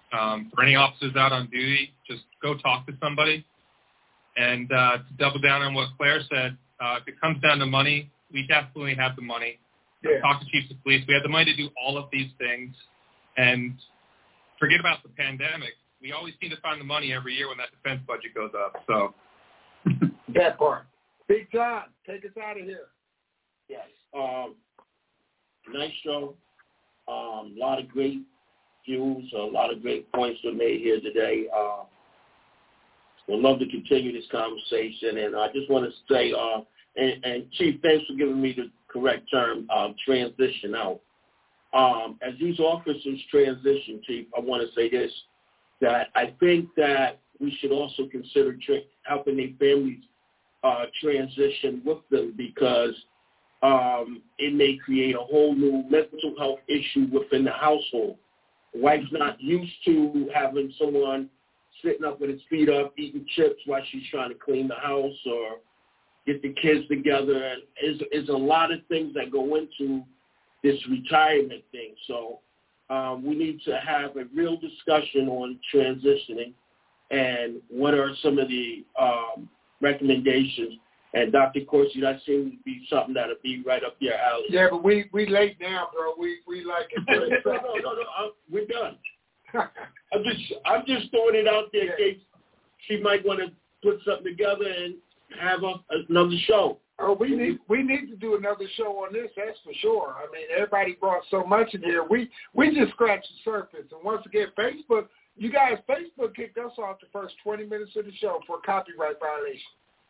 Um, for any officers out on duty, just go talk to somebody. And uh, to double down on what Claire said, uh, if it comes down to money, we definitely have the money. Yeah. Talk to chiefs of police. We have the money to do all of these things. And forget about the pandemic. We always seem to find the money every year when that defense budget goes up. So that part. Big John, take us out of here. Yes. Um, nice show. A um, lot of great views. A lot of great points were made here today. Uh, we'd love to continue this conversation. And I just want to say, uh, and, and Chief, thanks for giving me the correct term, uh, transition out. Um, as these officers transition, Chief, I want to say this, that I think that we should also consider tra- helping their families uh, transition with them, because um, it may create a whole new mental health issue within the household. The wife's not used to having someone sitting up with his feet up, eating chips while she's trying to clean the house or get the kids together. And there's, there's a lot of things that go into this retirement thing. So um, we need to have a real discussion on transitioning and what are some of the um, recommendations. And Doctor Corsi, that seems to be something that'll be right up your alley. Yeah, but we we late now, bro. We we like it. no, no, no, no. I'm, we're done. I'm just I'm just throwing it out there in case she might want to put something together and have a, another show. Oh, we need we need to do another show on this. That's for sure. I mean, everybody brought so much in here. We we just scratched the surface. And once again, Facebook, you guys, Facebook kicked us off the first twenty minutes of the show for a copyright violation.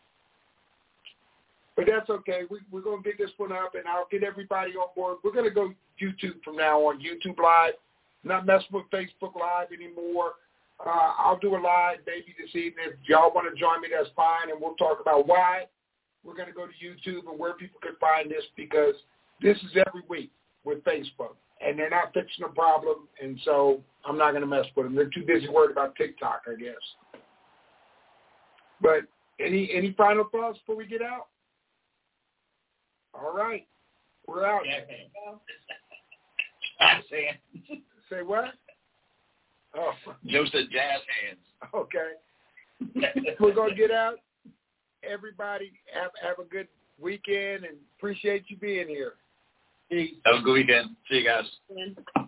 But that's okay. We, we're going to get this one up, and I'll get everybody on board. We're going to go YouTube from now on, YouTube Live. Not messing with Facebook Live anymore. Uh, I'll do a live maybe this evening. If y'all want to join me, that's fine, and we'll talk about why we're going to go to YouTube and where people can find this, because this is every week with Facebook, and they're not fixing the problem, and so I'm not going to mess with them. They're too busy worried about TikTok, I guess. But any any final thoughts before we get out? All right. We're out. Jazz hands. Say what? Oh. Joe said jazz hands. Okay. We're going to get out. Everybody have, have a good weekend and appreciate you being here. Peace. Have a good weekend. See you guys.